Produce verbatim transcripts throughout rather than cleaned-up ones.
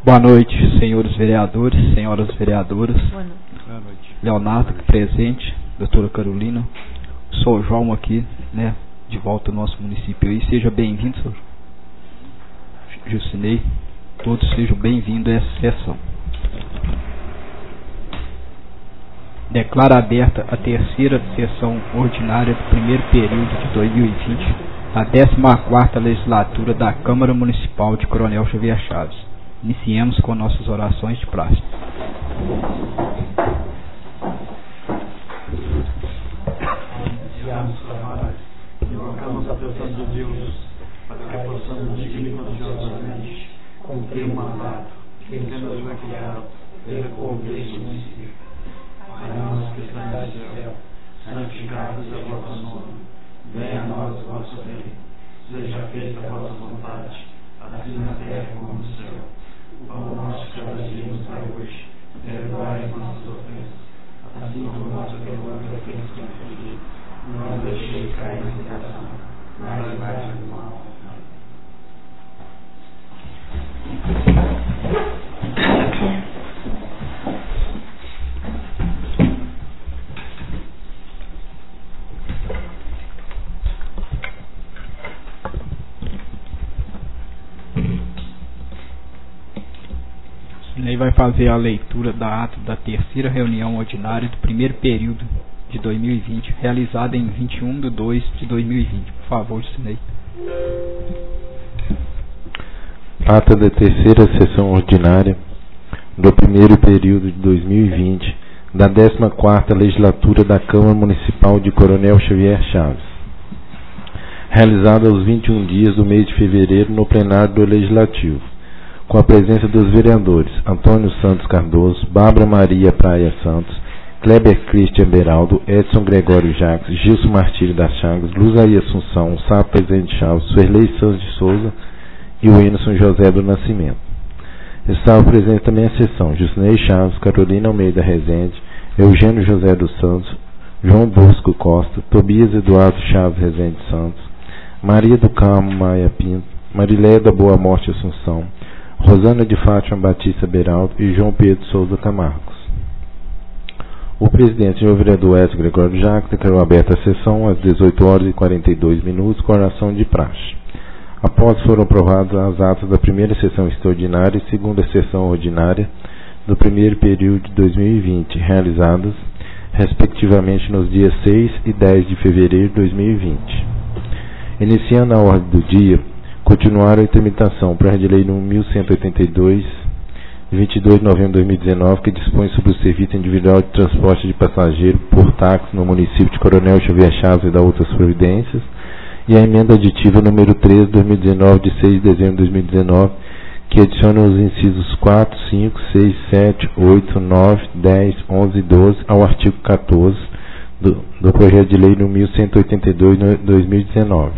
Boa noite, senhores vereadores, senhoras vereadoras. Boa noite. Boa noite. Leonardo, aqui presente, doutora Carolina. Sou João aqui, né, de volta ao nosso município aí. Seja bem-vindo, senhor Jucinei. Todos sejam bem-vindos a essa sessão. Declaro aberta a terceira sessão ordinária do primeiro período de dois mil e vinte, da décima quarta legislatura da Câmara Municipal de Coronel Xavier Chaves. Iniciemos com nossas orações de praxe. Iniciamos o trabalho e invocamos a bênção de Deus para que possamos diligentiosamente cumprir o mandato que nos foi criado pelo povo deste município. Pai nosso que estás no céu, santificado seja o vosso nome. Venha a nós o vosso reino. Seja feita a vossa vontade, assim na terra como no céu. O pão nosso de cada dia nos dai hoje. Perdoai as nossas ofensas, assim como nós perdoamos a quem nos tem ofendido. Não deixei cair na tentação, mas livrai-nos do mal. Ele vai fazer a leitura da ata da terceira reunião ordinária do primeiro período de dois mil e vinte, realizada em vinte e um de dois de dois mil e vinte. Por favor, Sinei. Ata da terceira sessão ordinária do primeiro período de dois mil e vinte da décima quarta legislatura da Câmara Municipal de Coronel Xavier Chaves, realizada aos vinte e um dias do mês de fevereiro no plenário do Legislativo, com a presença dos vereadores Antônio Santos Cardoso, Bárbara Maria Praia Santos, Kleber Cristian Beraldo, Edson Gregório Jacques, Gilson Martírio das Chagas, Luzaí Assunção, Sá Presidente Chaves, Suerlei Santos de Souza e o Emerson José do Nascimento. Estava presente também a sessão Jucinei Chaves, Carolina Almeida Rezende, Eugênio José dos Santos, João Bosco Costa, Tobias Eduardo Chaves Rezende Santos, Maria do Carmo Maia Pinto, Mariléia da Boa Morte Assunção, Rosana de Fátima Batista Beraldo e João Pedro Souza Camargos. O presidente e o vereador Edson Gregório Jacques declarou aberta a sessão às dezoito horas e quarenta e dois minutos com oração de praxe. Após foram aprovadas as atas da primeira sessão extraordinária e segunda sessão ordinária do primeiro período de dois mil e vinte, realizadas respectivamente nos dias seis e dez de fevereiro de dois mil e vinte. Iniciando a ordem do dia, continuaram a tramitação o projeto de lei número mil cento e oitenta e dois, de vinte e dois de novembro de dois mil e dezenove, que dispõe sobre o serviço individual de transporte de passageiro por táxi no município de Coronel Xavier Chaves e da outras providências, e a emenda aditiva número treze de dois mil e dezenove, de seis de dezembro de dois mil e dezenove, que adiciona os incisos quatro, cinco, seis, sete, oito, nove, dez, onze e doze ao artigo quatorze do, do projeto de lei número mil cento e oitenta e dois de dois mil e dezenove.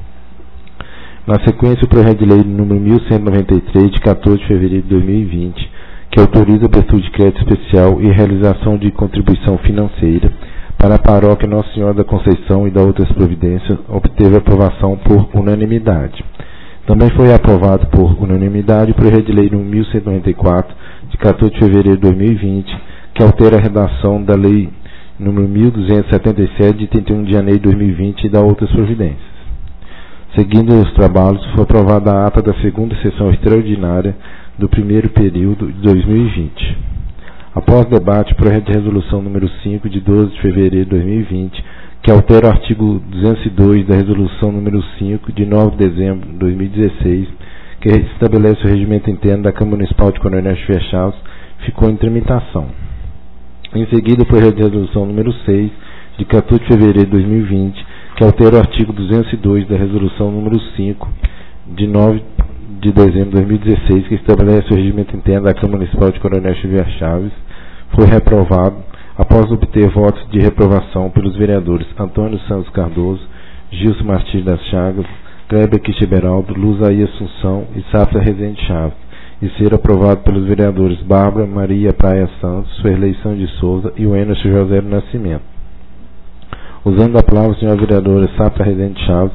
Na sequência, o projeto de lei número mil cento e noventa e três, de quatorze de fevereiro de dois mil e vinte, que autoriza a abertura de crédito especial e realização de contribuição financeira para a paróquia Nossa Senhora da Conceição e da outras providências, obteve aprovação por unanimidade. Também foi aprovado por unanimidade o projeto de lei número mil cento e noventa e quatro, de quatorze de fevereiro de dois mil e vinte, que altera a redação da lei número mil duzentos e setenta e sete, de trinta e um de janeiro de dois mil e vinte, e da outras providências. Seguindo os trabalhos, foi aprovada a ata da segunda sessão extraordinária do primeiro período de dois mil e vinte. Após debate, o projeto de resolução número cinco, de doze de fevereiro de dois mil e vinte, que altera o artigo duzentos e dois da resolução número cinco, de nove de dezembro de dois mil e dezesseis, que estabelece o regimento interno da Câmara Municipal de Coronel Xavier Chaves, ficou em tramitação. Em seguida, o projeto de resolução número seis, de quatorze de fevereiro de dois mil e vinte, que altera o artigo duzentos e dois da resolução número cinco, de nove de dezembro de dois mil e dezesseis, que estabelece o regimento interno da Câmara Municipal de Coronel Xavier Chaves, foi reprovado após obter votos de reprovação pelos vereadores Antônio Santos Cardoso, Gilson Martins das Chagas, Kleber Cristian Beraldo, Luzaí Assunção e Safra Rezende Chaves, e ser aprovado pelos vereadores Bárbara Maria Praia Santos, Suerlei Santos de Souza e o Emerson José do Nascimento. Usando a palavra, a senhora vereadora Safra Rezende Chaves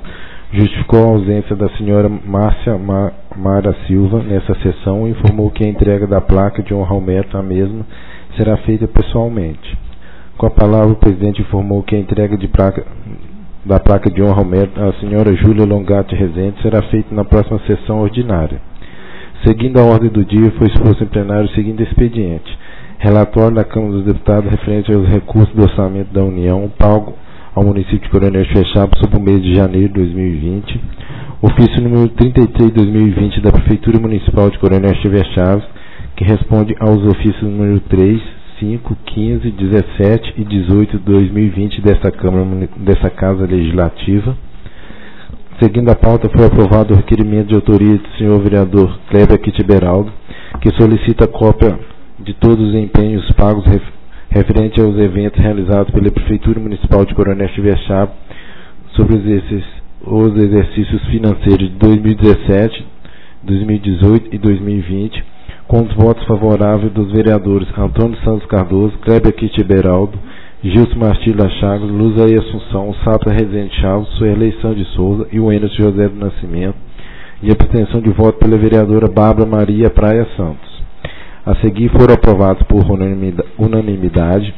Justificou a ausência da senhora Márcia Ma Mara Silva nessa sessão e informou que a entrega da placa de honra ao mérito à mesma será feita pessoalmente. Com a palavra, o presidente informou que a entrega de placa, da placa de honra ao mérito à senhora Júlia Longatti Rezende será feita na próxima sessão ordinária. Seguindo a ordem do dia, foi exposto em plenário o seguinte expediente: relatório da Câmara dos Deputados referente aos recursos do orçamento da União pago ao município de Coronel Fechado sobre o mês de janeiro de dois mil e vinte, ofício número trinta e três de dois mil e vinte da Prefeitura Municipal de Coronel Chaves, que responde aos ofícios número três, cinco, quinze, dezessete e dezoito de dois mil e vinte desta Câmara, dessa Casa Legislativa. Seguindo a pauta, foi aprovado o requerimento de autoria do senhor vereador Kleber Kittiberaldo, que solicita cópia de todos os empenhos pagos ref, referente aos eventos realizados pela Prefeitura Municipal de Coronel Chaves sobre os exercícios, os exercícios financeiros de dois mil e dezessete, dois mil e dezoito e dois mil e vinte, com os votos favoráveis dos vereadores Antônio Santos Cardoso, Kleber Kittiberaldo, Gilson Martins Chagas, Luzaí Assunção, Sata Rezende Chaves, Suerlei de Souza e o Enes José do Nascimento, e abstenção de voto pela vereadora Bárbara Maria Praia Santos. A seguir foram aprovados por unanimidade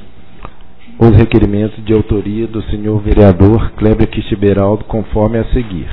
os requerimentos de autoria do senhor vereador Kleber Kittiberaldo, conforme a seguir.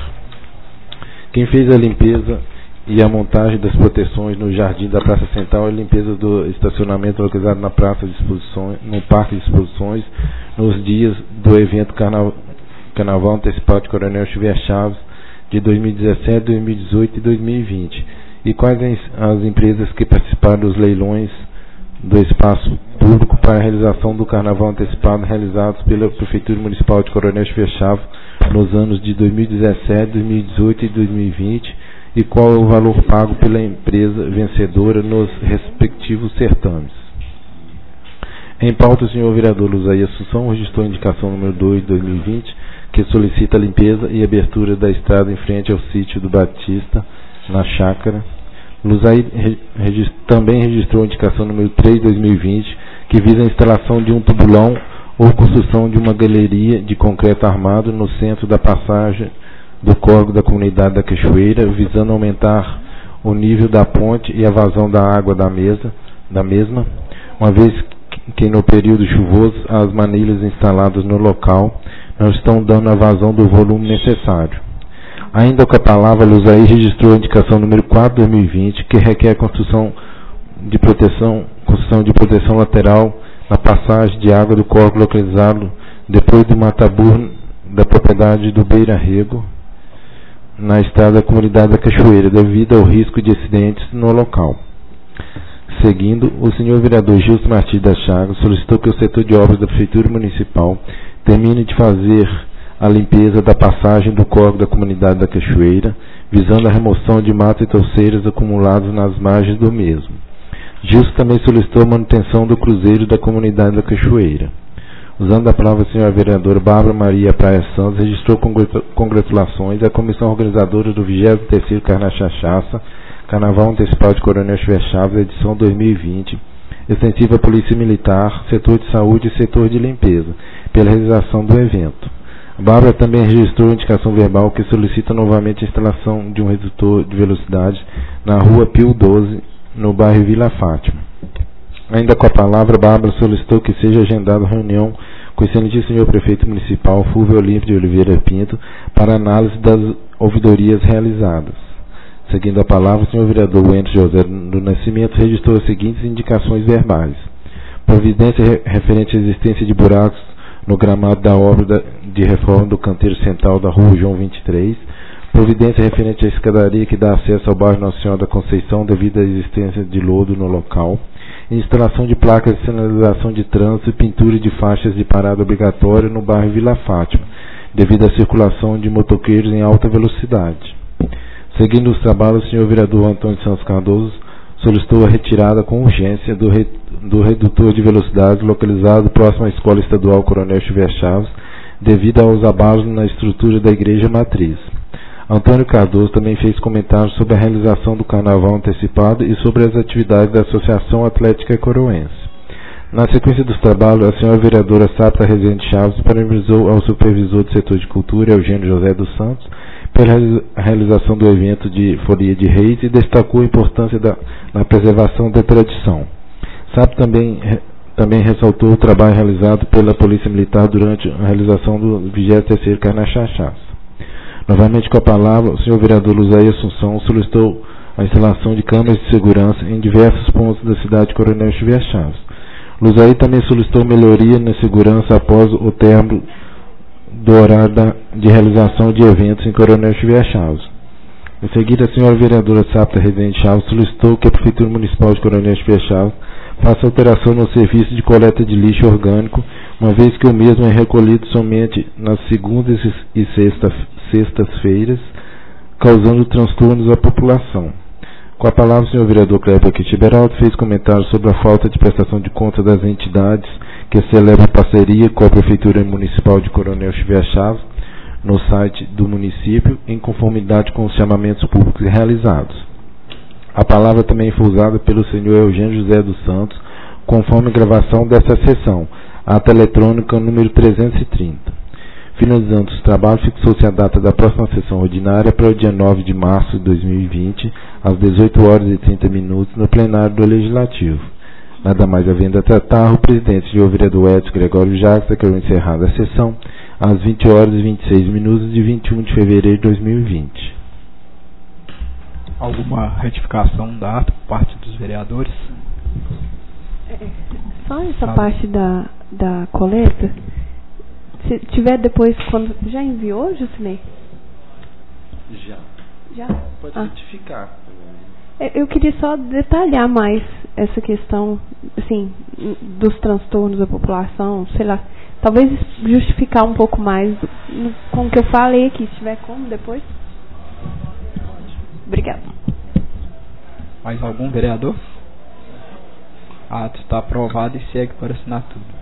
Quem fez a limpeza e a montagem das proteções no jardim da Praça Central e a limpeza do estacionamento localizado na Praça de Exposições, no Parque de Exposições, nos dias do evento Carnaval, Carnaval Antecipado de Coronel Chaves de dois mil e dezessete, dois mil e dezoito e dois mil e vinte. E quais as empresas que participaram dos leilões do espaço público para a realização do Carnaval Antecipado realizados pela Prefeitura Municipal de Coronel Chaves nos anos de dois mil e dezessete, dois mil e dezoito e dois mil e vinte, e qual é o valor pago pela empresa vencedora nos respectivos certames. Em pauta, o senhor vereador Luzaí Assunção registrou a indicação número dois de dois mil e vinte, que solicita a limpeza e abertura da estrada em frente ao sítio do Batista, na Chácara. Luzaí regist também registrou a indicação número três de dois mil e vinte, que visa a instalação de um tubulão ou construção de uma galeria de concreto armado no centro da passagem do córrego da comunidade da Cachoeira, visando aumentar o nível da ponte e a vazão da água da, mesa, da mesma, uma vez que no período chuvoso as manilhas instaladas no local não estão dando a vazão do volume necessário. Ainda com a palavra, Luzaí registrou a indicação número quatro de dois mil e vinte, que requer a construção de proteção, construção de proteção lateral na passagem de água do córrego localizado depois do Mataburro da propriedade do Beira Rego, na estrada da comunidade da Cachoeira, devido ao risco de acidentes no local. Seguindo, o senhor vereador Gilson Martins das Chagas solicitou que o setor de obras da Prefeitura Municipal termine de fazer a limpeza da passagem do córrego da comunidade da Cachoeira, visando a remoção de matas e torceiras acumuladas nas margens do mesmo. Gilson também solicitou a manutenção do cruzeiro da comunidade da Cachoeira. Usando a palavra, a senhora vereadora Bárbara Maria Praia Santos registrou congratulações à comissão organizadora do vigésimo terceiro Carnachachaça, Carnaval Antecipado de Coronel Chaves, edição dois mil e vinte, extensiva à Polícia Militar, setor de saúde e setor de limpeza, pela realização do evento. A Bárbara também registrou indicação verbal que solicita novamente a instalação de um redutor de velocidade na rua Pio doze, no bairro Vila Fátima. Ainda com a palavra, Bárbara solicitou que seja agendada reunião com o excelentíssimo senhor prefeito municipal Fulvio Olímpio de Oliveira Pinto para análise das ouvidorias realizadas. Seguindo a palavra, o senhor vereador Enes José do Nascimento registrou as seguintes indicações verbais: providência referente à existência de buracos no gramado da obra de reforma do canteiro central da rua João vinte e três, providência referente à escadaria que dá acesso ao bairro Nossa Senhora da Conceição devido à existência de lodo no local, instalação de placas de sinalização de trânsito e pintura de faixas de parada obrigatória no bairro Vila Fátima, devido à circulação de motoqueiros em alta velocidade. Seguindo os trabalhos, o senhor vereador Antônio Santos Cardoso solicitou a retirada com urgência do, re, do redutor de velocidade localizado próximo à Escola Estadual Coronel Chaves, devido aos abalos na estrutura da Igreja Matriz. Antônio Cardoso também fez comentários sobre a realização do Carnaval Antecipado e sobre as atividades da Associação Atlética Coroense. Na sequência dos trabalhos, a senhora vereadora Sata Rezende Chaves parabenizou ao supervisor do setor de cultura, Eugênio José dos Santos, pela realização do evento de Folia de Reis e destacou a importância da, na preservação da tradição. S A P também, também ressaltou o trabalho realizado pela Polícia Militar durante a realização do vigésimo terceiro Carnaxaxás. Novamente com a palavra, o senhor vereador Luzaí Assunção solicitou a instalação de câmeras de segurança em diversos pontos da cidade de Coronel Xavier Chaves. Luzaí também solicitou melhoria na segurança após o término do horário da, de realização de eventos em Coronel Xavier Chaves. Em seguida, a senhora vereadora Sapta Rezende Chaves solicitou que a Prefeitura Municipal de Coronel Xavier Chaves faça alteração no serviço de coleta de lixo orgânico, uma vez que o mesmo é recolhido somente nas segundas e sexta, sextas-feiras, causando transtornos à população. Com a palavra, o senhor vereador Cleber Beraldo fez comentários sobre a falta de prestação de conta das entidades que celebram parceria com a Prefeitura Municipal de Coronel Xavier Chaves no site do município, em conformidade com os chamamentos públicos realizados. A palavra também foi usada pelo senhor Eugênio José dos Santos, conforme a gravação dessa sessão, ata eletrônica número trezentos e trinta. Finalizando os trabalhos, fixou-se a data da próxima sessão ordinária para o dia nove de março de dois mil e vinte, às dezoito horas e trinta minutos, no plenário do Legislativo. Nada mais havendo a tratar, o presidente, senhor vereador Edson Gregório Jacques, declarou encerrada a sessão às vinte horas e vinte e seis minutos de vinte e um de fevereiro de dois mil e vinte. Alguma retificação da ata por parte dos vereadores? É, só essa ah. parte da, da coleta. Se tiver depois, quando já enviou, Jucinei? Já. Já? Pode ah. retificar. Eu queria só detalhar mais essa questão, assim, dos transtornos da população, sei lá, talvez justificar um pouco mais com o que eu falei aqui, se tiver como depois. Obrigada. Mais algum vereador? A ata está aprovada e segue para assinatura.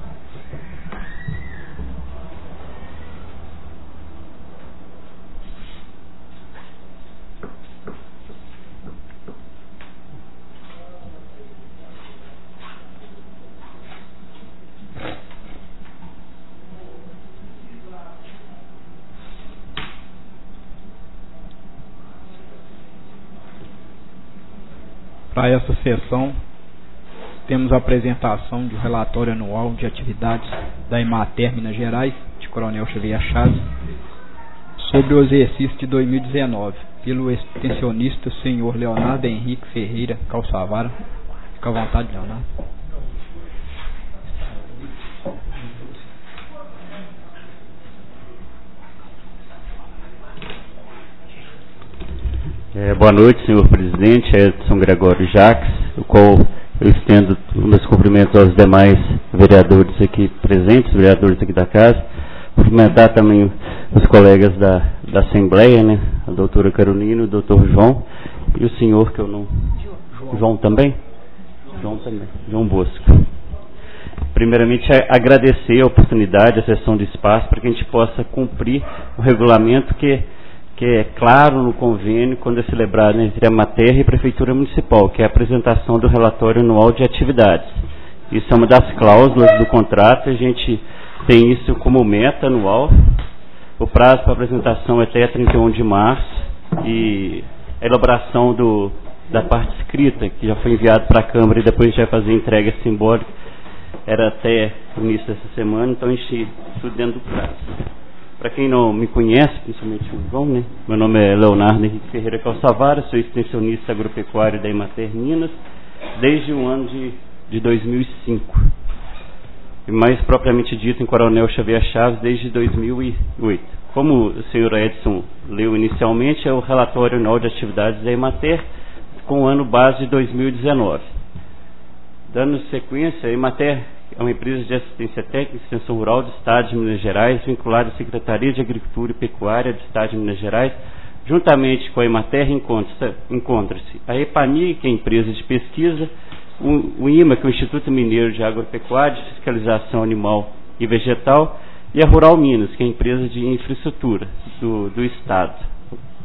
Para essa sessão, temos a apresentação do relatório anual de atividades da Emater Minas Gerais, de Coronel Xavier Chaves, sobre o exercício de dois mil e dezenove, pelo extensionista senhor Leonardo Henrique Ferreira Calçavara. Fica à vontade, Leonardo. É, boa noite, senhor presidente, Edson Gregório Jacques, o qual eu estendo meus cumprimentos aos demais vereadores aqui presentes, vereadores aqui da casa. Cumprimentar também os colegas da, da Assembleia, né, a doutora Carolina, o doutor João, e o senhor que eu não... João, João também? João também, João Bosco. Primeiramente, agradecer a oportunidade, a cessão de espaço, para que a gente possa cumprir o regulamento que... que é claro no convênio quando é celebrado entre a Emater e a Prefeitura Municipal, que é a apresentação do relatório anual de atividades. Isso é uma das cláusulas do contrato, a gente tem isso como meta anual. O prazo para apresentação é até trinta e um de março e a elaboração do, da parte escrita, que já foi enviado para a Câmara e depois a gente vai fazer a entrega simbólica, era até o início dessa semana, então a gente tudo dentro do prazo. Para quem não me conhece, principalmente o João, né? Meu nome é Leonardo Henrique Ferreira Calçavara, sou extensionista agropecuário da Emater Minas desde o ano de, de dois mil e cinco. E mais propriamente dito em Coronel Xavier Chaves desde dois mil e oito. Como o senhor Edson leu inicialmente, é o relatório anual de atividades da Emater com o ano base de dois mil e dezenove. Dando sequência, a Emater é uma empresa de assistência técnica e extensão rural do Estado de Minas Gerais, vinculada à Secretaria de Agricultura e Pecuária do Estado de Minas Gerais. Juntamente com a Emater encontra-se encontra a EPAMI, que é a empresa de pesquisa, o, o IMA, que é o Instituto Mineiro de Agropecuária, de Fiscalização Animal e Vegetal, e a Rural Minas, que é a empresa de infraestrutura do, do Estado.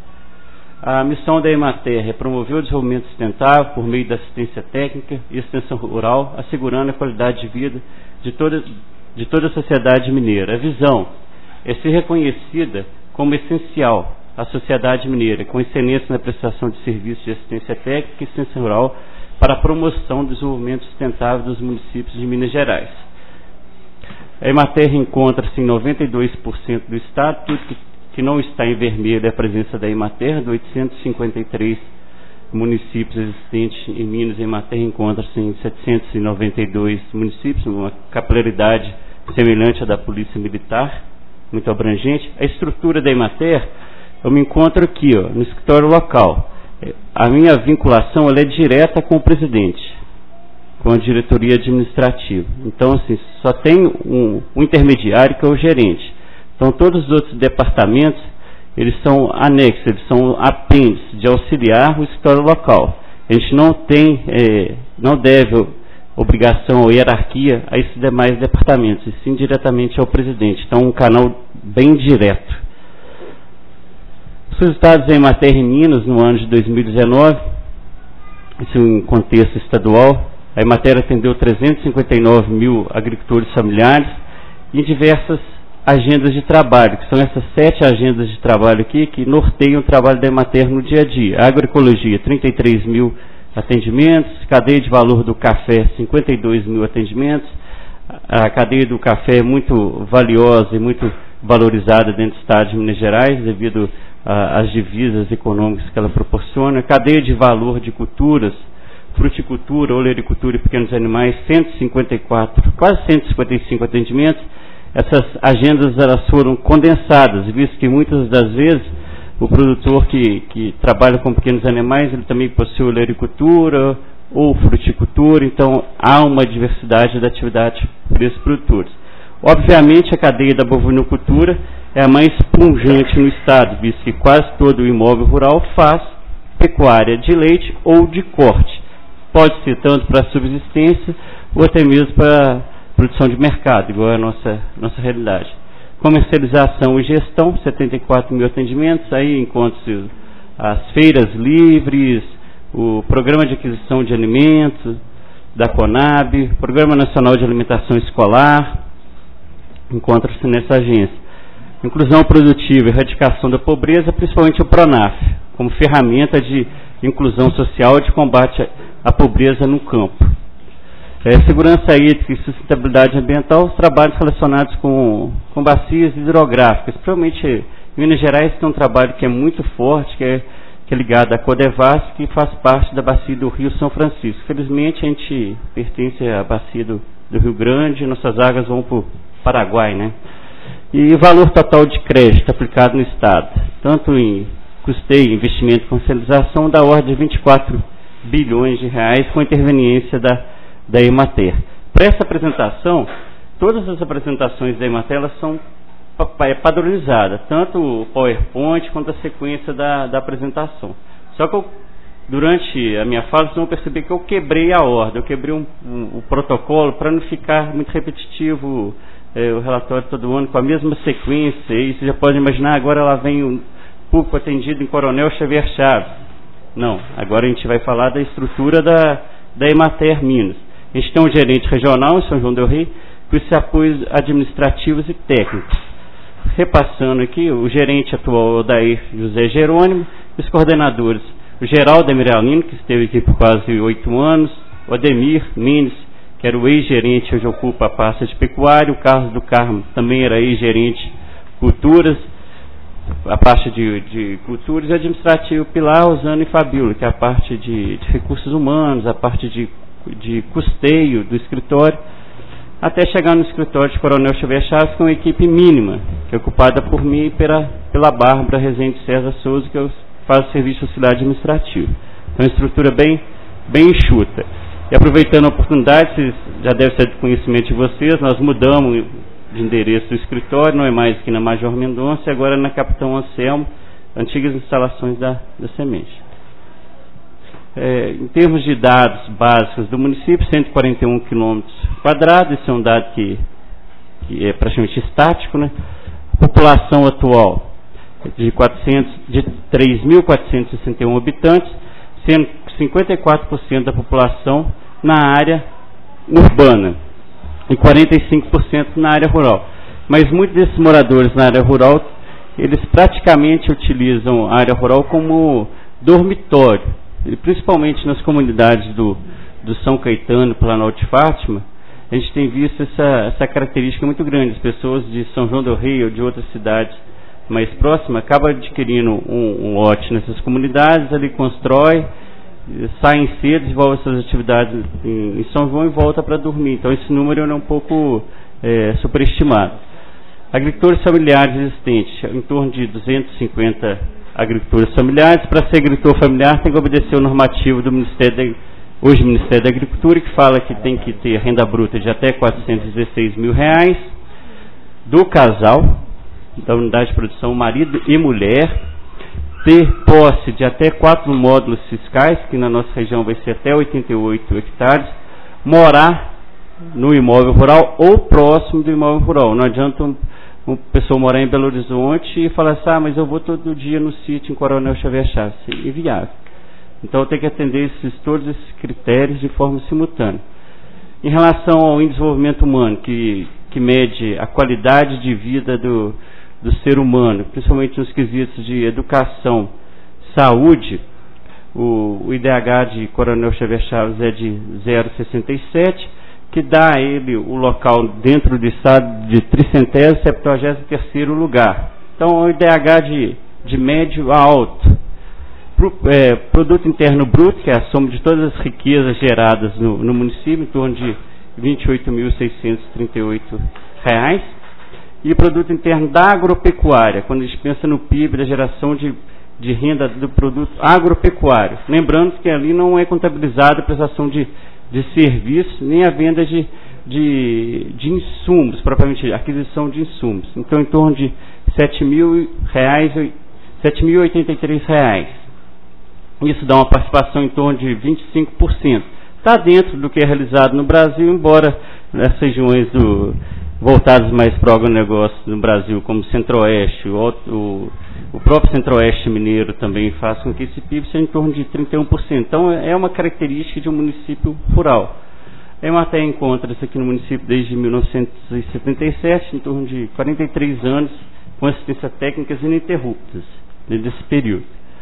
A missão da Emater é promover o desenvolvimento sustentável por meio da assistência técnica e extensão rural, assegurando a qualidade de vida de toda, de toda a sociedade mineira. A visão é ser reconhecida como essencial à sociedade mineira, com excelência na prestação de serviços de assistência técnica e assistência rural para a promoção do desenvolvimento sustentável dos municípios de Minas Gerais. A Emater encontra-se em noventa e dois por cento do estado, tudo que, que não está em vermelho é a presença da Emater, de oitocentos e cinquenta e três municípios existentes em Minas, a Emater encontra-se em setecentos e noventa e dois municípios, uma capilaridade semelhante à da Polícia Militar, muito abrangente. A estrutura da Emater, eu me encontro aqui, ó, no escritório local. A minha vinculação ela é direta com o presidente, com a diretoria administrativa. Então, assim, só tem um, um intermediário que é o gerente. Então, todos os outros departamentos, eles são anexos, eles são apêndices de auxiliar o escritório local. A gente não tem, é, não deve obrigação ou hierarquia a esses demais departamentos, e sim diretamente ao presidente. Então, um canal bem direto. Os resultados da Emater em Minas no ano de dois mil e dezenove, isso em contexto estadual, a Emater atendeu trezentos e cinquenta e nove mil agricultores familiares em diversas agendas de trabalho, que são essas sete agendas de trabalho aqui que norteiam o trabalho da Emater no dia a dia. A agroecologia, trinta e três mil atendimentos, cadeia de valor do café, cinquenta e dois mil atendimentos. A cadeia do café é muito valiosa e muito valorizada dentro do estado de Minas Gerais, devido às divisas econômicas que ela proporciona. A cadeia de valor de culturas, fruticultura, olericultura e pequenos animais, cento e cinquenta e quatro, quase cento e cinquenta e cinco atendimentos. Essas agendas elas foram condensadas, visto que muitas das vezes o produtor que, que trabalha com pequenos animais, ele também possui olericultura ou fruticultura, então há uma diversidade de atividades para esses produtores. Obviamente, a cadeia da bovinocultura é a mais pungente no estado, visto que quase todo o imóvel rural faz pecuária de leite ou de corte. Pode ser tanto para subsistência ou até mesmo para produção de mercado, igual é a nossa, nossa realidade. Comercialização e gestão, setenta e quatro mil atendimentos, aí encontram-se as feiras livres, o Programa de Aquisição de Alimentos da Conab, Programa Nacional de Alimentação Escolar, encontra-se nessa agência. Inclusão produtiva e erradicação da pobreza, principalmente o PRONAF, como ferramenta de inclusão social e de combate à pobreza no campo. É, segurança hídrica e sustentabilidade ambiental, os trabalhos relacionados com, com bacias hidrográficas. Provavelmente, em Minas Gerais tem um trabalho que é muito forte, que é, que é ligado à Codevas, que faz parte da bacia do Rio São Francisco. Felizmente, a gente pertence à bacia do, do Rio Grande, nossas águas vão para o Paraguai, né? E o valor total de crédito aplicado no Estado, tanto em custeio, investimento e comercialização, da ordem de vinte e quatro bilhões de reais, com interveniência da, da Emater. Para essa apresentação, todas as apresentações da Emater elas são padronizadas, tanto o PowerPoint quanto a sequência da, da apresentação. Só que eu, durante a minha fala, vocês vão perceber que eu quebrei a ordem, eu quebrei um, um, o protocolo para não ficar muito repetitivo. É, o relatório todo ano com a mesma sequência, e você já pode imaginar, agora ela vem um público atendido em Coronel Xavier Chaves. Não, agora a gente vai falar da estrutura da, da Emater Minas. A gente tem um gerente regional em São João del Rei, com esses apoios administrativos e técnicos. Repassando aqui, o gerente atual é o Odair José Jerônimo, os coordenadores, o Geraldo Emiralino, que esteve aqui por quase oito anos, o Ademir Mendes, que era o ex-gerente, hoje ocupa a pasta de pecuária, o Carlos do Carmo também era ex-gerente culturas, a parte de, de culturas, e administrativo Pilar, Rosana e Fabíola, que é a parte de, de recursos humanos, a parte de, de custeio do escritório, até chegar no escritório de Coronel Xavier Chaves, com uma equipe mínima, que é ocupada por mim e pela, pela Bárbara Rezende César Souza, que faz o serviço auxiliar administrativo. Então, uma estrutura bem, bem enxuta. E aproveitando a oportunidade, já deve ser de conhecimento de vocês, nós mudamos de endereço do escritório, não é mais aqui na Major Mendonça, e agora na Capitão Anselmo, antigas instalações da, da Semente. É, em termos de dados básicos do município, cento e quarenta e um quilômetros quadrados, esse é um dado que, que é praticamente estático, né? A população atual é de, quatrocentos, de três mil quatrocentos e sessenta e um habitantes, sendo cinquenta e quatro por cento da população na área urbana e quarenta e cinco por cento na área rural. Mas muitos desses moradores na área rural eles praticamente utilizam a área rural como dormitório, e principalmente nas comunidades do, do São Caetano, Planalto de Fátima. A gente tem visto essa, essa característica muito grande. As pessoas de São João del Rei ou de outras cidades mais próximas acabam adquirindo um, um lote nessas comunidades, ali constrói, saem cedo, desenvolvem suas atividades em, em São João e volta para dormir. Então esse número é um pouco é, superestimado. Agricultores familiares existentes, em torno de duzentos e cinquenta agricultores familiares. Para ser agricultor familiar tem que obedecer o normativo do Ministério da, hoje Ministério da Agricultura, que fala que tem que ter renda bruta de até quatrocentos e dezesseis mil reais, do casal, da unidade de produção, marido e mulher, ter posse de até quatro módulos fiscais, que na nossa região vai ser até oitenta e oito hectares, morar no imóvel rural ou próximo do imóvel rural. Não adianta um, uma pessoa morar em Belo Horizonte e falar assim, ah, mas eu vou todo dia no sítio em Coronel Xavier Chaves. É inviável. Então tem que atender esses, todos esses critérios de forma simultânea. Em relação ao desenvolvimento humano, que, que mede a qualidade de vida do, do ser humano, principalmente nos quesitos de educação, saúde, o, o I D H de Coronel Xavier Chaves é de zero vírgula sessenta e sete, que dá a ele o local dentro do estado de tricentésimo, septuagésimo terceiro lugar. Então, o I D H de, de médio a alto. Pro, é, produto interno bruto, que é a soma de todas as riquezas geradas no, no município, em torno de vinte e oito mil seiscentos e trinta e oito reais. E produto interno da agropecuária, quando a gente pensa no P I B, da geração de, de renda do produto agropecuário. Lembrando que ali não é contabilizada a prestação de de serviços, nem a venda de, de, de insumos, propriamente aquisição de insumos. Então, em torno de sete mil reais, sete mil e oitenta e três reais. Isso dá uma participação em torno de vinte e cinco por cento. Está dentro do que é realizado no Brasil, embora nas regiões do, voltadas mais para o agronegócio no Brasil, como Centro-Oeste, o, o, o próprio Centro-Oeste mineiro também faz com que esse P I B seja em torno de trinta e um por cento. Então, é uma característica de um município rural. A Emater encontra-se aqui no município desde mil novecentos e setenta e sete, em torno de quarenta e três anos, com assistência técnicas ininterruptas nesse período.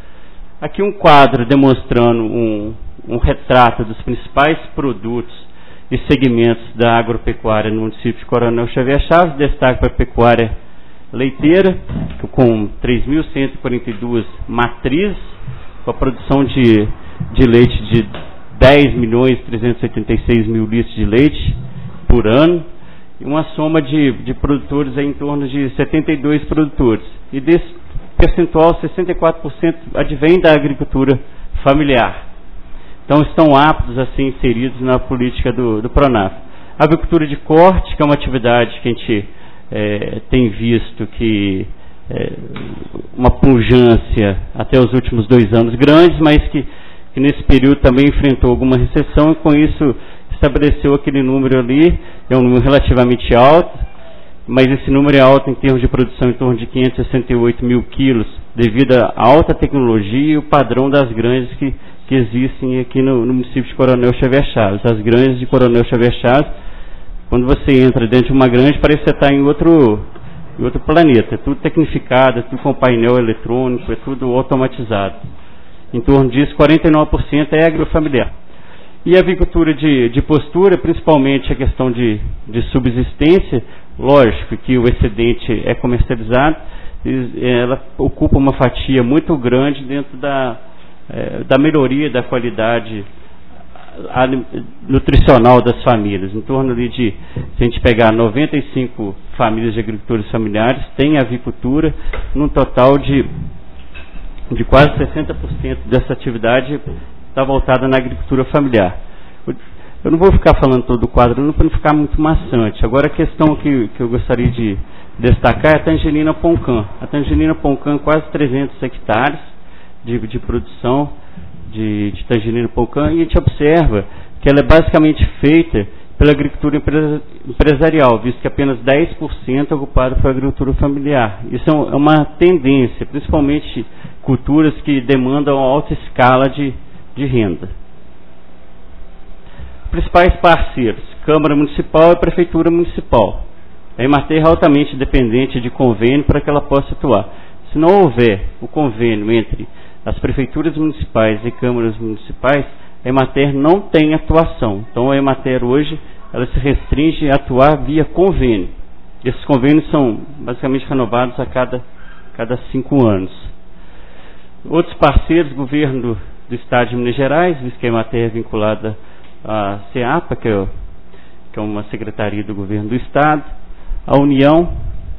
Aqui um quadro demonstrando um, um retrato dos principais produtos e segmentos da agropecuária no município de Coronel Xavier Chaves. Destaque para a pecuária leiteira, com três mil cento e quarenta e duas matrizes, com a produção de, de leite de dez milhões trezentos e oitenta e seis mil litros de leite por ano, e uma soma de, de produtores aí em torno de setenta e dois produtores. E desse percentual, sessenta e quatro por cento advém da agricultura familiar. Então, estão aptos a ser inseridos na política do, do Pronaf. A agricultura de corte, que é uma atividade que a gente é, tem visto que é, uma pujança até os últimos dois anos grandes, mas que, que nesse período também enfrentou alguma recessão, e com isso estabeleceu aquele número ali, é um número relativamente alto, mas esse número é alto em termos de produção, em torno de quinhentos e sessenta e oito mil quilos, devido à alta tecnologia e o padrão das granjas que, que existem aqui no, no município de Coronel Xavier Chaves. As granjas de Coronel Xavier Chaves, quando você entra dentro de uma granja, parece que você está em outro, em outro planeta. É tudo tecnificado, é tudo com painel eletrônico, é tudo automatizado. Em torno disso, quarenta e nove por cento é agrofamiliar. E a agricultura de, de postura, principalmente a questão de, de subsistência, lógico que o excedente é comercializado, ela ocupa uma fatia muito grande dentro da, é, da melhoria da qualidade nutricional das famílias. Em torno ali de, se a gente pegar noventa e cinco famílias de agricultores familiares, tem avicultura, num total de, de quase sessenta por cento dessa atividade está voltada na agricultura familiar. Eu não vou ficar falando todo o quadro, não, para não ficar muito maçante. Agora, a questão que, que eu gostaria de destacar é a Tangerina Poncã. A Tangerina Poncã, quase trezentos hectares de, de produção de, de Tangerina Poncã, e a gente observa que ela é basicamente feita pela agricultura empresa, empresarial, visto que apenas dez por cento é ocupado pela agricultura familiar. Isso é uma tendência, principalmente culturas que demandam alta escala de, de renda. Principais parceiros: Câmara Municipal e Prefeitura Municipal. A Emater é altamente dependente de convênio para que ela possa atuar. Se não houver o convênio entre as prefeituras municipais e câmaras municipais, a Emater não tem atuação. Então a Emater hoje ela se restringe a atuar via convênio. Esses convênios são basicamente renovados a cada, cada cinco anos. Outros parceiros, governo do, do Estado de Minas Gerais, visto que a Emater é vinculada à CEAPA, que é, que é uma secretaria do governo do Estado, a União,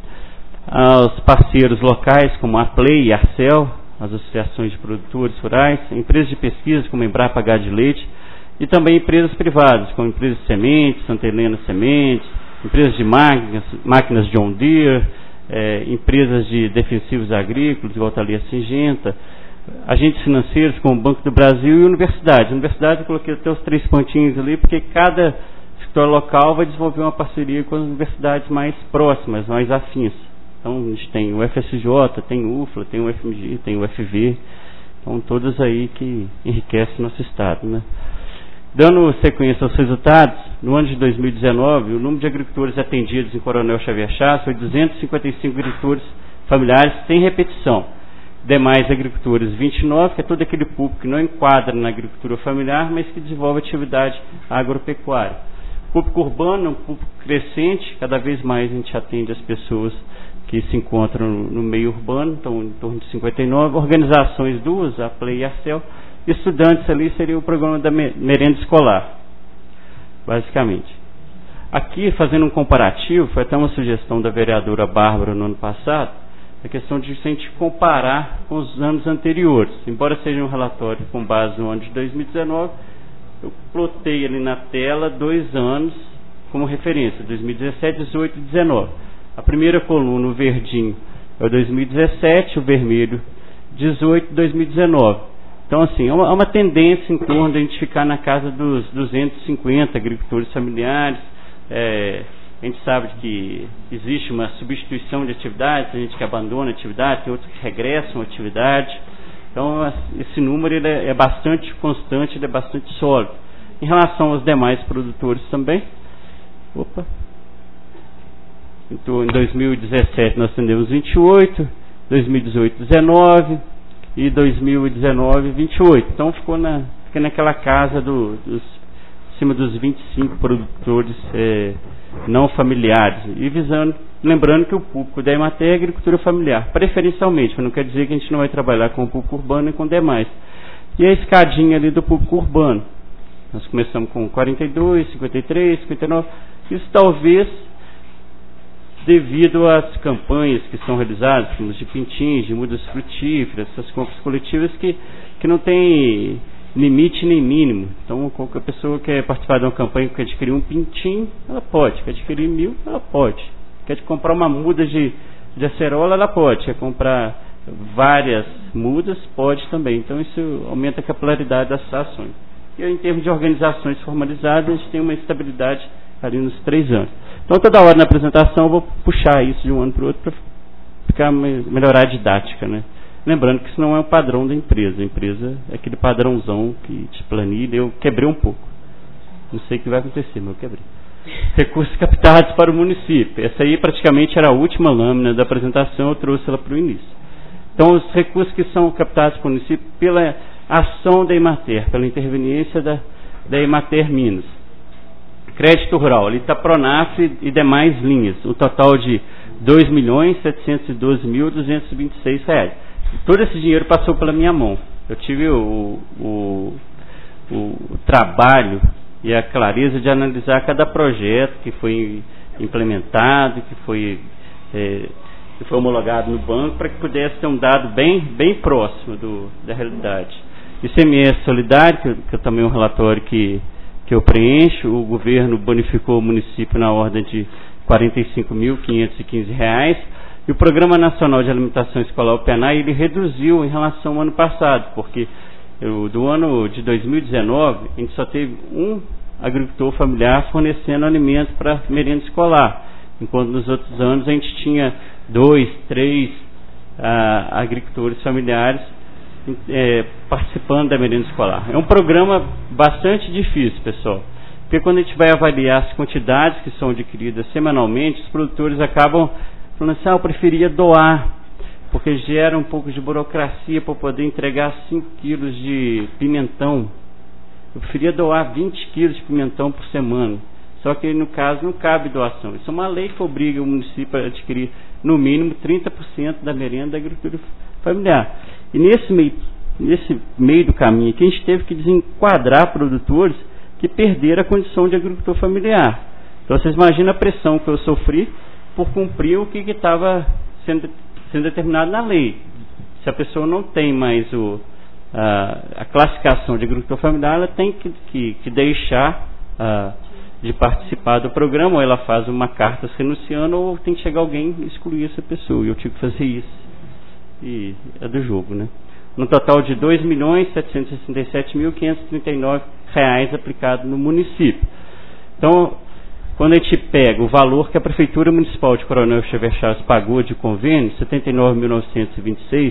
aos parceiros locais como a Play e a Arcel, as associações de produtores rurais, empresas de pesquisa como a Embrapa Gado de Leite e também empresas privadas, como empresas de sementes, Santa Helena Sementes, empresas de máquinas, máquinas John Deere, é, empresas de defensivos agrícolas, igual está ali a Singenta, agentes financeiros como o Banco do Brasil e universidades. Universidade eu coloquei até os três pontinhos ali, porque cada escritório local vai desenvolver uma parceria com as universidades mais próximas, mais afins. Então a gente tem o F S J, tem o U F L A, tem o F M G, tem o F V, então todas aí que enriquecem nosso estado, né? Dando sequência aos resultados, no ano de dois mil e dezenove, o número de agricultores atendidos em Coronel Xavier Chassi foi duzentos e cinquenta e cinco agricultores familiares sem repetição. Demais agricultores vinte e nove, que é todo aquele público que não enquadra na agricultura familiar, mas que desenvolve atividade agropecuária. O público urbano é um público crescente, cada vez mais a gente atende as pessoas que se encontram no meio urbano, então em torno de cinquenta e nove, organizações duas, a Play e a Arcel, estudantes ali seria o programa da merenda escolar, basicamente. Aqui, fazendo um comparativo, foi até uma sugestão da vereadora Bárbara no ano passado, a questão de se a gente comparar com os anos anteriores, embora seja um relatório com base no ano de dois mil e dezenove, eu plotei ali na tela dois anos como referência, dois mil e dezessete, dezoito e dezenove. A primeira coluna, o verdinho, é o dois mil e dezessete, o vermelho, dezoito, dois mil e dezenove. Então, assim, há uma, uma tendência em torno de a gente ficar na casa dos duzentos e cinquenta agricultores familiares. É, a gente sabe que existe uma substituição de atividades, tem gente que abandona a atividade, tem outros que regressam à atividade. Então, esse número ele é, é bastante constante, ele é bastante sólido. Em relação aos demais produtores também, opa, então, em dois mil e dezessete nós atendemos vinte e oito, dois mil e dezoito, dezenove e dois mil e dezenove, vinte e oito. Então ficou na, fica naquela casa do, dos, acima dos vinte e cinco produtores é, não familiares. E visando, lembrando que o público da Emater é agricultura familiar, preferencialmente, mas não quer dizer que a gente não vai trabalhar com o público urbano e com demais. E a escadinha ali do público urbano. Nós começamos com quarenta e dois, cinquenta e três, cinquenta e nove. Isso talvez devido às campanhas que são realizadas, como de pintins, de mudas frutíferas, essas compras coletivas que, que não tem limite nem mínimo. Então, qualquer pessoa quer participar de uma campanha que quer adquirir um pintim, ela pode. Quer adquirir mil, ela pode. Quer comprar uma muda de, de acerola, ela pode. Quer comprar várias mudas, pode também. Então, isso aumenta a capilaridade das ações. E em termos de organizações formalizadas, a gente tem uma estabilidade ali nos três anos. Então, toda hora na apresentação eu vou puxar isso de um ano para o outro para ficar, melhorar a didática, né? Lembrando que isso não é o padrão da empresa. A empresa é aquele padrãozão que te planilha. Eu quebrei um pouco. Não sei o que vai acontecer, mas eu quebrei. Recursos captados para o município. Essa aí praticamente era a última lâmina da apresentação, eu trouxe ela para o início. Então, os recursos que são captados para o município pela ação da Emater, pela interveniência da, da Emater Minas. Crédito rural, ali está Pronaf e demais linhas, o total de dois milhões setecentos e doze mil duzentos e vinte e seis reais. Todo esse dinheiro passou pela minha mão. Eu tive o, o, o trabalho e a clareza de analisar cada projeto que foi implementado, que foi, é, que foi homologado no banco, para que pudesse ter um dado bem, bem próximo do, da realidade. I C M S solidário, que, que é também um relatório que que eu preencho, o governo bonificou o município na ordem de quarenta e cinco mil quinhentos e quinze reais, e o Programa Nacional de Alimentação Escolar, o PENAI, ele reduziu em relação ao ano passado, porque eu, do ano de dois mil e dezenove, a gente só teve um agricultor familiar fornecendo alimento para merenda escolar, enquanto nos outros anos a gente tinha dois, três ah, agricultores familiares É, participando da merenda escolar. É um programa bastante difícil, pessoal, porque quando a gente vai avaliar as quantidades que são adquiridas semanalmente, os produtores acabam falando assim, ah, eu preferia doar porque gera um pouco de burocracia para poder entregar cinco quilos de pimentão. Eu preferia doar vinte quilos de pimentão por semana. Só que, no caso, não cabe doação. Isso é uma lei que obriga o município a adquirir, no mínimo, trinta por cento da merenda da agricultura familiar. E nesse meio, nesse meio do caminho aqui, a gente teve que desenquadrar produtores que perderam a condição de agricultor familiar. Então, vocês imaginam a pressão que eu sofri por cumprir o que estava sendo, sendo determinado na lei. Se a pessoa não tem mais o, a, a classificação de agricultor familiar, ela tem que, que, que deixar a, de participar do programa, ou ela faz uma carta renunciando, ou tem que chegar alguém e excluir essa pessoa. E eu tive que fazer isso. E é do jogo, né? No total de dois milhões setecentos e sessenta e sete mil quinhentos e trinta e nove reais aplicado no município. Então, quando a gente pega o valor que a Prefeitura Municipal de Coronel Xavier Chaves pagou de convênio, setenta e nove mil novecentos e vinte e seis,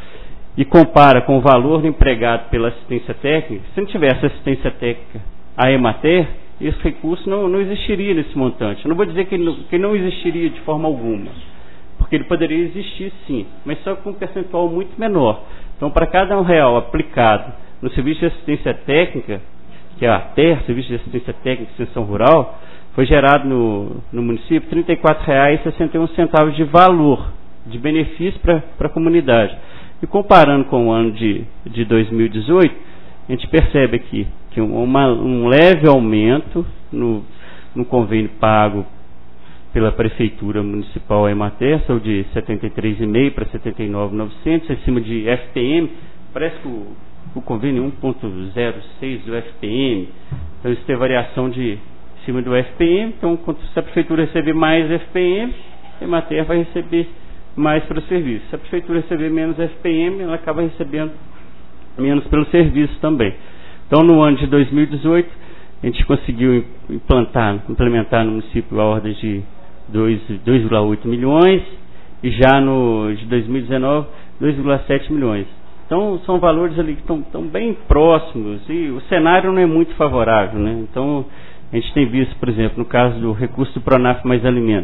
e compara com o valor empregado pela assistência técnica, se não tivesse assistência técnica a Emater, esse recurso não, não existiria nesse montante. Eu não vou dizer que ele, não, que ele não existiria de forma alguma, porque ele poderia existir sim, mas só com um percentual muito menor. Então, para cada um real aplicado no Serviço de Assistência Técnica, que é a A T E R, Serviço de Assistência Técnica e Extensão Rural, foi gerado no, no município trinta e quatro reais e sessenta e um centavos de valor, de benefício para a comunidade. E comparando com o ano de, de dois mil e dezoito, a gente percebe aqui que uma, um leve aumento no, no convênio pago pela Prefeitura Municipal Emater, saiu de setenta e três vírgula cinco para setenta e nove mil e novecentos, acima de F P M, parece que o, o convênio um ponto zero seis do F P M, então isso tem variação de em cima do F P M, então se a Prefeitura receber mais F P M, a Emater vai receber mais pelo serviço. Se a Prefeitura receber menos F P M, ela acaba recebendo menos pelo serviço também. Então, no ano de dois mil e dezoito, a gente conseguiu implantar, implementar no município a ordem de dois vírgula oito milhões e já no de dois mil e dezenove, dois vírgula sete milhões. Então, são valores ali que estão, estão bem próximos e o cenário não é muito favorável, né? Então, a gente tem visto, por exemplo, no caso do recurso do Pronaf Mais Alimento,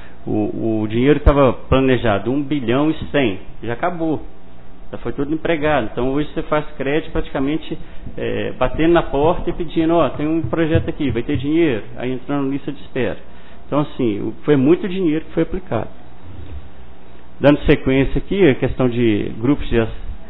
o, o dinheiro estava planejado um bilhão e cem, já acabou. Já foi tudo empregado. Então, hoje você faz crédito praticamente é, batendo na porta e pedindo, ó, tem um projeto aqui, vai ter dinheiro, aí entrando na lista de espera. Então, assim, foi muito dinheiro que foi aplicado. Dando sequência aqui, a questão de grupos de,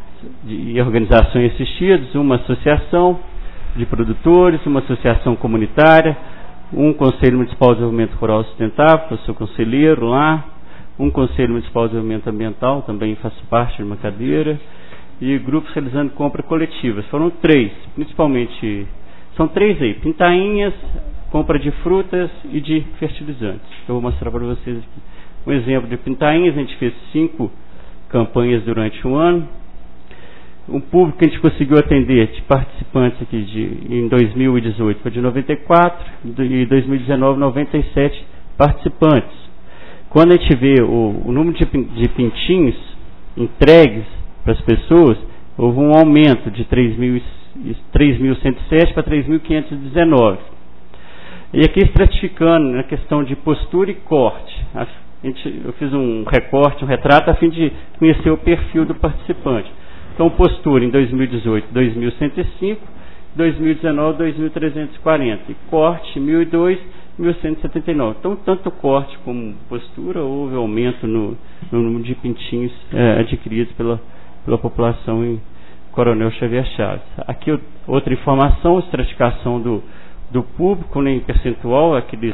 de organizações assistidas, uma associação de produtores, uma associação comunitária, um Conselho Municipal de Desenvolvimento Rural Sustentável, eu sou conselheiro lá, um Conselho Municipal de Desenvolvimento Ambiental, também faço parte de uma cadeira, e grupos realizando compras coletivas. Foram três, principalmente, são três aí, pintainhas, compra de frutas e de fertilizantes. Eu vou mostrar para vocês aqui. Um exemplo de pintainhas, a gente fez cinco campanhas durante um ano. Um público que a gente conseguiu atender de participantes aqui de, em dois mil e dezoito foi de noventa e quatro, e dois mil e dezenove, noventa e sete participantes. Quando a gente vê o, o número de, de pintinhos entregues para as pessoas, houve um aumento de três mil cento e sete para três mil quinhentos e dezenove. E aqui estratificando na questão de postura e corte. A gente, eu fiz um recorte, um retrato, a fim de conhecer o perfil do participante. Então, postura em dois mil e dezoito, dois mil cento e cinco, dois mil e dezenove, dois mil trezentos e quarenta. E corte, mil e dois, mil cento e setenta e nove. Então, tanto corte como postura, houve aumento no, no número de pintinhos é, adquiridos pela, pela população em Coronel Xavier Chaves. Aqui outra informação, estratificação do, do público, né, em percentual, aqueles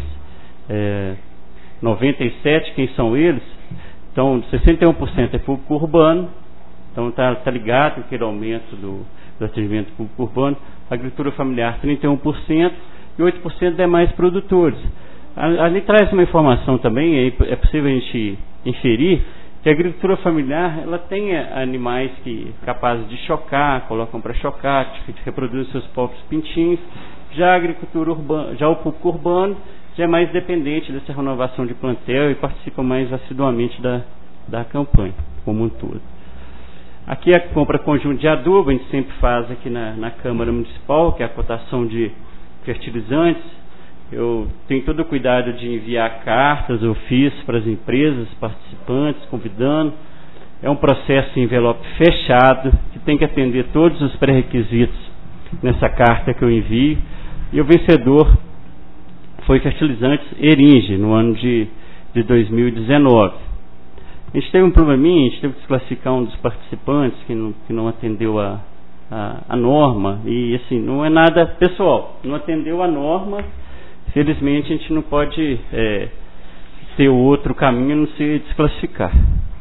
é, noventa e sete, quem são eles? Então, sessenta e um por cento é público urbano. Então, está tá ligado aquele aumento do, do atendimento público urbano. Agricultura familiar, trinta e um por cento, e oito por cento demais produtores. Ali traz uma informação também, é possível a gente inferir, que a agricultura familiar ela tem animais que capazes de chocar, colocam para chocar, que reproduzem seus próprios pintinhos. Já a agricultura urbana, já o público urbano, já é mais dependente dessa renovação de plantel e participa mais assiduamente da, da campanha, como um todo. Aqui a compra conjunta de adubo, a gente sempre faz aqui na, na Câmara Municipal, que é a cotação de fertilizantes. Eu tenho todo o cuidado de enviar cartas, ofícios para as empresas participantes, convidando. É um processo em envelope fechado, que tem que atender todos os pré-requisitos nessa carta que eu envio. E o vencedor foi Fertilizantes Eringe, no ano de, de dois mil e dezenove. A gente teve um probleminha, a gente teve que desclassificar um dos participantes que não, que não atendeu a, a, a norma. E assim, não é nada pessoal, não atendeu a norma. Felizmente a gente não pode é, ter outro caminho a não ser desclassificar.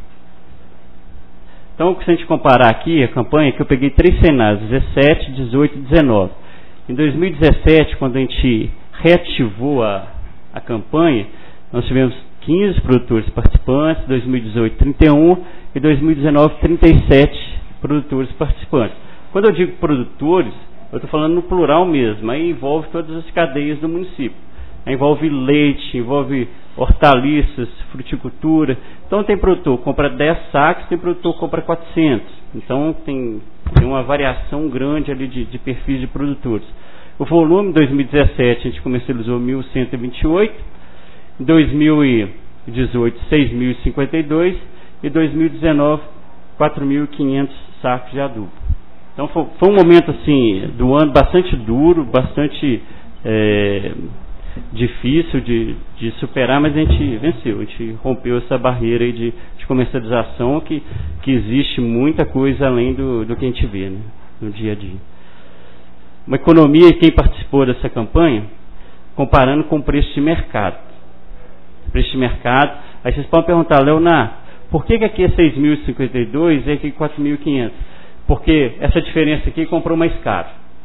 Então, se a gente comparar aqui a campanha, que eu peguei três cenários, dezessete, dezoito e dezenove. Em dois mil e dezessete, quando a gente reativou a, a campanha, nós tivemos quinze produtores participantes, dois mil e dezoito, trinta e um e dois mil e dezenove, trinta e sete produtores participantes. Quando eu digo produtores, eu estou falando no plural mesmo, aí envolve todas as cadeias do município. Aí envolve leite, envolve hortaliças, fruticultura. Então tem produtor que compra dez sacos, tem produtor que compra quatrocentos. Então tem, tem uma variação grande ali de, de perfis de produtores. O volume em dois mil e dezessete a gente comercializou mil cento e vinte e oito, em dois mil e dezoito seis mil e cinquenta e dois e dois mil e dezenove quatro mil e quinhentos sacos de adubo. Então foi, foi um momento assim do ano bastante duro, bastante é, difícil de, de superar, mas a gente venceu, a gente rompeu essa barreira aí de, de comercialização que, que existe muita coisa além do, do que a gente vê, né, no dia a dia. Uma economia, e quem participou dessa campanha, comparando com o preço de mercado. Preço de mercado, aí vocês podem perguntar, Leonardo, por que, que aqui é seis mil e cinquenta e dois e aqui é quatro mil e quinhentos? Porque essa diferença aqui comprou mais caro.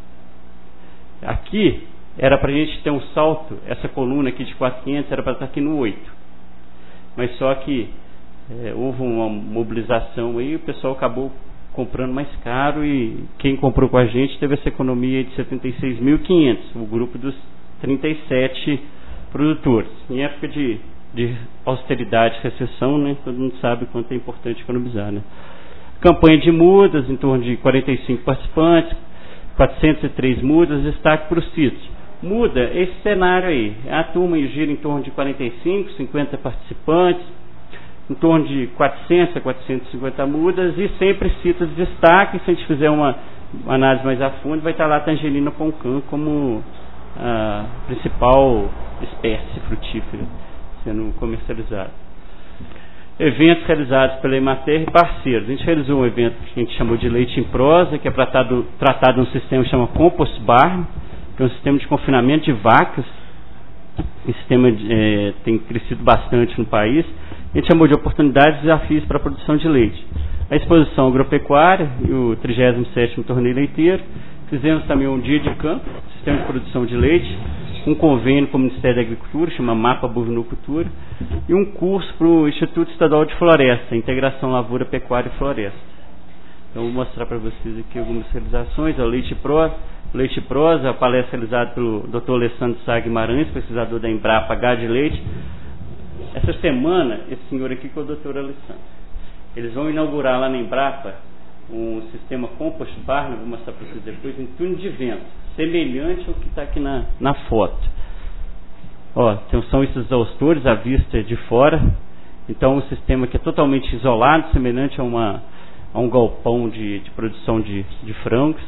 Aqui era para a gente ter um salto, essa coluna aqui de quatro mil e quinhentos era para estar aqui no oito. Mas só que é, houve uma mobilização aí, o pessoal acabou comprando mais caro e quem comprou com a gente teve essa economia de setenta e seis mil e quinhentos, o grupo dos trinta e sete produtores. Em época de, de austeridade, recessão, né, todo mundo sabe o quanto é importante economizar, né? Campanha de mudas, em torno de quarenta e cinco participantes, quatrocentas e três mudas, destaque para os sítios. Muda esse cenário aí. A turma gira em torno de quarenta e cinco, cinquenta participantes, em torno de quatrocentas a quatrocentas e cinquenta mudas, e sempre cita destaque. Se a gente fizer uma, uma análise mais a fundo, vai estar lá a tangerina poncã como a principal espécie frutífera sendo comercializada. Eventos realizados pela Emater e parceiros. A gente realizou um evento que a gente chamou de Leite em Prosa, que é tratado, tratado num sistema que chama Compost Barn, que é um sistema de confinamento de vacas. Esse sistema é, tem crescido bastante no país. A gente chamou de Oportunidades e Desafios para a Produção de Leite. A exposição agropecuária e o trigésimo sétimo Torneio Leiteiro. Fizemos também um dia de campo, sistema de produção de leite, um convênio com o Ministério da Agricultura, chama Mapa Bovinocultura, e um curso para o Instituto Estadual de Floresta, Integração Lavoura, Pecuária e Floresta. Então, vou mostrar para vocês aqui algumas realizações. O Leite Prosa, Leite Prosa, a palestra realizada pelo doutor Alessandro Sá Guimarães, pesquisador da Embrapa Gado de Leite. Essa semana, esse senhor aqui que é o doutor Alessandro. Eles vão inaugurar lá na Embrapa um sistema Compost Barn, vou mostrar para vocês depois, em túnel de vento, semelhante ao que está aqui na, na foto. Ó, então são esses exaustores à vista de fora. Então, um sistema que é totalmente isolado, semelhante a, uma, a um galpão de, de produção de, de frangos.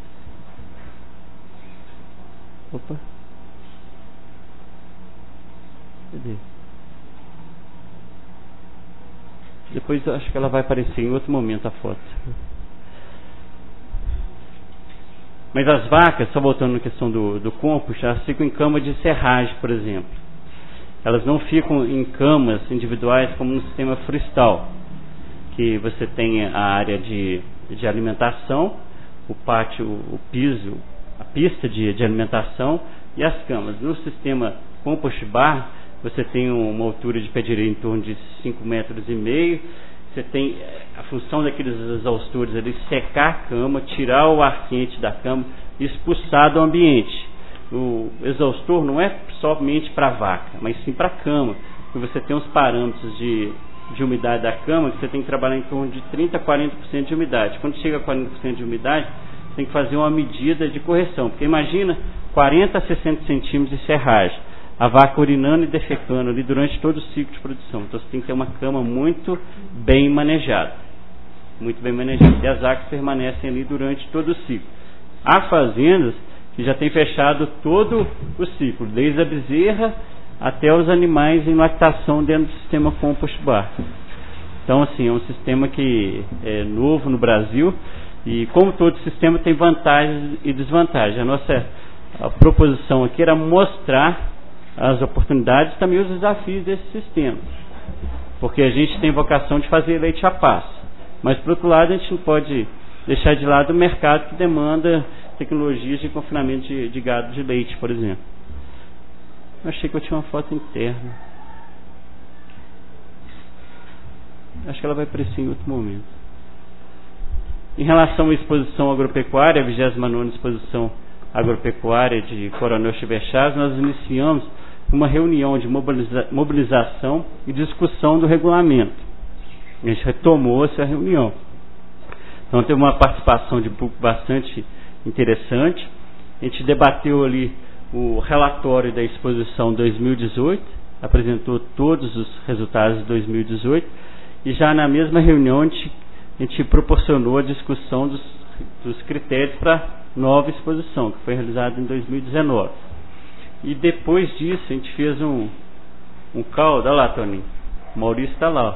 Opa. Cadê? Depois eu acho que ela vai aparecer em outro momento a foto. Mas as vacas, só voltando na questão do, do compost, elas ficam em cama de serragem, por exemplo. Elas não ficam em camas individuais como no sistema florestal, que você tem a área de, de alimentação, o pátio, o piso, a pista de, de alimentação e as camas. No sistema Compost Barn, você tem uma altura de pé direito em torno de cinco metros e meio. Você tem a função daqueles exaustores ali, secar a cama, tirar o ar quente da cama e expulsar do ambiente. O exaustor não é somente para a vaca, mas sim para a cama. Porque você tem os parâmetros de, de umidade da cama que você tem que trabalhar em torno de trinta a quarenta por cento de umidade. Quando chega a quarenta por cento de umidade, você tem que fazer uma medida de correção. Porque imagina quarenta a sessenta centímetros de serragem. A vaca urinando e defecando ali durante todo o ciclo de produção. Então você tem que ter uma cama muito bem manejada. muito bem manejadas. E as vacas permanecem ali durante todo o ciclo. Há fazendas que já têm fechado todo o ciclo, desde a bezerra até os animais em lactação dentro do sistema compost bar. Então, assim, é um sistema que é novo no Brasil e, como todo sistema, tem vantagens e desvantagens. A nossa a proposição aqui era mostrar as oportunidades e também os desafios desse sistema, porque a gente tem vocação de fazer leite a passo, mas, por outro lado, a gente não pode deixar de lado o mercado que demanda tecnologias de confinamento de, de gado de leite, por exemplo. Eu achei que eu tinha uma foto interna. Acho que ela vai aparecer em outro momento. Em relação à exposição agropecuária, a vigésima nona exposição agropecuária de Coronel Xavier Chaves, nós iniciamos uma reunião de mobiliza mobilização e discussão do regulamento. A gente retomou essa reunião. Então teve uma participação de público bastante interessante. A gente debateu ali o relatório da exposição dois mil e dezoito, apresentou todos os resultados de dois mil e dezoito, e já na mesma reunião a gente, a gente proporcionou a discussão dos, dos critérios para nova exposição, que foi realizada em dois mil e dezenove. E depois disso a gente fez um, um caldo, olha lá, Toninho, o Maurício está lá, ó.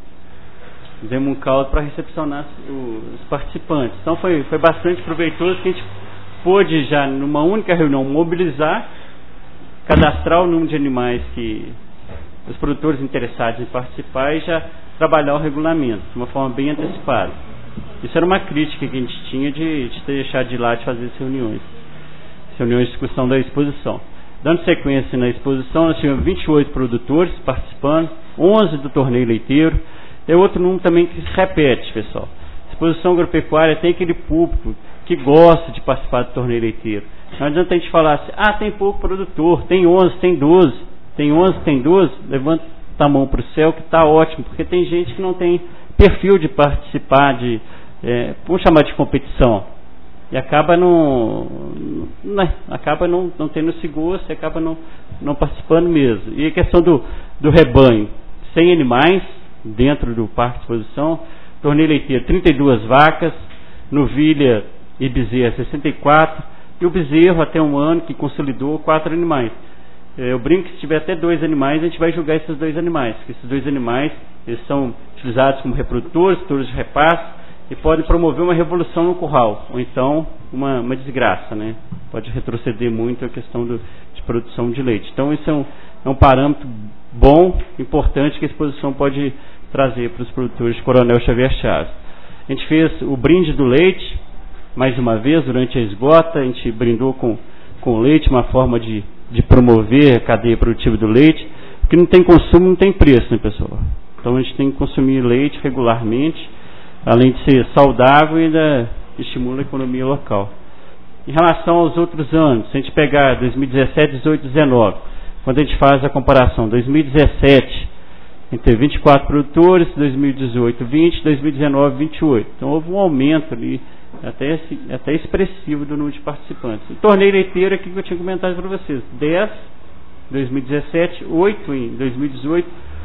Fizemos um caldo para recepcionar os participantes. Então foi, foi bastante proveitoso, que a gente pôde já numa única reunião mobilizar, cadastrar o número de animais que os produtores interessados em participar e já trabalhar o regulamento de uma forma bem antecipada. Isso era uma crítica que a gente tinha de, de ter deixado de lado de fazer essas reuniões, reuniões de discussão da exposição. Dando sequência na exposição, nós tivemos vinte e oito produtores participando, onze do torneio leiteiro. É outro número também que se repete, pessoal. A exposição agropecuária tem aquele público que gosta de participar do torneio leiteiro. Não adianta a gente falar assim, ah, tem pouco produtor, tem onze, tem doze, tem onze, tem doze, levanta a mão para o céu que está ótimo, porque tem gente que não tem perfil de participar de, é, vamos chamar de competição, e acaba não, não acaba não, não tendo esse gosto, e acaba não, não participando mesmo. E a questão do, do rebanho, cem animais dentro do parque de exposição, torneio leiteiro, trinta e duas vacas, novilha e bezerra, sessenta e quatro, e o bezerro até um ano que consolidou quatro animais. Eu brinco que se tiver até dois animais, a gente vai julgar esses dois animais, porque esses dois animais eles são utilizados como reprodutores, touros de repasse, e podem promover uma revolução no curral, ou então uma, uma desgraça, né? Pode retroceder muito a questão do, de produção de leite. Então isso é um, é um parâmetro bom, importante, que a exposição pode trazer para os produtores de Coronel Xavier Chaves. A gente fez o brinde do leite, mais uma vez, durante a esgota, a gente brindou com, com leite, uma forma de, de promover a cadeia produtiva do leite, porque não tem consumo, não tem preço, né, pessoal? Então a gente tem que consumir leite regularmente, além de ser saudável, ainda estimula a economia local. Em relação aos outros anos, se a gente pegar dois mil e dezessete, dezoito, dezenove, quando a gente faz a comparação, dois mil e dezessete, a gente teve vinte e quatro produtores, dois mil e dezoito, vinte, dois mil e dezenove, vinte e oito. Então houve um aumento ali, até, até expressivo do número de participantes. O torneio leiteiro aqui que eu tinha comentado para vocês, dez em dois mil e dezessete, oito em dois mil e dezoito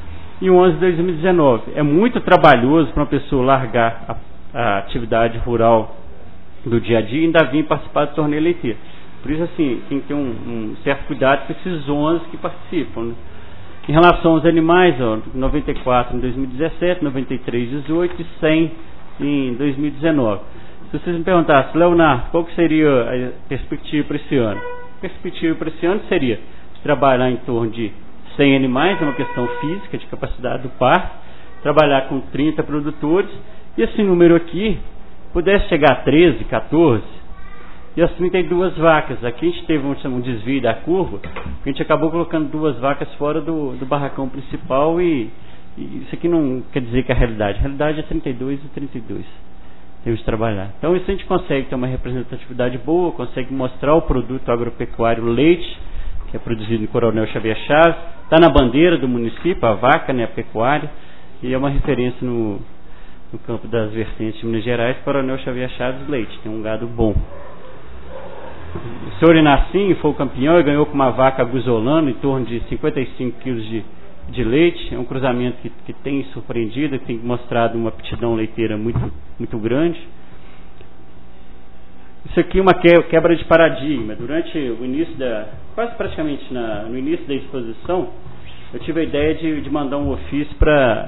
e onze em dois mil e dezenove. É muito trabalhoso para uma pessoa largar a, a atividade rural do dia a dia e ainda vir participar do torneio leiteiro. Por isso, assim, tem que ter um, um certo cuidado com esses onze que participam, né? Em relação aos animais, ó, noventa e quatro em dois mil e dezessete, noventa e três em dezoito e cem em dois mil e dezenove. Se vocês me perguntassem, Leonardo, qual que seria a perspectiva para esse ano? A perspectiva para esse ano seria trabalhar em torno de cem animais, é uma questão física, de capacidade do parque, trabalhar com trinta produtores, e esse número aqui pudesse chegar a treze, quatorze, e as trinta e duas vacas. Aqui a gente teve um, um desvio da curva, a gente acabou colocando duas vacas fora do, do barracão principal, e, e isso aqui não quer dizer que é a realidade. A realidade é trinta e dois e trinta e dois. Temos de trabalhar. Então isso a gente consegue ter uma representatividade boa, consegue mostrar o produto agropecuário, o leite, que é produzido em Coronel Xavier Chaves, está na bandeira do município, a vaca, né, a pecuária, e é uma referência no, no campo das vertentes de Minas Gerais. Coronel Xavier Chaves Leite, tem um gado bom. O senhor Inacim foi o campeão e ganhou com uma vaca guzolano em torno de cinquenta e cinco quilos de, de leite. É um cruzamento que, que tem surpreendido, que tem mostrado uma aptidão leiteira muito, muito grande. Isso aqui é uma quebra de paradigma. Durante o início da, quase praticamente na, no início da exposição, eu tive a ideia de, de mandar um ofício para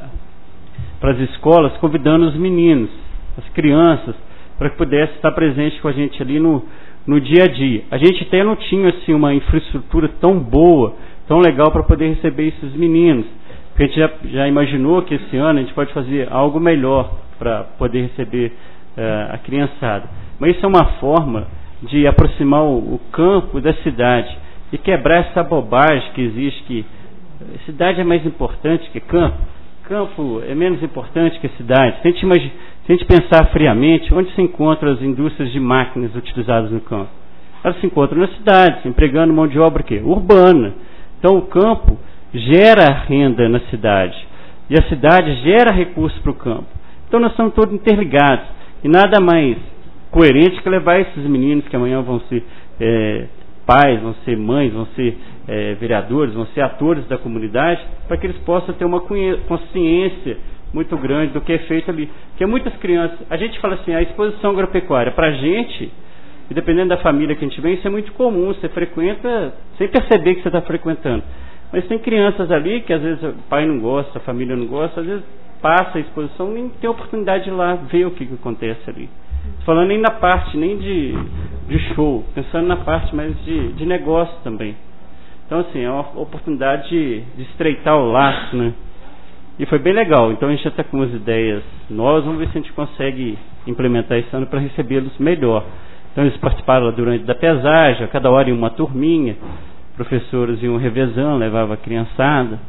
as escolas, convidando os meninos, as crianças, para que pudesse estar presente com a gente ali no, no dia a dia. A gente até não tinha assim, uma infraestrutura tão boa, tão legal para poder receber esses meninos. Porque a gente já, já imaginou que esse ano a gente pode fazer algo melhor para poder receber uh, a criançada. Mas isso é uma forma de aproximar o, o campo da cidade e quebrar essa bobagem que existe, que a cidade é mais importante que campo, campo é menos importante que a cidade. Se a gente, imagine, se a gente pensar friamente, onde se encontram as indústrias de máquinas utilizadas no campo? Elas se encontram nas cidades, empregando mão de obra quê? Urbana. Então o campo gera renda na cidade e a cidade gera recursos para o campo. Então nós estamos todos interligados e nada mais coerente que levar esses meninos que amanhã vão ser é, pais, vão ser mães, vão ser é, vereadores, vão ser atores da comunidade, para que eles possam ter uma consciência muito grande do que é feito ali. Porque muitas crianças, a gente fala assim, a exposição agropecuária, para a gente, e dependendo da família que a gente vem, isso é muito comum, você frequenta sem perceber que você está frequentando. Mas tem crianças ali que às vezes o pai não gosta, a família não gosta, às vezes passa a exposição e nem tem oportunidade de ir lá ver o que, que acontece ali. Falando nem na parte, nem de, de show, pensando na parte mais de, de negócio também. Então, assim, é uma oportunidade de, de estreitar o laço, né? E foi bem legal. Então, a gente já está com umas ideias novas, vamos ver se a gente consegue implementar esse ano para recebê-los melhor. Então, eles participaram durante da pesagem, a cada hora em uma turminha, professores iam revezando, levavam a criançada.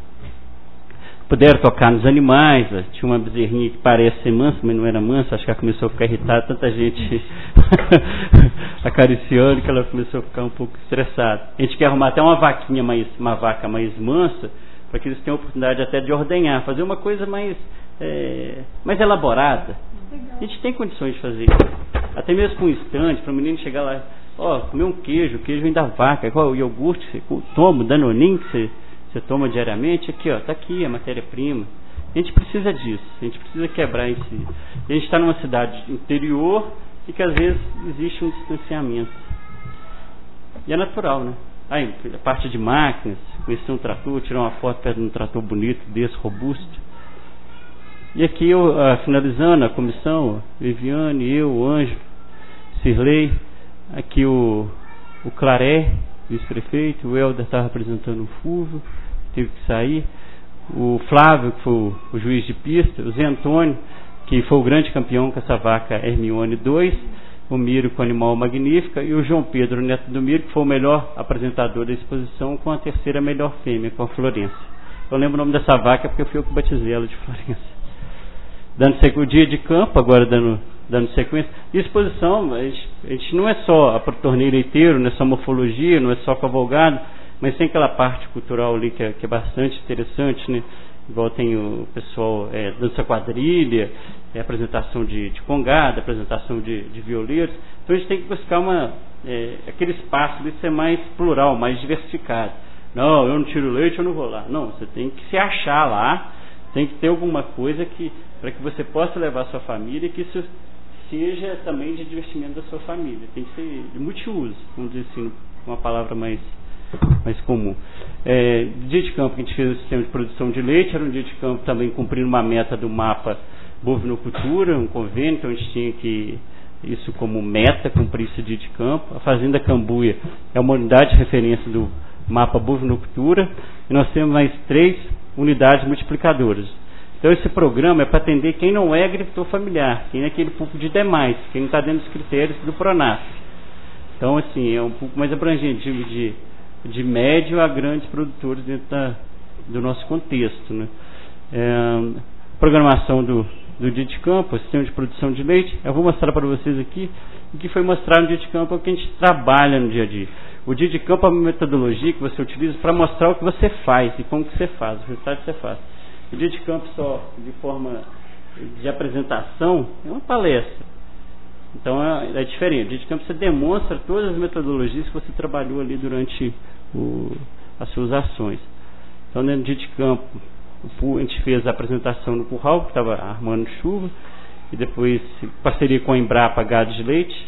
Puderam tocar nos animais, tinha uma bezerrinha que parece ser mansa, mas não era mansa, acho que ela começou a ficar irritada, tanta gente acariciando que ela começou a ficar um pouco estressada. A gente quer arrumar até uma vaquinha mais, uma vaca mais mansa, para que eles tenham a oportunidade até de ordenhar, fazer uma coisa mais, é, mais elaborada. A gente tem condições de fazer isso. Até mesmo com um estande, para o menino chegar lá, ó, comer um queijo, o queijo vem da vaca, qual é o iogurte que você toma, o danoninho que você... você toma diariamente, aqui ó, está aqui a matéria-prima. A gente precisa disso, a gente precisa quebrar esse. A gente está numa cidade interior e que às vezes existe um distanciamento. E é natural, né? Aí, a parte de máquinas, conhecer um trator, tirar uma foto perto de um trator bonito desse, robusto. E aqui eu, uh, finalizando a comissão, Viviane, eu, o Ângelo, Cirlei, aqui o, o Claré, vice-prefeito, o Helder estava representando o Fulvio, teve que sair, o Flávio, que foi o, o juiz de pista, o Zé Antônio, que foi o grande campeão com essa vaca Hermione dois, o Miro com o Animal Magnífica, e o João Pedro Neto do Miro, que foi o melhor apresentador da exposição, com a terceira melhor fêmea, com a Florença. Eu lembro o nome dessa vaca porque eu fui eu que batizei ela de Florença. Dando sequência, o dia de campo, agora dando, dando sequência. E exposição, a gente, a gente não é só a torneio leiteiro, não é só morfologia, não é só cavalgado, mas tem aquela parte cultural ali que é, que é bastante interessante, né? Igual tem o pessoal é, dança quadrilha, é, apresentação de, de congada, apresentação de, de violeiros. Então a gente tem que buscar uma, é, aquele espaço de ser mais plural, mais diversificado. Não, eu não tiro leite, eu não vou lá. Não, você tem que se achar lá, tem que ter alguma coisa que para que você possa levar a sua família e que isso seja também de divertimento da sua família. Tem que ser de multiuso, vamos dizer assim, uma palavra mais, mais comum. É, dia de campo que a gente fez o sistema de produção de leite, era um dia de campo também cumprindo uma meta do mapa bovinocultura, um convênio, então a gente tinha que isso como meta, cumprir esse dia de campo. A Fazenda Cambuia é uma unidade de referência do mapa bovinocultura e nós temos mais três unidades multiplicadoras. Então esse programa é para atender quem não é agricultor familiar, quem é aquele público de demais, quem não está dentro dos critérios do Pronaf. Então assim, é um pouco mais abrangente, de, de médio a grandes produtores dentro da, do nosso contexto, né? É, programação do, do dia de campo, o sistema de produção de leite, eu vou mostrar para vocês aqui o que foi mostrado no dia de campo, é o que a gente trabalha no dia a dia. O dia de campo é uma metodologia que você utiliza para mostrar o que você faz e como que você faz, o resultado que você faz. O dia de campo só de forma de apresentação é uma palestra. Então é, é diferente. O dia de campo você demonstra todas as metodologias que você trabalhou ali durante o, as suas ações. Então, no dia de campo, a gente fez a apresentação no curral, que estava armando chuva, e depois, parceria com a Embrapa Gado de Leite,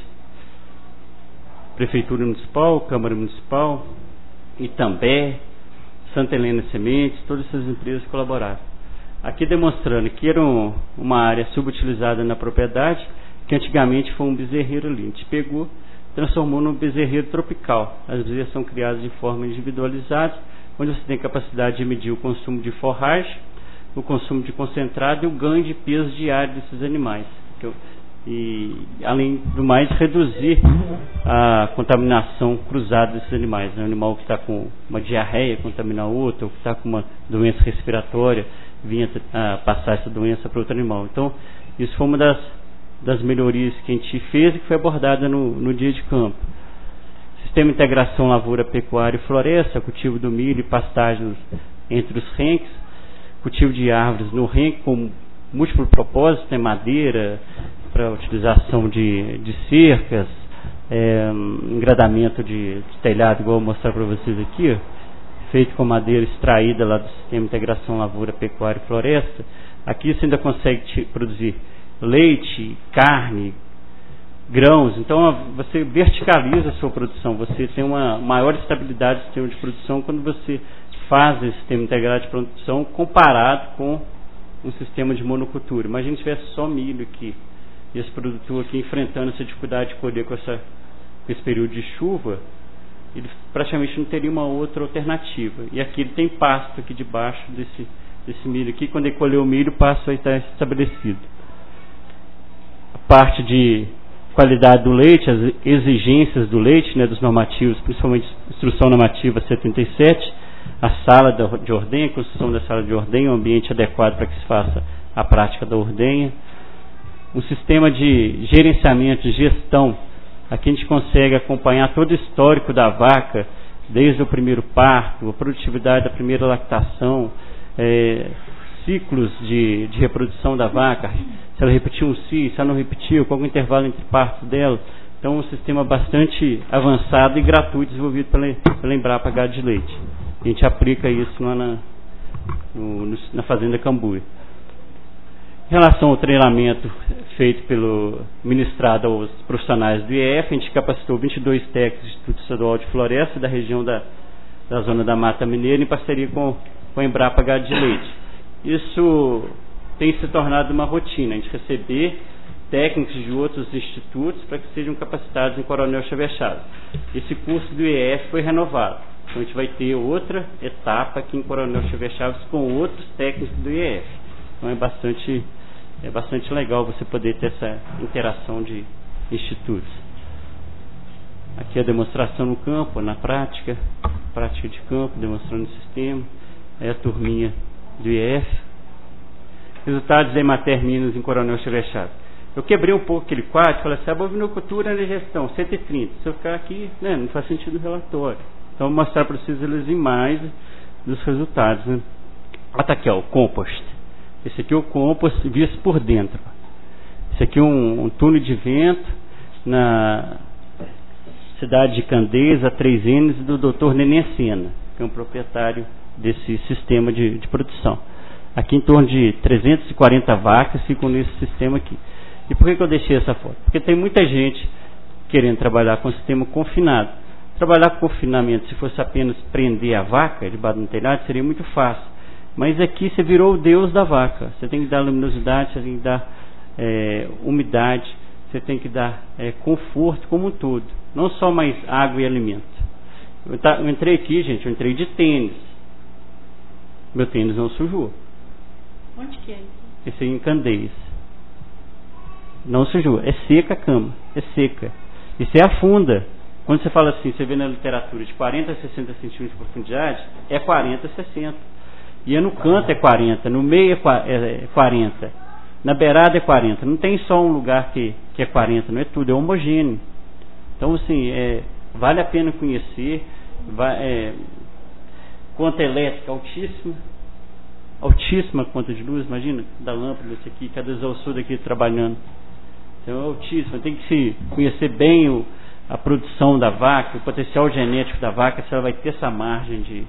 Prefeitura Municipal, Câmara Municipal, Itambé, Santa Helena Sementes, todas essas empresas colaboraram. Aqui demonstrando que era um, uma área subutilizada na propriedade, que antigamente foi um bezerreiro ali. A gente pegou, transformou num bezerreiro tropical. As bezerras são criadas de forma individualizada, onde você tem capacidade de medir o consumo de forragem, o consumo de concentrado e o ganho de peso diário desses animais. E, além do mais, reduzir a contaminação cruzada desses animais. Um animal que está com uma diarreia contaminar outro, ou que está com uma doença respiratória, vinha a passar essa doença para outro animal. Então, isso foi uma das, das melhorias que a gente fez e que foi abordada no, no dia de campo. Sistema de integração lavoura, pecuária e floresta, cultivo do milho e pastagem entre os renques, cultivo de árvores no renque com múltiplo propósito, tem madeira para utilização de, de cercas, é, engradamento de, de telhado, igual eu vou mostrar para vocês aqui, ó, feito com madeira extraída lá do sistema de integração lavoura, pecuária e floresta. Aqui você ainda consegue te, produzir leite, carne, grãos. Então você verticaliza a sua produção, você tem uma maior estabilidade do sistema de produção quando você faz esse sistema integrado de produção comparado com um sistema de monocultura. Imagina se tivesse só milho aqui, e esse produtor aqui enfrentando essa dificuldade de colher com, essa, com esse período de chuva, ele praticamente não teria uma outra alternativa. E aqui ele tem pasto aqui debaixo desse, desse milho aqui. Quando ele colher o milho, o pasto vai estar estabelecido. A parte de qualidade do leite, as exigências do leite, né, dos normativos, principalmente instrução normativa setenta e sete, a sala de ordenha, a construção da sala de ordenha, um ambiente adequado para que se faça a prática da ordenha. Um sistema de gerenciamento, de gestão. Aqui a gente consegue acompanhar todo o histórico da vaca, desde o primeiro parto, a produtividade da primeira lactação, é, ciclos de, de reprodução da vaca, se ela repetiu um cio, se ela não repetiu, qual é o intervalo entre partos dela. Então, um sistema bastante avançado e gratuito, desenvolvido pela, pela Embrapa Gado de Leite. A gente aplica isso lá na, no, na Fazenda Cambuí. Em relação ao treinamento feito pelo ministrado aos profissionais do I E F, a gente capacitou vinte e dois técnicos do Instituto Estadual de Floresta da região da, da zona da Mata Mineira em parceria com, com a Embrapa Gado de Leite. Isso tem se tornado uma rotina, a gente receber técnicos de outros institutos para que sejam capacitados em Coronel Xavier Chaves. Esse curso do I E F foi renovado, então a gente vai ter outra etapa aqui em Coronel Xavier Chaves com outros técnicos do I E F. Então é bastante... É bastante legal você poder ter essa interação de institutos. Aqui a demonstração no campo, na prática, prática de campo, demonstrando o sistema. É a turminha do I E F. Resultados da Emater Minas em Coronel Xavier Chaves. Eu quebrei um pouco aquele quadro e falei assim, a bovinocultura na gestão, cento e trinta. Se eu ficar aqui, né, não faz sentido o relatório. Então eu vou mostrar para vocês as imagens dos resultados. Né? Olha aqui, ó, o compost. Esse aqui é o compost visto por dentro. Esse aqui é um, um túnel de vento na cidade de Candeias, a três N's, do doutor Nenê Sena, que é um proprietário desse sistema de, de produção. Aqui em torno de trezentas e quarenta vacas ficam nesse sistema aqui. E por que, que eu deixei essa foto? Porque tem muita gente querendo trabalhar com o sistema confinado. Trabalhar com confinamento, se fosse apenas prender a vaca debaixo do telhado, seria muito fácil. Mas aqui você virou o deus da vaca. Você tem que dar luminosidade, você tem que dar é, umidade, você tem que dar é, conforto como um todo. Não só mais água e alimento. Eu, tá, eu entrei aqui, gente, eu entrei de tênis. Meu tênis não sujou. Onde que é? Esse aí em Candeias. Não sujou. É seca a cama. É seca. E você afunda. Quando você fala assim, você vê na literatura de quarenta a sessenta centímetros de profundidade, é quarenta a sessenta. E é no canto é quarenta, no meio é quarenta, na beirada é quarenta. Não tem só um lugar que, que é quarenta, não é tudo, é homogêneo. Então, assim, é, vale a pena conhecer. Vai, é, conta elétrica altíssima, altíssima conta de luz, imagina, da lâmpada desse aqui, cada exaustor daqui trabalhando. Então, é altíssima, tem que se conhecer bem o, a produção da vaca, o potencial genético da vaca, se ela vai ter essa margem de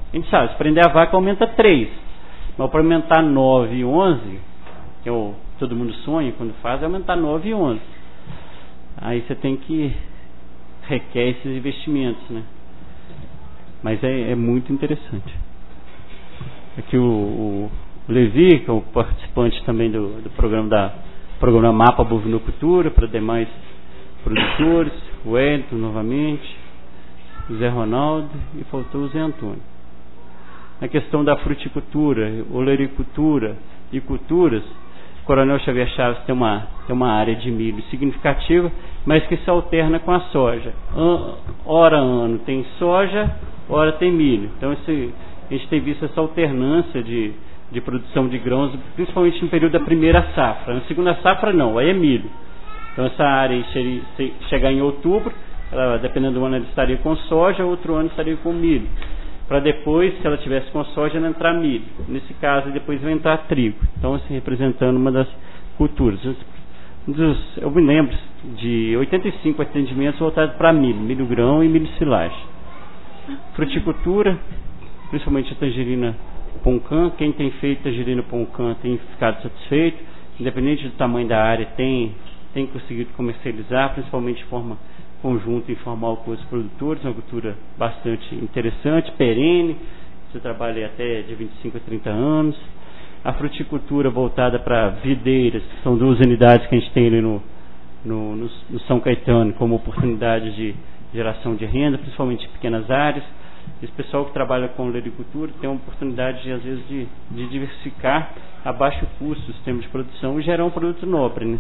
A gente sabe, se prender a vaca aumenta três. Mas para aumentar nove e onze, que é o todo mundo sonha quando faz, é aumentar nove e onze. Aí você tem que requer esses investimentos, né? Mas é, é muito interessante. Aqui o, o Levi, que é o participante também do, do programa da programa Mapa Bovinocultura para demais produtores, o Edson novamente, o Zé Ronaldo e faltou o Zé Antônio. Na questão da fruticultura, olericultura e culturas, Coronel Xavier Chaves tem uma, tem uma área de milho significativa, mas que se alterna com a soja. An, ora ano tem soja, ora tem milho. Então esse, a gente tem visto essa alternância de, de produção de grãos, principalmente no período da primeira safra. Na segunda safra não, aí é milho. Então essa área aí chegar em outubro, ela, dependendo do ano ela estaria com soja, outro ano estaria com milho. Para depois, se ela tivesse com soja, ela entrar milho. Nesse caso, depois vai entrar trigo. Então, assim, representando uma das culturas. Dos, eu me lembro de oitenta e cinco atendimentos voltados para milho, milho grão e milho silagem. Fruticultura, principalmente a tangerina Poncã. Quem tem feito tangerina Poncã tem ficado satisfeito. Independente do tamanho da área, tem, tem conseguido comercializar, principalmente de forma conjunto informal com os produtores, uma cultura bastante interessante, perene, você trabalha até de vinte e cinco a trinta anos. A fruticultura voltada para videiras, que são duas unidades que a gente tem ali no, no, no, no São Caetano, como oportunidade de geração de renda, principalmente em pequenas áreas. Esse pessoal que trabalha com olericultura tem uma oportunidade, de, às vezes, de, de diversificar a baixo custo o sistema de produção e gerar um produto nobre, né?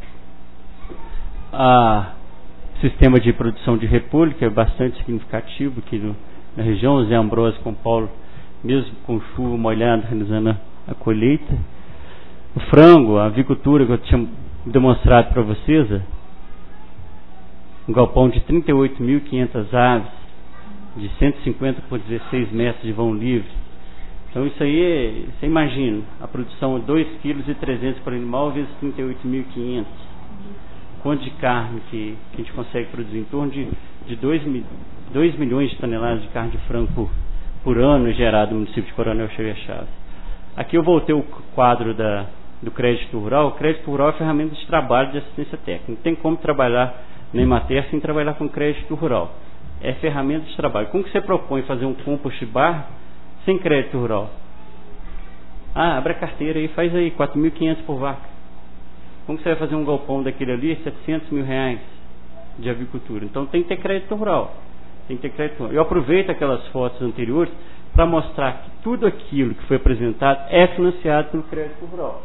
A sistema de produção de repolho, que é bastante significativo aqui no, na região, o Zé Ambrosio com o Paulo, mesmo com chuva molhada, realizando a, a colheita. O frango, a avicultura que eu tinha demonstrado para vocês, um galpão de trinta e oito mil e quinhentas aves, de cento e cinquenta por dezesseis metros de vão livre. Então isso aí, você imagina, a produção é dois vírgula três quilos por animal vezes trinta e oito mil e quinhentos. Quanto de carne que, que a gente consegue produzir? Em torno de, de dois milhões de toneladas de carne de frango por, por ano gerado no município de Coronel Xavier Chaves. Aqui eu voltei o quadro da, do crédito rural. O crédito rural é ferramenta de trabalho de assistência técnica. Não tem como trabalhar na Emater sem trabalhar com crédito rural. É ferramenta de trabalho. Como que você propõe fazer um compost bar sem crédito rural? Ah, abre a carteira aí, faz aí, quatro mil e quinhentos por vaca. Como você vai fazer um galpão daquele ali, setecentos mil reais de avicultura? Então tem que ter crédito rural. Tem que ter crédito rural. Eu aproveito aquelas fotos anteriores para mostrar que tudo aquilo que foi apresentado é financiado pelo crédito rural.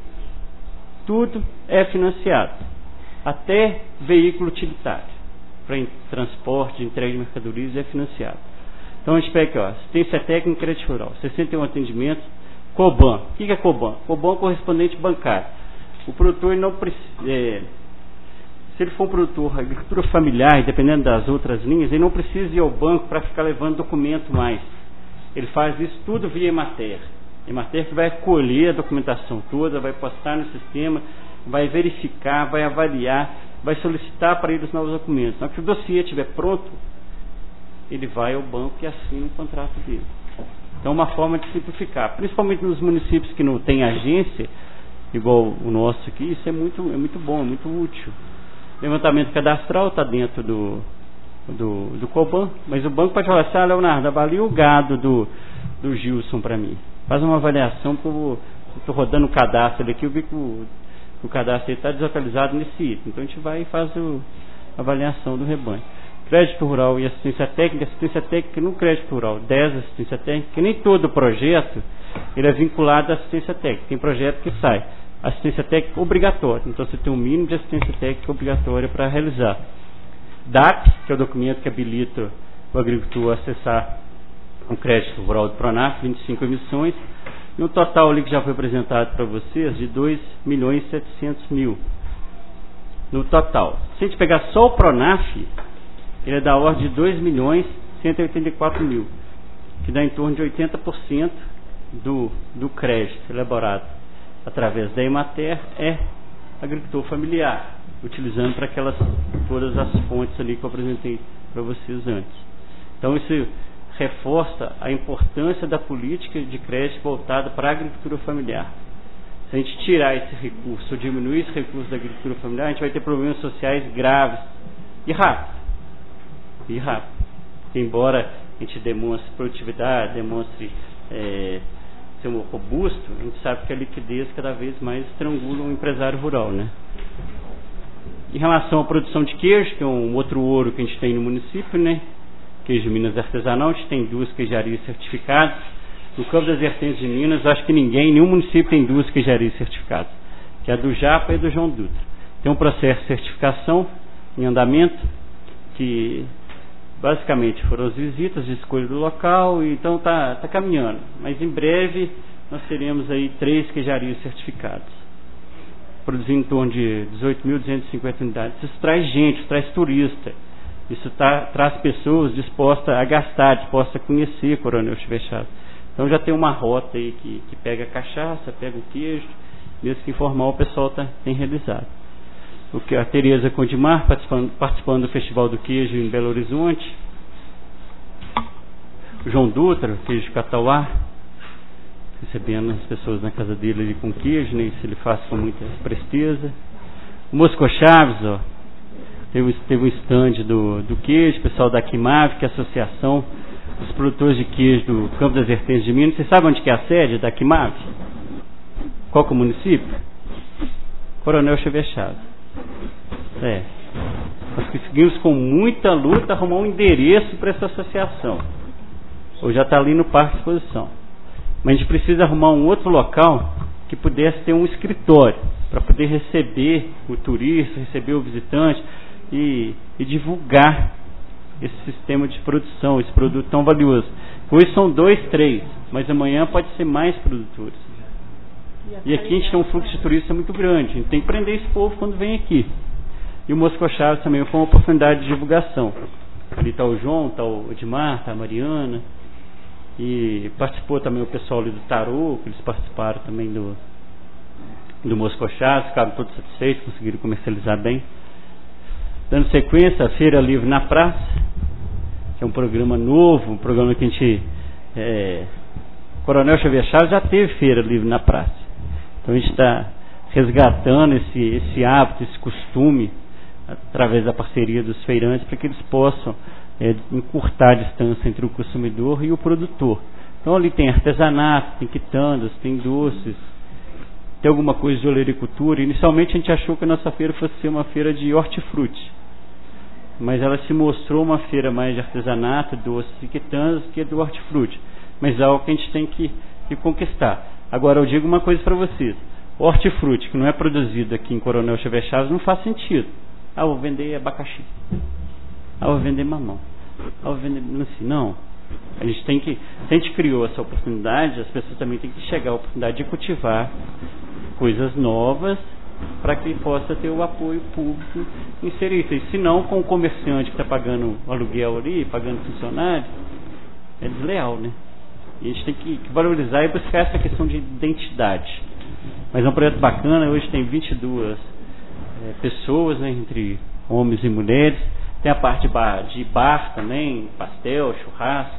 Tudo é financiado. Até veículo utilitário. Para transporte, entrega de mercadorias é financiado. Então a gente pega aqui, ó, assistência técnica e crédito rural. sessenta e um atendimentos. Coban. O que é Coban? Coban é correspondente bancário. O produtor não precisa, é, se ele for um produtor agricultura familiar, dependendo das outras linhas, ele não precisa ir ao banco para ficar levando documento mais. Ele faz isso tudo via Emater. Emater que vai colher a documentação toda, vai postar no sistema, vai verificar, vai avaliar, vai solicitar para ele os novos documentos. Na hora que o dossiê estiver pronto, ele vai ao banco e assina o contrato dele. Então, uma forma de simplificar, principalmente nos municípios que não têm agência, igual o nosso aqui, isso é muito, é muito bom, é muito útil. Levantamento cadastral está dentro do, do, do Coban, mas o banco pode falar assim: ah, Leonardo, avalia o gado do, do Gilson para mim. Faz uma avaliação, porque eu estou rodando o cadastro ali aqui, eu vi que o, o cadastro está desatualizado nesse item. Então a gente vai e faz o, a avaliação do rebanho. Crédito rural e assistência técnica. Assistência técnica no crédito rural, dez assistência técnica, que nem todo projeto ele é vinculado à assistência técnica. Tem projeto que sai assistência técnica obrigatória, então você tem um mínimo de assistência técnica obrigatória para realizar. D A P, que é o documento que habilita o agricultor a acessar um crédito rural do Pronaf, vinte e cinco emissões, e um total ali que já foi apresentado para vocês de dois milhões e setecentos mil no total. Se a gente pegar só o Pronaf, ele é da ordem de dois milhões cento e oitenta e quatro mil, que dá em torno de oitenta por cento do, do crédito elaborado através da Emater é agricultor familiar, utilizando para aquelas todas as fontes ali que eu apresentei para vocês antes. Então isso reforça a importância da política de crédito voltada para a agricultura familiar. Se a gente tirar esse recurso, ou diminuir esse recurso da agricultura familiar, a gente vai ter problemas sociais graves e rápido. E rápido. Embora a gente demonstre produtividade, demonstre é, ser um robusto, a gente sabe que a liquidez cada vez mais estrangula o empresário rural, né? Em relação à produção de queijo, que é um outro ouro que a gente tem no município, né? Queijo de Minas artesanal, a gente tem duas queijarias certificadas. No campo das vertentes de Minas, acho que ninguém, nenhum município tem duas queijarias certificadas, que é a do Japa e a do João Dutra. Tem um processo de certificação em andamento, que basicamente foram as visitas de escolha do local, e então está tá caminhando. Mas em breve nós teremos aí três queijarias certificadas, produzindo em torno de dezoito mil duzentas e cinquenta unidades. Isso traz gente, isso traz turista, isso tá, traz pessoas dispostas a gastar, dispostas a conhecer Coronel Xavier Chaves. Então já tem uma rota aí que, que pega a cachaça, pega o queijo, mesmo que informal o pessoal tá, tem realizado. O que a Tereza Condimar participando, participando do Festival do Queijo em Belo Horizonte. O João Dutra, queijo de Catauá, recebendo as pessoas na casa dele ali com queijo, né? Isso ele faz com muita presteza. O Mosco Chaves, ó, teve, teve um stand do, do queijo, o pessoal da Quimave, que é a associação dos produtores de queijo do Campo das Vertentes de Minas. Você sabe onde que é a sede da Quimave? Qual que é o município? Coronel Xavier Chaves. É. Nós conseguimos com muita luta arrumar um endereço para essa associação. Ou já está ali no Parque de Exposição. Mas a gente precisa arrumar um outro local que pudesse ter um escritório para poder receber o turista, receber o visitante e, e divulgar esse sistema de produção, esse produto tão valioso. Hoje são dois, três, mas amanhã pode ser mais produtores. E aqui a gente tem um fluxo de turista muito grande, a gente tem que prender esse povo quando vem aqui. E o Mosco Chaves também foi uma oportunidade de divulgação. Ali está o João, está o Edmar, está a Mariana, e participou também o pessoal ali do Tarô, que eles participaram também do, do Mosco Chaves, ficaram todos satisfeitos, conseguiram comercializar bem. Dando sequência, a Feira Livre na Praça, que é um programa novo, um programa que a gente... É, Coronel Xavier Chaves já teve Feira Livre na Praça. Então a gente está resgatando esse, esse hábito, esse costume, através da parceria dos feirantes, para que eles possam é, encurtar a distância entre o consumidor e o produtor. Então ali tem artesanato, tem quitandas, tem doces, tem alguma coisa de olericultura. Inicialmente a gente achou que a nossa feira fosse ser uma feira de hortifruti, mas ela se mostrou uma feira mais de artesanato, doces e quitandas, que é do hortifruti. Mas é algo que a gente tem que, que conquistar. Agora eu digo uma coisa para vocês: o hortifruti que não é produzido aqui em Coronel Xavier Chaves não faz sentido. Ah, vou vender abacaxi, ah, vou vender mamão, ah, vou vender melancia. Não, a gente tem que, se a gente criou essa oportunidade, as pessoas também têm que chegar à oportunidade de cultivar coisas novas, para que possa ter o apoio público inserido. E se não, com o comerciante que está pagando o aluguel ali, pagando funcionário, é desleal, né? E a gente tem que, que valorizar e buscar essa questão de identidade. Mas é um projeto bacana. Hoje tem vinte e duas é, pessoas, né, entre homens e mulheres. Tem a parte de bar, de bar também, pastel, churrasco,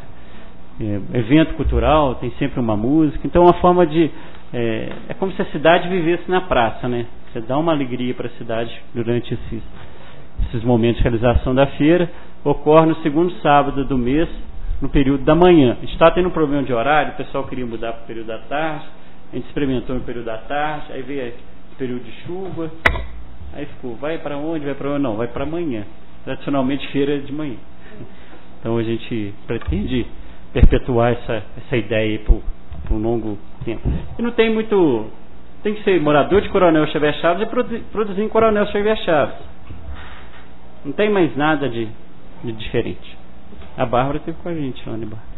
é, evento cultural, tem sempre uma música. Então é uma forma de... É, é como se a cidade vivesse na praça, né? Você dá uma alegria para a cidade durante esses, esses momentos de realização da feira. Ocorre no segundo sábado do mês, no período da manhã. A gente está tendo um problema de horário, o pessoal queria mudar para o período da tarde, a gente experimentou no período da tarde, aí veio o período de chuva, aí ficou, vai para onde, vai para onde? Não, vai para amanhã. Tradicionalmente feira de manhã. Então a gente pretende perpetuar essa, essa ideia aí por, por um longo tempo. E não tem muito... Tem que ser morador de Coronel Xavier Chaves e produ, produzir em Coronel Xavier Chaves. Não tem mais nada de, de diferente. A Bárbara esteve com a gente lá de Bárbara.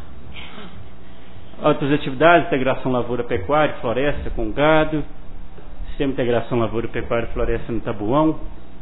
Outras atividades: integração lavoura, pecuária, floresta com gado, sistema de integração lavoura, pecuária e floresta no Tabuão,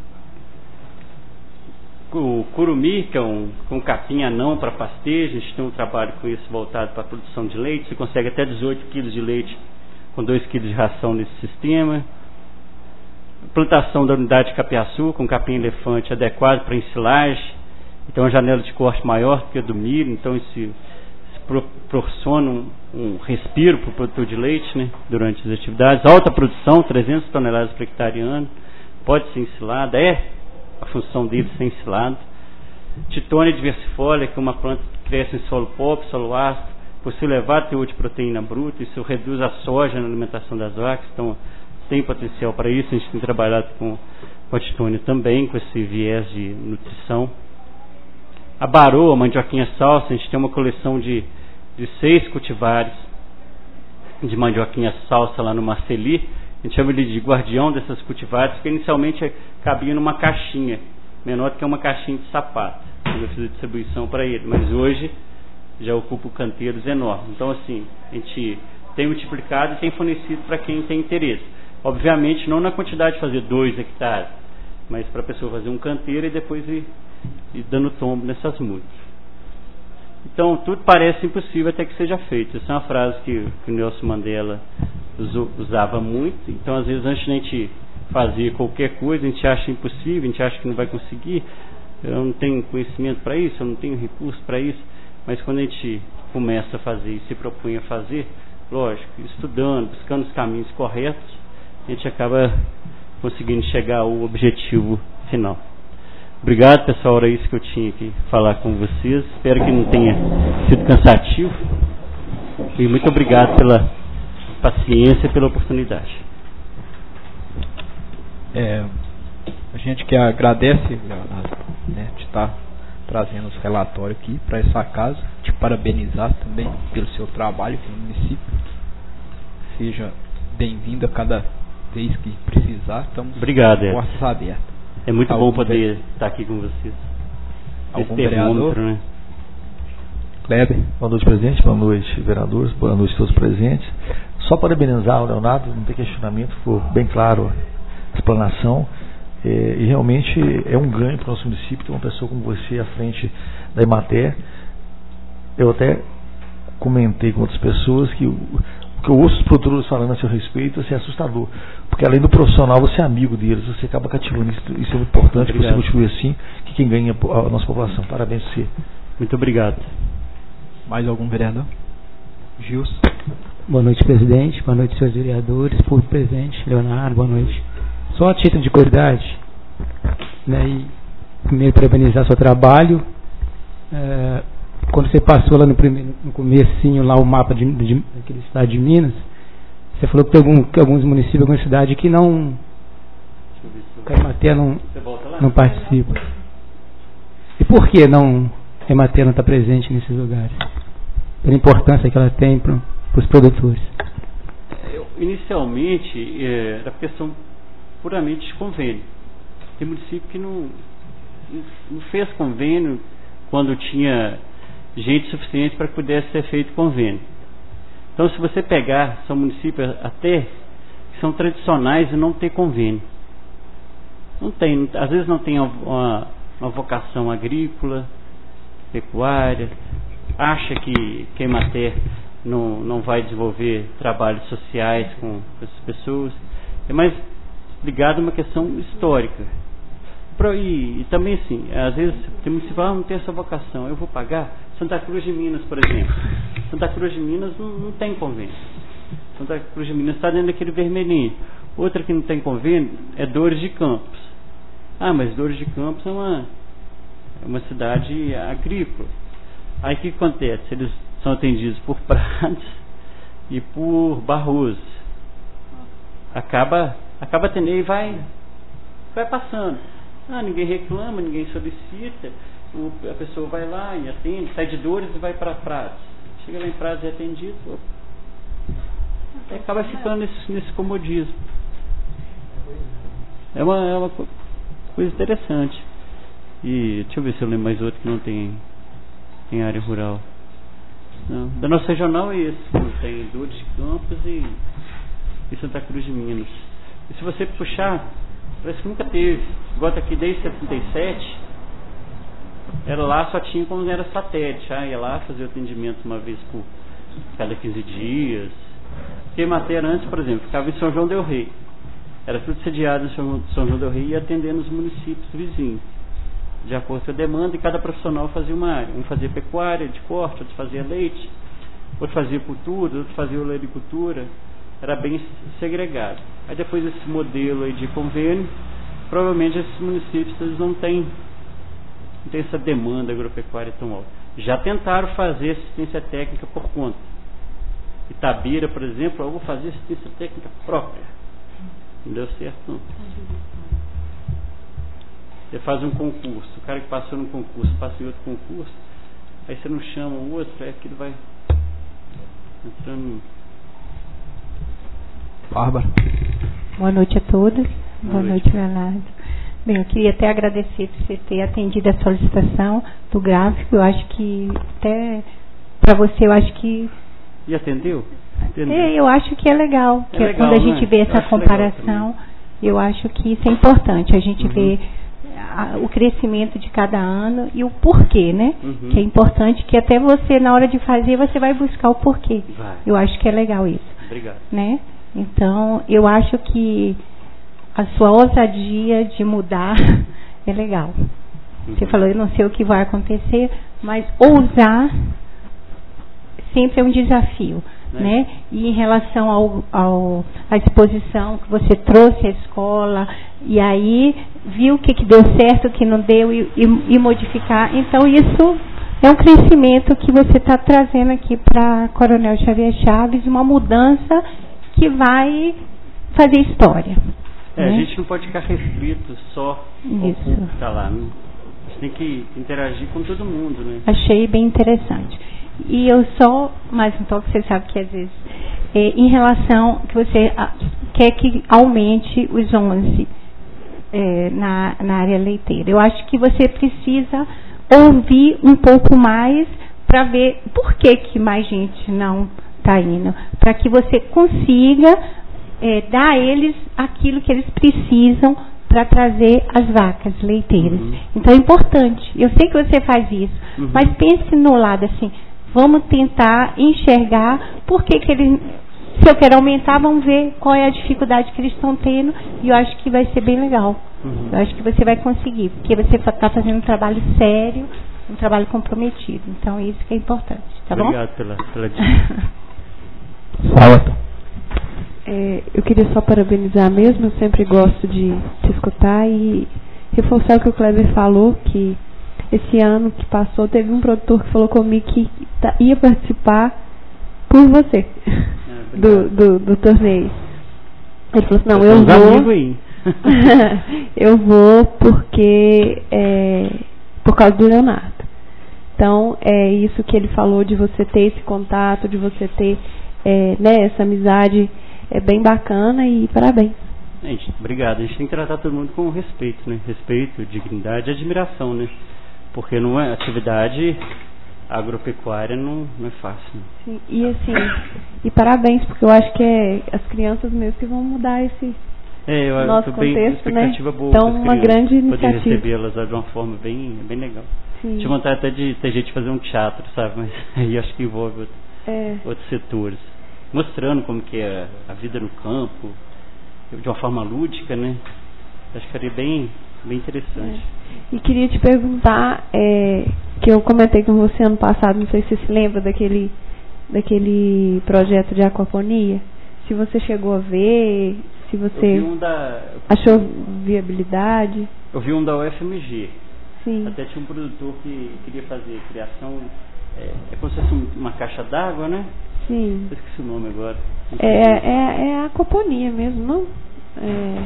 o curumi, que é um, um capim anão para pastejo. A gente tem um trabalho com isso voltado para a produção de leite. Você consegue até dezoito quilos de leite com dois quilos de ração nesse sistema. Plantação da unidade de capiaçu com capim elefante adequado para ensilagem Então, a janela de corte maior do que a do milho, então isso, isso proporciona um, um respiro para o produtor de leite, né, durante as atividades. Alta produção, trezentas toneladas por hectare ano, pode ser ensilada, é a função dele ser ensilado. Titônia diversifolia, que é uma planta que cresce em solo pobre, solo ácido, possui elevado teor de proteína bruta, isso reduz a soja na alimentação das vacas, então tem potencial para isso. A gente tem trabalhado com, com a Titônia também, com esse viés de nutrição. A baroa, a mandioquinha salsa, a gente tem uma coleção de, de seis cultivares de mandioquinha salsa lá no Marceli. A gente chama ele de guardião dessas cultivares, porque inicialmente cabia numa caixinha, menor do que uma caixinha de sapato, quando eu fiz a distribuição para ele, mas hoje já ocupa canteiros enormes. Então, assim, a gente tem multiplicado e tem fornecido para quem tem interesse. Obviamente, não na quantidade de fazer dois hectares, mas para a pessoa fazer um canteiro e depois ir, ir dando tombo nessas mudas. Então, tudo parece impossível até que seja feito. Essa é uma frase que, que o Nelson Mandela usou, usava muito. Então, às vezes, antes de a gente fazer qualquer coisa, a gente acha impossível, a gente acha que não vai conseguir. Eu não tenho conhecimento para isso, eu não tenho recurso para isso. Mas quando a gente começa a fazer e se propõe a fazer, lógico, estudando, buscando os caminhos corretos, a gente acaba conseguindo chegar ao objetivo final. Obrigado, pessoal, era isso que eu tinha que falar com vocês. Espero que não tenha sido cansativo. E muito obrigado pela paciência e pela oportunidade. É, a gente que agradece, Leonardo, né, de estar trazendo os relatórios aqui para essa casa, te parabenizar também pelo seu trabalho aqui no município. Seja bem-vindo a cada vez que precisar. Estamos Obrigado, com portas abertas. É muito Algum bom poder ve... estar aqui com vocês. Algum vereador? Né? Kleber. Boa noite, presidente. Boa noite, vereadores. Boa noite a todos presentes. Só parabenizar o Leonardo, não tem questionamento, ficou bem claro a explanação. É, e realmente é um ganho para o nosso município ter uma pessoa como você à frente da Emater. Eu até comentei com outras pessoas que o que eu ouço os produtores falando a seu respeito assim, é assustador, porque além do profissional você é amigo deles, você acaba cativando isso, isso é muito importante. Obrigado. Que você continue assim, que quem ganha é a nossa população. Parabéns a você. Muito obrigado. Mais algum vereador? Gilson. Boa noite, presidente. Boa noite, senhores vereadores, público presente. Leonardo, boa noite. Só a título de curiosidade, né, e primeiro parabenizar seu trabalho. É, quando você passou lá no, primeiro, no comecinho lá o mapa de, de, daquele estado de Minas, você falou que tem algum, que alguns municípios, alguma cidade que não que a Emater não, não participa. E por que não a Emater não está presente nesses lugares? Pela importância que ela tem para os produtores. Eu, inicialmente é, era questão puramente de convênio. Tem município que não, não fez convênio quando tinha gente suficiente para que pudesse ser feito convênio. Então, se você pegar, são municípios até que são tradicionais e não tem convênio. Não tem, às vezes não tem uma, uma vocação agrícola, pecuária, acha que, que a Emater não, não vai desenvolver trabalhos sociais com essas pessoas. É mais ligado a uma questão histórica. E, e também assim, às vezes tem município que ah, não tem essa vocação, eu vou pagar. Santa Cruz de Minas, por exemplo. Santa Cruz de Minas não, não tem convênio. Santa Cruz de Minas está dentro daquele vermelhinho. Outra que não tem convênio é Dores de Campos. Ah, mas Dores de Campos é uma, é uma cidade agrícola. Aí o que acontece? Eles são atendidos por Prados e por Barroso. Acaba, acaba tendo e vai, vai passando. Ah, ninguém reclama, ninguém solicita. O, a pessoa vai lá e atende, sai de Dores e vai para Prados. Chega lá em Prados e é atendido. Opa. Acaba ficando nesse, nesse comodismo. É uma, é uma coisa interessante. E deixa eu ver se eu lembro mais outro que não tem em área rural. Não. Da nossa regional é esse. Tem Dores de Campos e, e Santa Cruz de Minas. E se você puxar, parece que nunca teve. Igual aqui desde setenta e sete, era lá, só tinha quando era satélite. Ah, ia lá fazer o atendimento uma vez por cada quinze dias. Porque Emater antes, por exemplo, ficava em São João del Rei. Era tudo sediado em São João del Rei e atendendo os municípios vizinhos. de acordo com a demanda, e cada profissional fazia uma área. Um fazia pecuária, de corte, outro fazia leite, outro fazia cultura, outro fazia olericultura. Era bem segregado. Aí depois desse modelo aí de convênio, provavelmente esses municípios eles não têm, não têm essa demanda agropecuária tão alta. Já tentaram fazer assistência técnica por conta. Itabira, por exemplo, eu vou fazer assistência técnica própria. Não deu certo não. Você faz um concurso, o cara que passou no concurso passa em outro concurso, aí você não chama o outro, aí aquilo vai entrando. Bárbara. Boa noite a todos. Boa, Boa noite, noite, Leonardo. Bem, eu queria até agradecer por você ter atendido a solicitação do gráfico. Eu acho que até para você, eu acho que... E atendeu? atendeu? É, eu acho que é legal. É que legal, quando a gente né? vê essa eu comparação, eu acho que isso é importante. A gente uhum. vê a, o crescimento de cada ano e o porquê, né? Uhum. Que é importante que até você, na hora de fazer, você vai buscar o porquê. Vai. Eu acho que é legal isso. Obrigado. Né? Então, eu acho que a sua ousadia de mudar é legal. Uhum. Você falou, eu não sei o que vai acontecer, mas ousar sempre é um desafio. É. Né? E em relação ao, ao, à exposição que você trouxe à escola, e aí viu o que, que deu certo, o que não deu, e, e, e modificar. Então, isso é um crescimento que você está trazendo aqui para Coronel Xavier Chaves, uma mudança que vai fazer história. É, né? A gente não pode ficar restrito só ao Isso. público que está lá. Né? A gente tem que interagir com todo mundo. Né? Achei bem interessante. E eu só, mais um toque, você sabe que às vezes, é, em relação que você a, quer que aumente os onze é, na, na área leiteira. Eu acho que você precisa ouvir um pouco mais para ver por que, que mais gente não está indo. Para que você consiga é, dar a eles aquilo que eles precisam para trazer as vacas leiteiras. Uhum. Então é importante. Eu sei que você faz isso, uhum. mas pense no lado assim, vamos tentar enxergar por que, que eles... Se eu quero aumentar, vamos ver qual é a dificuldade que eles estão tendo, e eu acho que vai ser bem legal. Uhum. Eu acho que você vai conseguir, porque você está fazendo um trabalho sério, um trabalho comprometido. Então, isso que é importante, tá bom? Obrigado pela, pela dica. Fala. É, eu queria só parabenizar mesmo, eu sempre gosto de te escutar e reforçar o que o Kleber falou, que esse ano que passou, teve um produtor que falou comigo que tá, ia participar por você, é, do, do, do torneio. Ele falou assim, não, eu, eu vou eu vou porque é, por causa do Leonardo. Então, é isso que ele falou, de você ter esse contato, de você ter é, né, essa amizade, é bem bacana e parabéns. Gente, obrigado. A gente tem que tratar todo mundo com respeito, né? Respeito, dignidade e admiração, né? Porque não é atividade agropecuária, não, não é fácil. Né? Sim, e assim, e parabéns, porque eu acho que é as crianças mesmo que vão mudar esse é, eu nosso bem, contexto, expectativa né? boa Então, uma grande iniciativa. Poder recebê-las de uma forma bem, bem legal. Sim. Tinha vontade até de ter gente fazer um teatro, sabe? Mas aí acho que envolve outro, é. outros setores. Mostrando como que é a vida no campo, de uma forma lúdica, né? Acho que seria bem, bem interessante. É. E queria te perguntar, é, que eu comentei com você ano passado, não sei se você se lembra daquele, daquele projeto de aquaponia, se você chegou a ver, se você eu vi um da, achou viabilidade. Eu vi um da U F M G. Sim. Até tinha um produtor que queria fazer criação, é, é como se fosse uma caixa d'água, né? Sim. Eu esqueci o nome agora. É, é, é a aquaponia mesmo, não? É,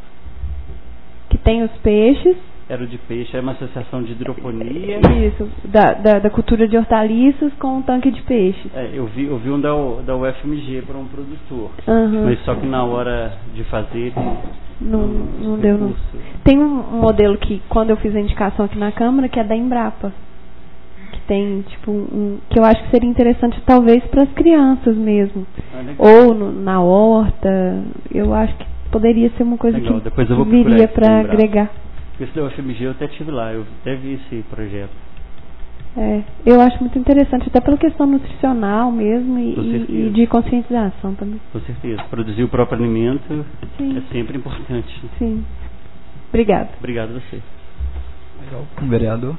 que tem os peixes. Era o de peixe, era uma associação de hidroponia. Isso, da, da, da cultura de hortaliças com um tanque de peixes. É, eu vi, eu vi um da, da U F M G para um produtor. Uhum. Mas só que na hora de fazer não, não, não deu. Não. Tem um, um modelo que, quando eu fiz a indicação aqui na Câmara, que é da Embrapa. Que tem, tipo, um, que eu acho que seria interessante talvez para as crianças mesmo. Ah, ou no, na horta. Eu acho que poderia ser uma coisa legal. que, Depois eu vou que viria para agregar. Esse da U F M G eu até estive lá, eu até vi esse projeto. É, eu acho muito interessante, até pela questão nutricional mesmo e, e, e de conscientização também. Com certeza. Produzir o próprio alimento Sim. é sempre importante. Sim. Obrigada. Obrigado a você. Um vereador.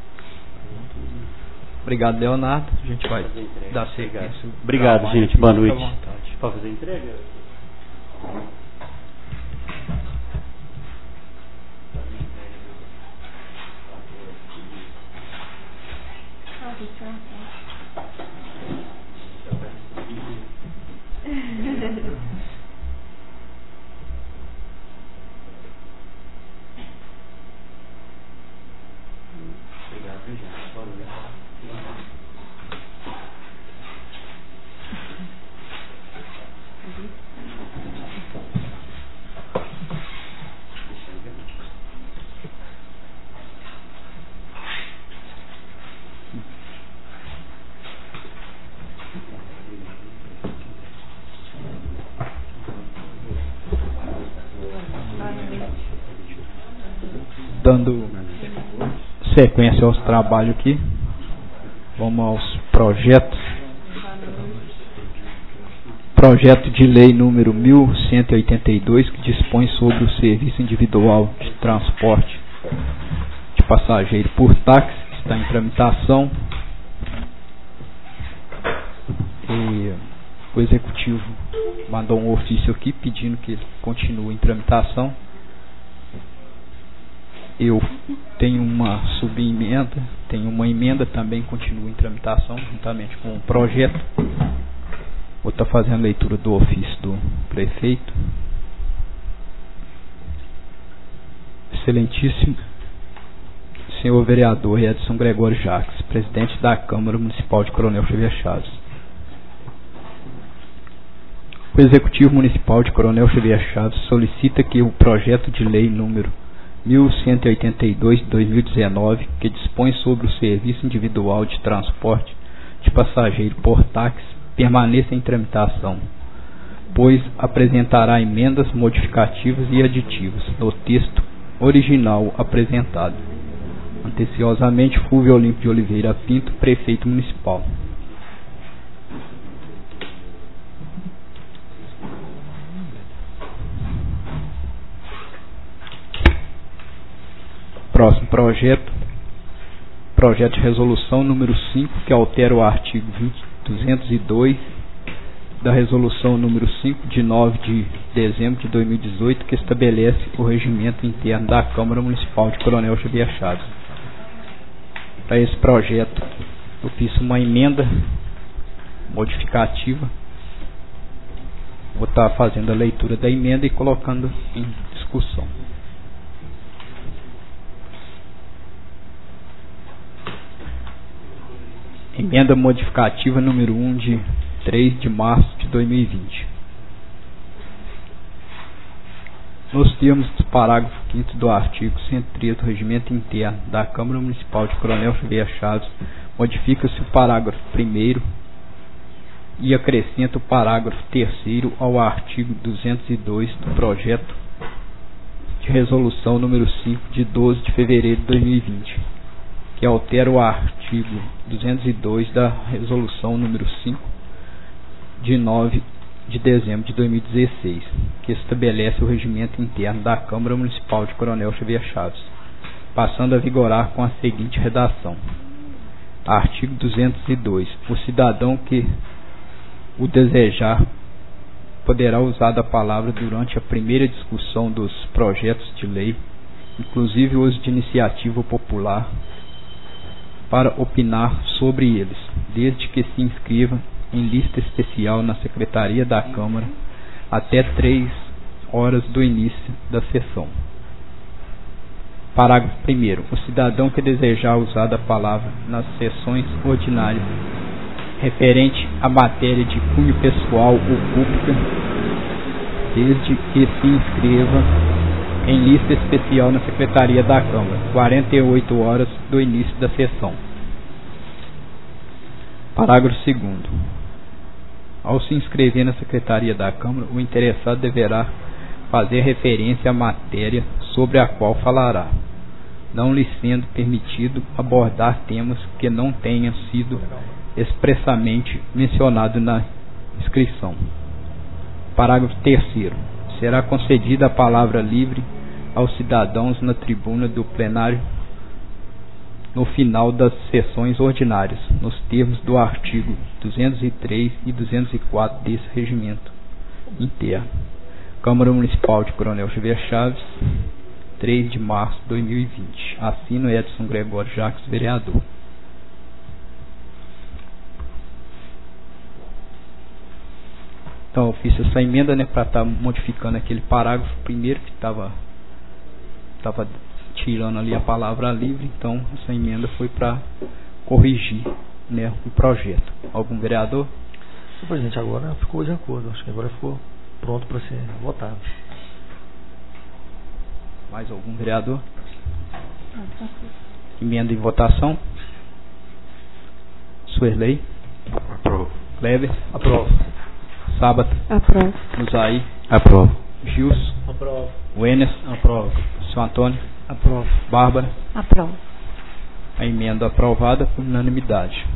Obrigado, Leonardo. A gente vai dar sequência. Obrigado, gente. Boa noite. Pode fazer entrega? Dando sequência aos trabalhos aqui, vamos aos projetos. Projeto de lei número mil cento e oitenta e dois, que dispõe sobre o serviço individual de transporte de passageiro por táxi, que está em tramitação. E o executivo mandou um ofício aqui pedindo que ele continue em tramitação. Eu tenho uma subemenda, tenho uma emenda também, continua em tramitação, juntamente com o projeto. Vou estar fazendo a leitura do ofício do prefeito. Excelentíssimo senhor vereador Edson Gregório Jacques, presidente da Câmara Municipal de Coronel Xavier Chaves. O Executivo Municipal de Coronel Xavier Chaves solicita que o projeto de lei número mil cento e oitenta e dois de dois mil e dezenove, que dispõe sobre o serviço individual de transporte de passageiro por táxi, permaneça em tramitação, pois apresentará emendas modificativas e aditivas no texto original apresentado. Anteciosamente, Fulvio Olímpio de Oliveira Pinto, prefeito municipal. Próximo projeto, projeto de resolução número cinco, que altera o artigo duzentos e dois da resolução número cinco, de nove de dezembro de dois mil e dezoito, que estabelece o regimento interno da Câmara Municipal de Coronel Xavier Chaves. Para esse projeto, eu fiz uma emenda modificativa. Vou estar fazendo a leitura da emenda e colocando em discussão. Emenda modificativa número um, de três de março de dois mil e vinte. Nos termos do parágrafo quinto do artigo cento e três do Regimento Interno da Câmara Municipal de Coronel Xavier Chaves, modifica-se o parágrafo primeiro e acrescenta o parágrafo terceiro ao artigo duzentos e dois do projeto de resolução número cinco, de doze de fevereiro de dois mil e vinte. Que altera o artigo duzentos e dois da resolução número cinco, de nove de dezembro de dois mil e dezesseis, que estabelece o regimento interno da Câmara Municipal de Coronel Xavier Chaves, passando a vigorar com a seguinte redação. Artigo duzentos e dois. O cidadão que o desejar poderá usar da palavra durante a primeira discussão dos projetos de lei, inclusive os de iniciativa popular, para opinar sobre eles, desde que se inscreva em lista especial na Secretaria da Câmara até três horas do início da sessão. Parágrafo primeiro. O cidadão que desejar usar da palavra nas sessões ordinárias referente à matéria de cunho pessoal ou pública, desde que se inscreva em lista especial na Secretaria da Câmara, quarenta e oito horas do início da sessão. Parágrafo segundo. Ao se inscrever na Secretaria da Câmara, o interessado deverá fazer referência à matéria sobre a qual falará, não lhe sendo permitido abordar temas que não tenham sido expressamente mencionados na inscrição. Parágrafo terceiro. Será concedida a palavra livre aos cidadãos na tribuna do plenário no final das sessões ordinárias, nos termos do artigo duzentos e três e duzentos e quatro desse regimento interno. Câmara Municipal de Coronel Xavier Chaves, três de março de dois mil e vinte. Assino Edson Gregório Jacques, vereador. Então eu fiz essa emenda, né, para estar tá modificando aquele parágrafo primeiro que estava estava tirando ali a palavra livre. Então essa emenda foi para corrigir, né, o projeto. Algum vereador? Senhor presidente, agora ficou de acordo. Acho que agora ficou pronto para ser votado. Mais algum vereador? Emenda em votação. Suerley? Aprovo. Kleber? Aprovo. Sábato? Aprovo. Luzaí? Aprovo. Gilson? Aprovo. Wenes? Aprovo. Seu Antônio? Aprovo. Bárbara? Aprovo. A emenda aprovada por unanimidade.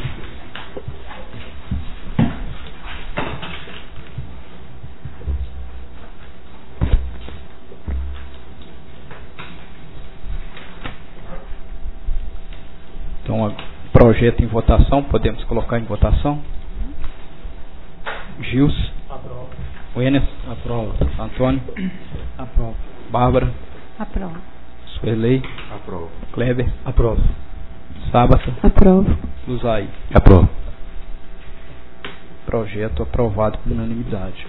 Então, o projeto em votação, podemos colocar em votação? Gilson? Aprovo. Wenes? Aprovo. Antônio? Aprovo. Bárbara? Aprovo. Suerley? Aprovo. Kleber? Aprovo. Sábato? Aprovo. Luzaí? Aprovo. Projeto aprovado por unanimidade.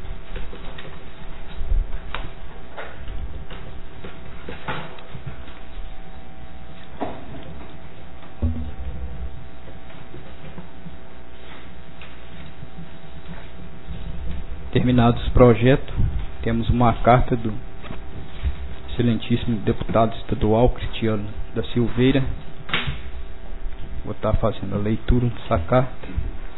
Terminados os projetos, temos uma carta do excelentíssimo deputado estadual Cristiano da Silveira. Vou estar fazendo a leitura dessa carta.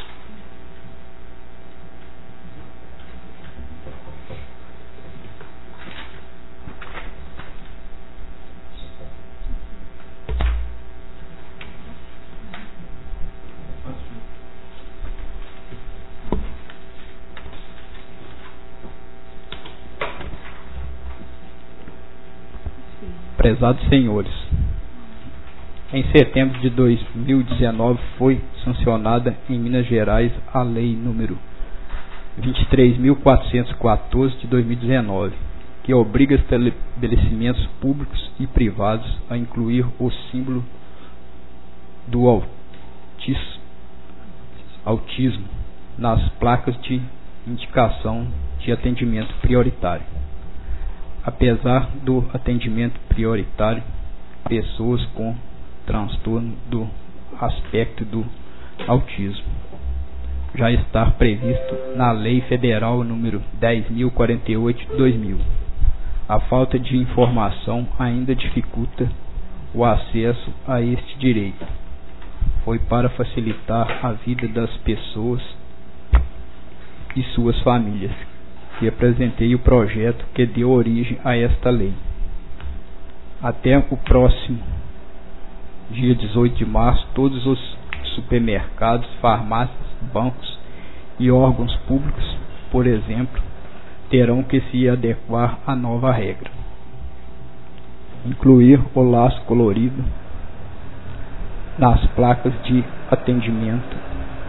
Prezados senhores, em setembro de dois mil e dezenove foi sancionada em Minas Gerais a Lei número vinte e três mil quatrocentos e quatorze de dois mil e dezenove, que obriga estabelecimentos públicos e privados a incluir o símbolo do autis, autismo nas placas de indicação de atendimento prioritário. Apesar do atendimento prioritário, pessoas com transtorno do aspecto do autismo já está previsto na Lei Federal número dez mil e quarenta e oito de dois mil. A falta de informação ainda dificulta o acesso a este direito. Foi para facilitar a vida das pessoas e suas famílias que apresentei o projeto que deu origem a esta lei. Até o próximo dia dezoito de março, todos os supermercados, farmácias, bancos e órgãos públicos, por exemplo, terão que se adequar à nova regra. Incluir o laço colorido nas placas de atendimento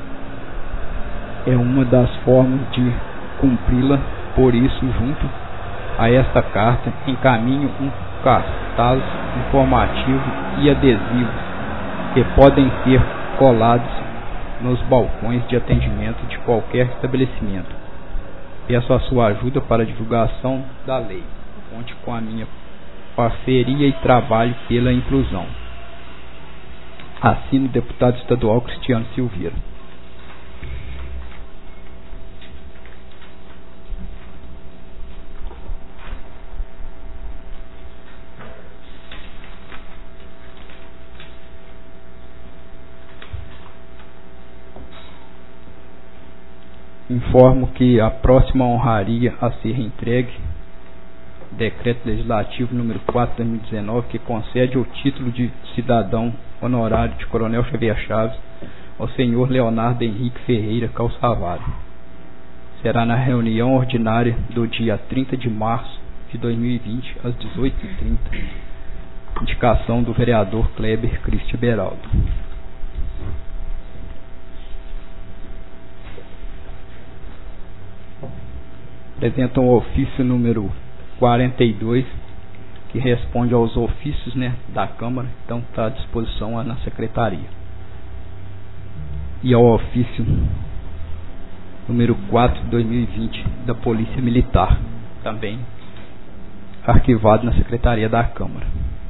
é uma das formas de cumpri-la. Por isso, junto a esta carta, encaminho um cartaz informativo e adesivos que podem ser colados nos balcões de atendimento de qualquer estabelecimento. Peço a sua ajuda para a divulgação da lei. Conte com a minha parceria e trabalho pela inclusão. Assino o deputado estadual Cristiano Silveira. Informo que a próxima honraria a ser entregue, Decreto Legislativo número quatro de dois mil e dezenove, que concede o título de cidadão honorário de Coronel Xavier Chaves ao senhor Leonardo Henrique Ferreira Calçavari. Será na reunião ordinária do dia trinta de março de dois mil e vinte, às dezoito e trinta, Indicação do vereador Kleber Cristian Beraldo. Apresentam o ofício número quarenta e dois, que responde aos ofícios, né, da Câmara, então está à disposição lá na Secretaria. E ao ofício número quatro de dois mil e vinte da Polícia Militar, também arquivado na Secretaria da Câmara.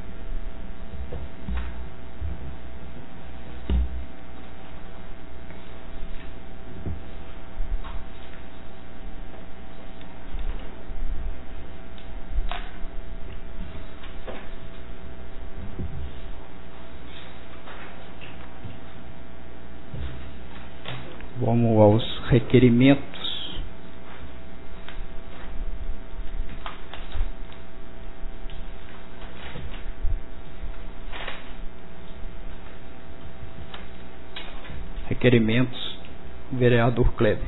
Vamos aos requerimentos. Requerimentos, vereador Kleber.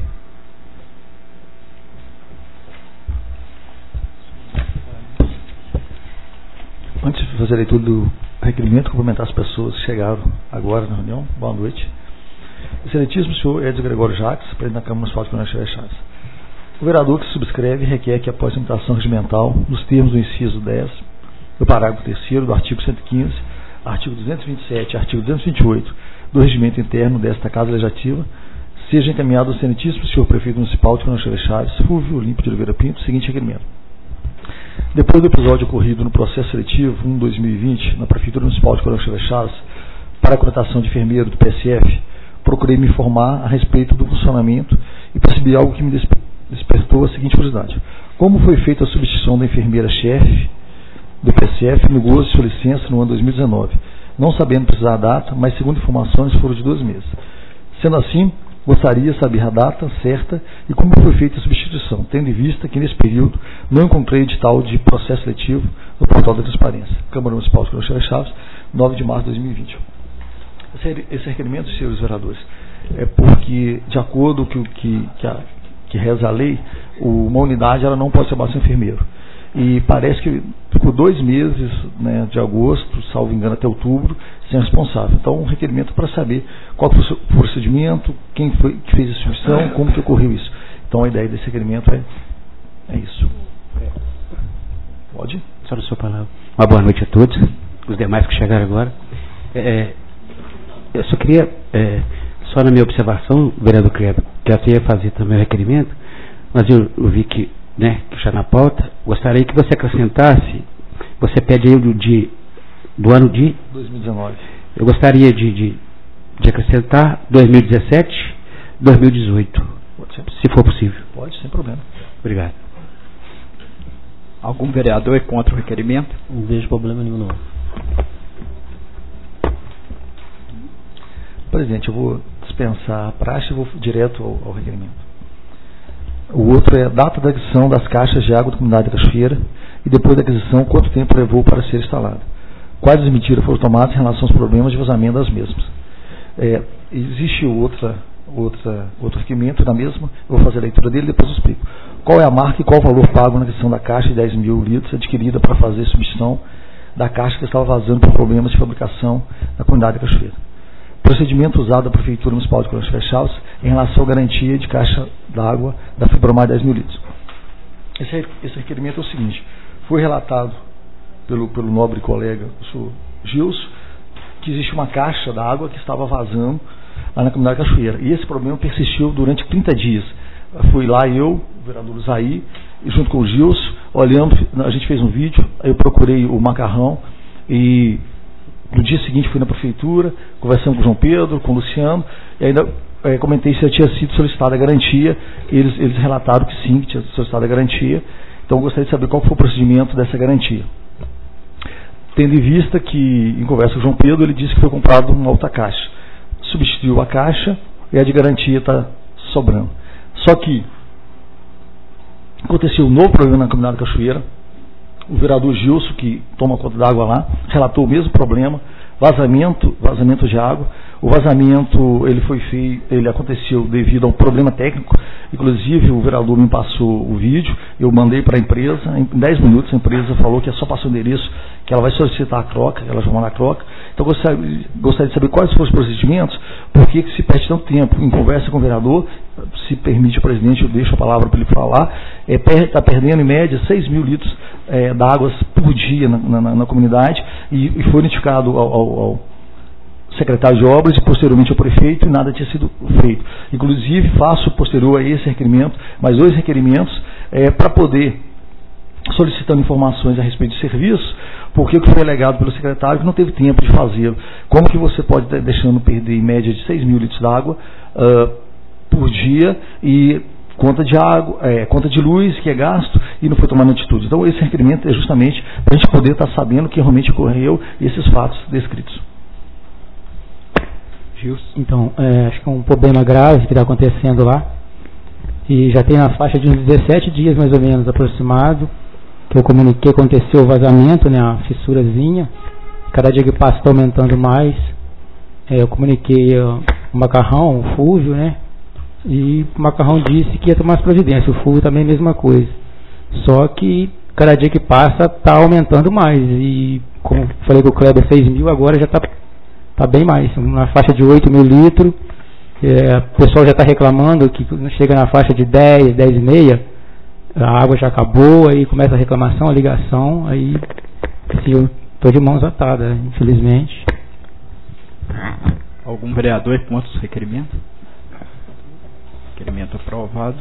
Antes de fazer a leitura do requerimento, cumprimentar as pessoas que chegaram agora na reunião. Boa noite. Excelentíssimo senhor Edson Gregório Jacques, presidente da Câmara Municipal de Coronel Chaves. O vereador que subscreve requer que, após a imitação regimental, nos termos do inciso dez, do parágrafo terceiro do artigo cento e quinze, artigo duzentos e vinte e sete e artigo duzentos e vinte e oito do regimento interno desta Casa Legislativa, seja encaminhado ao excelentíssimo senhor prefeito municipal de Coronel Chaves, Fulvio Olímpio de Oliveira Pinto, o seguinte requerimento. Depois do episódio ocorrido no processo seletivo um barra dois mil e vinte, na Prefeitura Municipal de Coronel Chaves, para a contratação de enfermeiro do P S F, procurei me informar a respeito do funcionamento e percebi algo que me despertou a seguinte curiosidade. Como foi feita a substituição da enfermeira-chefe do P S F no gozo de sua licença no ano dois mil e dezenove? Não sabendo precisar a data, mas segundo informações foram de dois meses. Sendo assim, gostaria de saber a data certa e como foi feita a substituição, tendo em vista que nesse período não encontrei edital de processo seletivo no portal da transparência. Câmara Municipal de Coronel Chaves, nove de março de dois mil e vinte. Esse requerimento, senhores vereadores, é porque, de acordo com o que, que, a, que reza a lei, uma unidade ela não pode ser abaixo de enfermeiro. E parece que ficou dois meses, né, de agosto, salvo engano, até outubro, sem responsável. Então, um requerimento para saber qual foi o procedimento, quem foi que fez a substituição, como que ocorreu isso. Então, a ideia desse requerimento é, é isso. Pode? Só na sua palavra. Uma boa noite a todos, os demais que chegaram agora. É, eu só queria, é, só na minha observação, vereador Kleber, que eu ia fazer também o requerimento, mas eu, eu vi que, né, que está na pauta, gostaria que você acrescentasse, você pede aí do, de, do ano de dois mil e dezenove. Eu gostaria de, de, de acrescentar dois mil e dezessete, dois mil e dezoito, se for possível. Pode, sem problema. Obrigado. Algum vereador é contra o requerimento? Não vejo problema nenhum, não. Presidente, eu vou dispensar a praxe e vou direto ao, ao requerimento. O outro é a data da aquisição das caixas de água da comunidade da Cachoeira e depois da aquisição, quanto tempo levou para ser instalada. Quais as medidas foram tomadas em relação aos problemas de vazamento das mesmas. É, existe outra, outra, outro requerimento na mesma, eu vou fazer a leitura dele e depois eu explico. Qual é a marca e qual o valor pago na aquisição da caixa de dez mil litros adquirida para fazer a substituição da caixa que estava vazando por problemas de fabricação na comunidade da Cachoeira. Procedimento usado da Prefeitura Municipal de Coronel Chaves em relação à garantia de caixa d'água da Fibromar de dez mil litros. Esse, esse requerimento é o seguinte, foi relatado pelo, pelo nobre colega, o senhor Gilson, que existe uma caixa d'água que estava vazando lá na comunidade Cachoeira. E esse problema persistiu durante trinta dias. Fui lá eu, o vereador Zaí, e junto com o Gilson, olhando, a gente fez um vídeo, aí eu procurei o macarrão e no dia seguinte fui na prefeitura, conversando com o João Pedro, com o Luciano, e ainda é, comentei se tinha sido solicitada a garantia, e eles, eles relataram que sim, que tinha solicitado a garantia. Então eu gostaria de saber qual foi o procedimento dessa garantia. Tendo em vista que, em conversa com o João Pedro, ele disse que foi comprado uma outra caixa. Substituiu a caixa e a de garantia está sobrando. Só que aconteceu um novo problema na comunidade da Cachoeira. O vereador Gilson, que toma conta da água lá, relatou o mesmo problema vazamento, vazamento de água. O vazamento ele foi feito, ele aconteceu devido a um problema técnico. Inclusive o vereador me passou o vídeo, eu mandei para a empresa, em dez minutos a empresa falou que é só passar o endereço, que ela vai solicitar a troca, ela já manda a troca. Então gostaria, gostaria de saber quais foram os procedimentos, por que que se perde tanto tempo. Em conversa com o vereador, se permite o presidente, eu deixo a palavra para ele falar, está é, per, perdendo em média seis mil litros é, d'água por dia na, na, na comunidade, e, e foi notificado ao, ao, ao secretário de obras e posteriormente ao prefeito, e nada tinha sido feito. Inclusive faço posterior a esse requerimento mais dois requerimentos é, para poder solicitando informações a respeito de serviço, porque o que foi alegado pelo secretário que não teve tempo de fazê-lo. Como que você pode estar deixando perder em média de seis mil litros d'água uh, por dia e conta de água, é, conta de luz que é gasto e não foi tomando atitude. Então esse requerimento é justamente para a gente poder estar sabendo que realmente ocorreu esses fatos descritos. Então, é, acho que é um problema grave que está acontecendo lá, e já tem na faixa de uns dezessete dias mais ou menos aproximado que eu comuniquei que aconteceu o vazamento, né, a fissurazinha. Cada dia que passa está aumentando mais. É, eu comuniquei uh, o Macarrão, o Fúvio, né, e o Macarrão disse que ia tomar as providências. O Fúvio também é a mesma coisa, só que cada dia que passa está aumentando mais, e como falei que o Kleber seis mil, agora já está tá bem mais, na faixa de oito mil litros. É, o pessoal já está reclamando que chega na faixa de dez, dez e meia, a água já acabou, aí começa a reclamação, a ligação, aí assim, eu estou de mãos atadas, infelizmente. Algum vereador contra os requerimentos? Requerimento aprovado.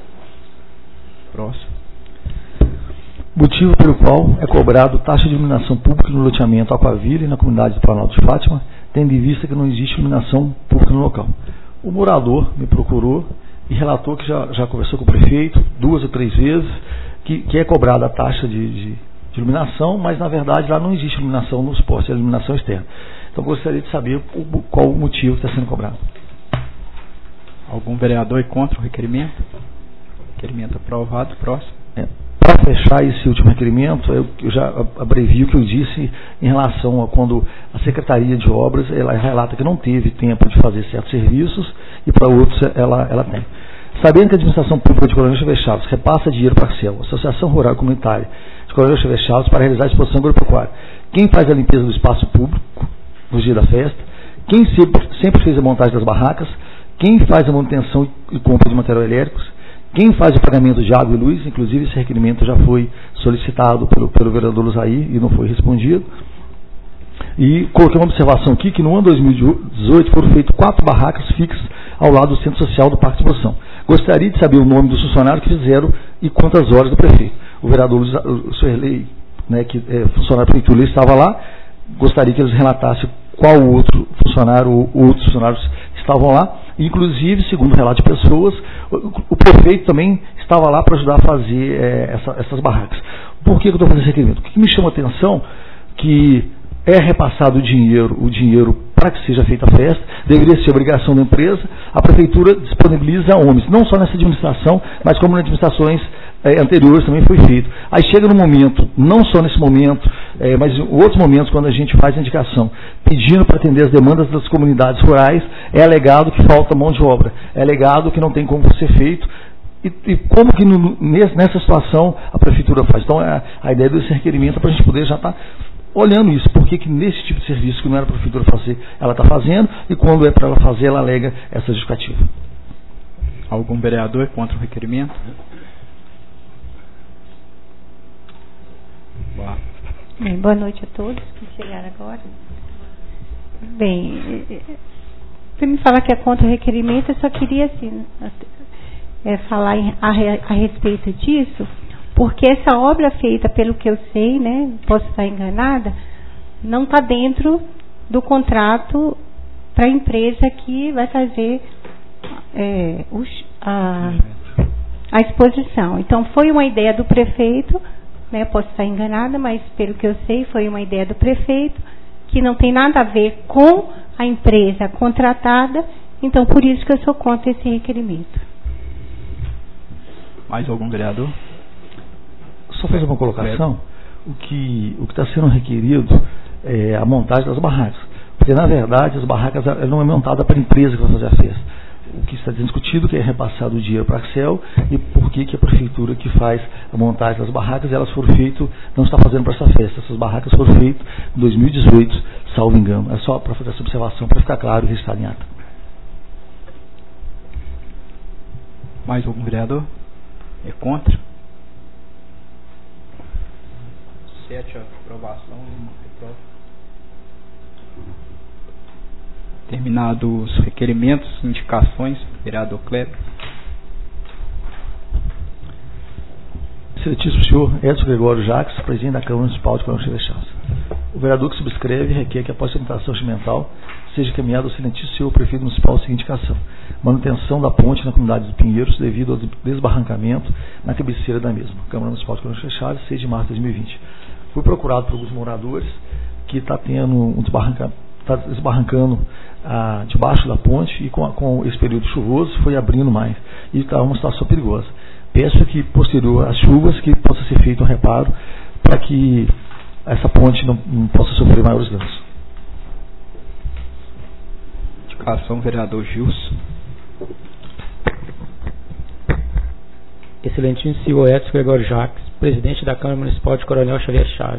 Próximo. Motivo pelo qual é cobrado taxa de iluminação pública no loteamento Aquaville, na comunidade do Planalto de Fátima, tendo em vista que não existe iluminação pública no local. O morador me procurou e relatou que já, já conversou com o prefeito duas ou três vezes, que, que é cobrada a taxa de, de, de iluminação, mas na verdade lá não existe iluminação nos postes, é iluminação externa. Então gostaria de saber o, qual o motivo que está sendo cobrado. Algum vereador é contra o requerimento? Requerimento aprovado. Próximo. É. Para fechar esse último requerimento, eu, eu já abrevio o que eu disse em relação a quando a Secretaria de Obras ela relata que não teve tempo de fazer certos serviços e para outros ela, ela tem. Sabendo que a Administração Pública de Coronel Xavier Chaves repassa dinheiro para a C E L, Associação Rural e Comunitária de Coronel Xavier Chaves, para realizar a exposição agropecuária, quem faz a limpeza do espaço público no dia da festa, quem sempre, sempre fez a montagem das barracas, quem faz a manutenção e compra de material elétricos, quem faz o pagamento de água e luz, inclusive esse requerimento já foi solicitado pelo, pelo vereador Luzaí e não foi respondido. E coloquei uma observação aqui que no ano dois mil e dezoito foram feitas quatro barracas fixas ao lado do Centro Social do Parque de Exposição. Gostaria de saber o nome dos funcionários que fizeram e quantas horas do prefeito. O vereador o Suerley, né, que é funcionário da prefeitura, estava lá. Gostaria que eles relatassem qual outro funcionário ou outros funcionários estavam lá. Inclusive, segundo o relato de pessoas, o, o prefeito também estava lá para ajudar a fazer é, essa, essas barracas. Por que eu estou fazendo esse requerimento? O que me chama a atenção que é repassado o dinheiro, o dinheiro para que seja feita a festa, deveria ser obrigação da empresa, a prefeitura disponibiliza homens, não só nessa administração, mas como nas administrações é, anteriores também foi feito. Aí chega no momento, não só nesse momento, é, mas em outros momentos, quando a gente faz a indicação, pedindo para atender as demandas das comunidades rurais, é alegado que falta mão de obra, é alegado que não tem como ser feito, e, e como que no, nessa situação a prefeitura faz. Então a, a ideia desse requerimento é para a gente poder já estar tá olhando isso, porque que nesse tipo de serviço que não era para a prefeitura fazer, ela está fazendo, e quando é para ela fazer, ela alega essa justificativa. Algum vereador contra o requerimento? Boa. Bem, boa noite a todos que chegaram agora. Bem, para me falar que é contra o requerimento, eu só queria assim, é, falar em, a, a respeito disso, porque essa obra feita, pelo que eu sei, né, posso estar enganada, não está dentro do contrato para a empresa que vai fazer é, os, a, a exposição. Então, foi uma ideia do prefeito, né, posso estar enganada, mas pelo que eu sei, foi uma ideia do prefeito, que não tem nada a ver com a empresa contratada, então por isso que eu sou contra esse requerimento. Mais algum vereador? Só fazer uma colocação, o que o que está sendo requerido é a montagem das barracas. Porque, na verdade, as barracas ela não é montada para a empresa que vai fazer a festa. O que está discutido que é repassado o dinheiro para a Axel e por que, que a prefeitura que faz a montagem das barracas, elas foram feitas, não está fazendo para essa festa. Essas barracas foram feitas em dois mil e dezoito, salvo engano. É só para fazer essa observação, para ficar claro e registrar em ata. Mais algum vereador? É contra? Sete, aprovação e reprova. Terminados os requerimentos, indicações, vereador Kleber. Excelentíssimo senhor Edson Gregório Jacques, presidente da Câmara Municipal de Coronel Chaves. O vereador que subscreve requer que após a tramitação regimental seja encaminhado ao excelentíssimo senhor prefeito municipal a seguinte indicação: manutenção da ponte na comunidade dos Pinheiros devido ao desbarrancamento na cabeceira da mesma. Câmara Municipal de Coronel Chaves, seis de março de dois mil e vinte. Fui procurado por alguns moradores que está tendo um desbarrancamento, está desbarrancando ah, debaixo da ponte e com, a, com esse período chuvoso foi abrindo mais e está uma situação perigosa. Peço que posterior às chuvas que possa ser feito um reparo para que essa ponte não, não possa sofrer maiores danos. Indicação, vereador Gilson. Excelentíssimo senhor Edson Gregório Jacques, presidente da Câmara Municipal de Coronel Xavier Chaves.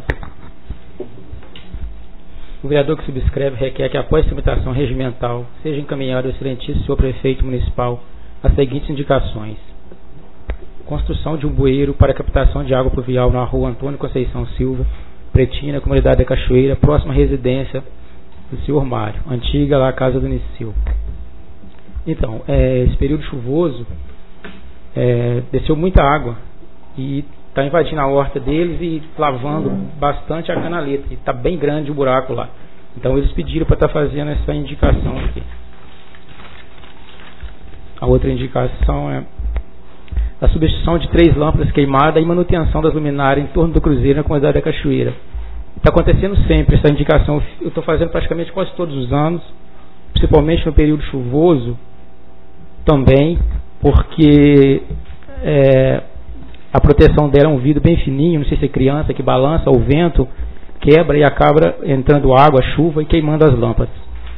O vereador que subscreve requer que, após a tramitação regimental, seja encaminhado ao excelentíssimo senhor prefeito municipal as seguintes indicações: construção de um bueiro para captação de água pluvial na rua Antônio Conceição Silva, Pretina, comunidade da Cachoeira, próxima à residência do senhor Mário, antiga lá a casa do Nicil. Então, é, esse período chuvoso é, desceu muita água e está invadindo a horta deles e lavando bastante a canaleta. E está bem grande o buraco lá. Então eles pediram para estar tá fazendo essa indicação aqui. A outra indicação é a substituição de três lâmpadas queimadas e manutenção das luminárias em torno do cruzeiro na comunidade da Cachoeira. Está acontecendo sempre essa indicação. Eu estou fazendo praticamente quase todos os anos, principalmente no período chuvoso também, porque é, a proteção dela é um vidro bem fininho, não sei se é criança que balança, o vento quebra e acaba entrando água, chuva e queimando as lâmpadas.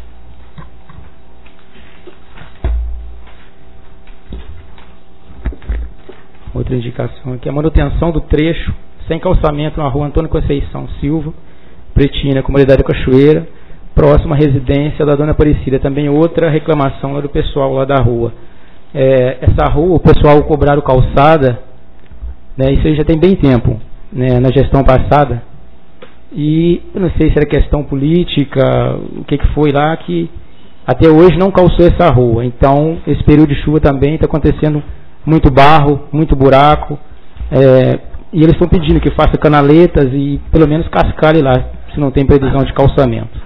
Outra indicação aqui, a manutenção do trecho sem calçamento na rua Antônio Conceição Silva, Pretina, comunidade da Cachoeira, próxima à residência da dona Aparecida. Também outra reclamação lá do pessoal lá da rua. É, essa rua, o pessoal cobraram calçada, né, isso aí já tem bem tempo, né, na gestão passada, e eu não sei se era questão política, o que, que foi lá, que até hoje não calçou essa rua. Então esse período de chuva também está acontecendo muito barro, muito buraco, é, e eles estão pedindo que faça canaletas e pelo menos cascalhe lá, se não tem previsão de calçamento.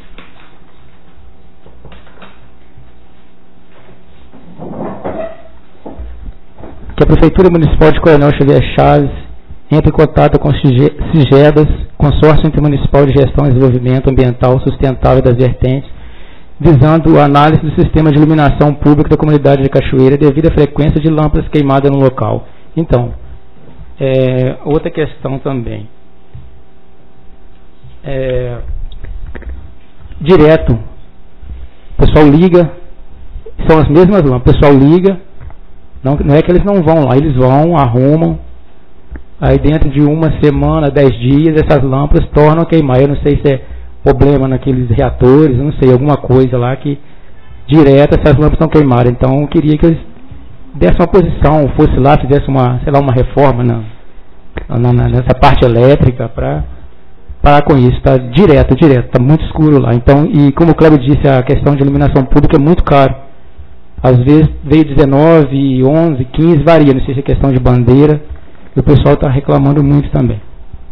Que a Prefeitura Municipal de Coronel Xavier Chaves entre em contato com o SIGEDAS, Consórcio Intermunicipal de Gestão e Desenvolvimento Ambiental Sustentável das Vertentes, visando a análise do sistema de iluminação pública da comunidade de Cachoeira devido à frequência de lâmpadas queimadas no local. Então, é, outra questão também. É, direto, o pessoal liga, são as mesmas lâmpadas, o pessoal liga, não, não é que eles não vão lá, eles vão, arrumam, aí dentro de uma semana, dez dias, essas lâmpadas tornam a queimar. Eu não sei se é problema naqueles reatores, eu não sei, alguma coisa lá que direto essas lâmpadas estão queimadas. Então eu queria que eles dessem uma posição, fosse lá, fizesse uma, sei lá, uma reforma na, na, nessa parte elétrica para parar com isso. Está direto, direto, está muito escuro lá. Então, e como o Cláudio disse, a questão de iluminação pública é muito caro. Às vezes veio dezenove, onze, quinze, varia, não sei se é questão de bandeira, e o pessoal está reclamando muito também.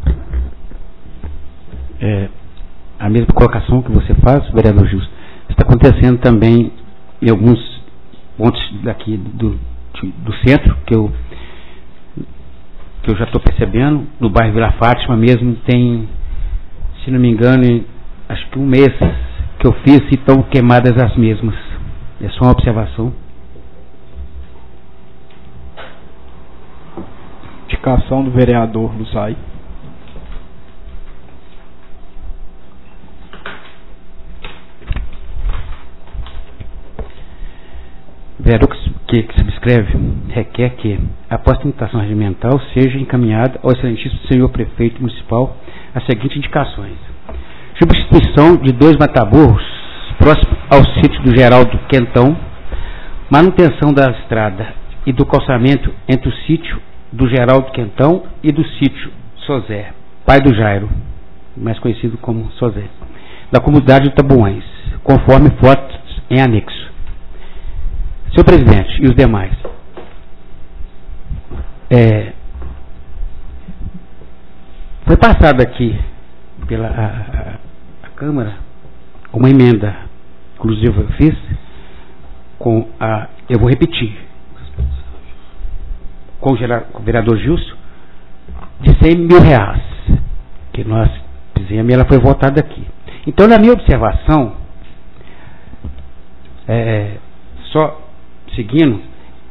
É, a mesma colocação que você faz, vereador Justo, está acontecendo também em alguns pontos daqui do, do centro, que eu, que eu já estou percebendo. No bairro Vila Fátima mesmo tem, se não me engano, acho que um mês que eu fiz e estão queimadas as mesmas. É só uma observação. Indicação do vereador Luzai. vereador que, que subscreve requer que, após a tramitação regimental, seja encaminhada ao excelentíssimo senhor prefeito municipal as seguintes indicações: substituição de dois mataburros próximo ao sítio do Geraldo Quentão, manutenção da estrada e do calçamento entre o sítio do Geraldo Quentão e do sítio Sozé, pai do Jairo, mais conhecido como Sozé, da comunidade de Tabuões, conforme fotos em anexo. Senhor presidente e os demais, é, foi passado aqui pela a, a, a Câmara uma emenda, inclusive eu fiz, com a, eu vou repetir, com o, geral, com o vereador Gilson, de cem mil reais, que nós fizemos e ela foi votada aqui. Então, na minha observação, é, só seguindo,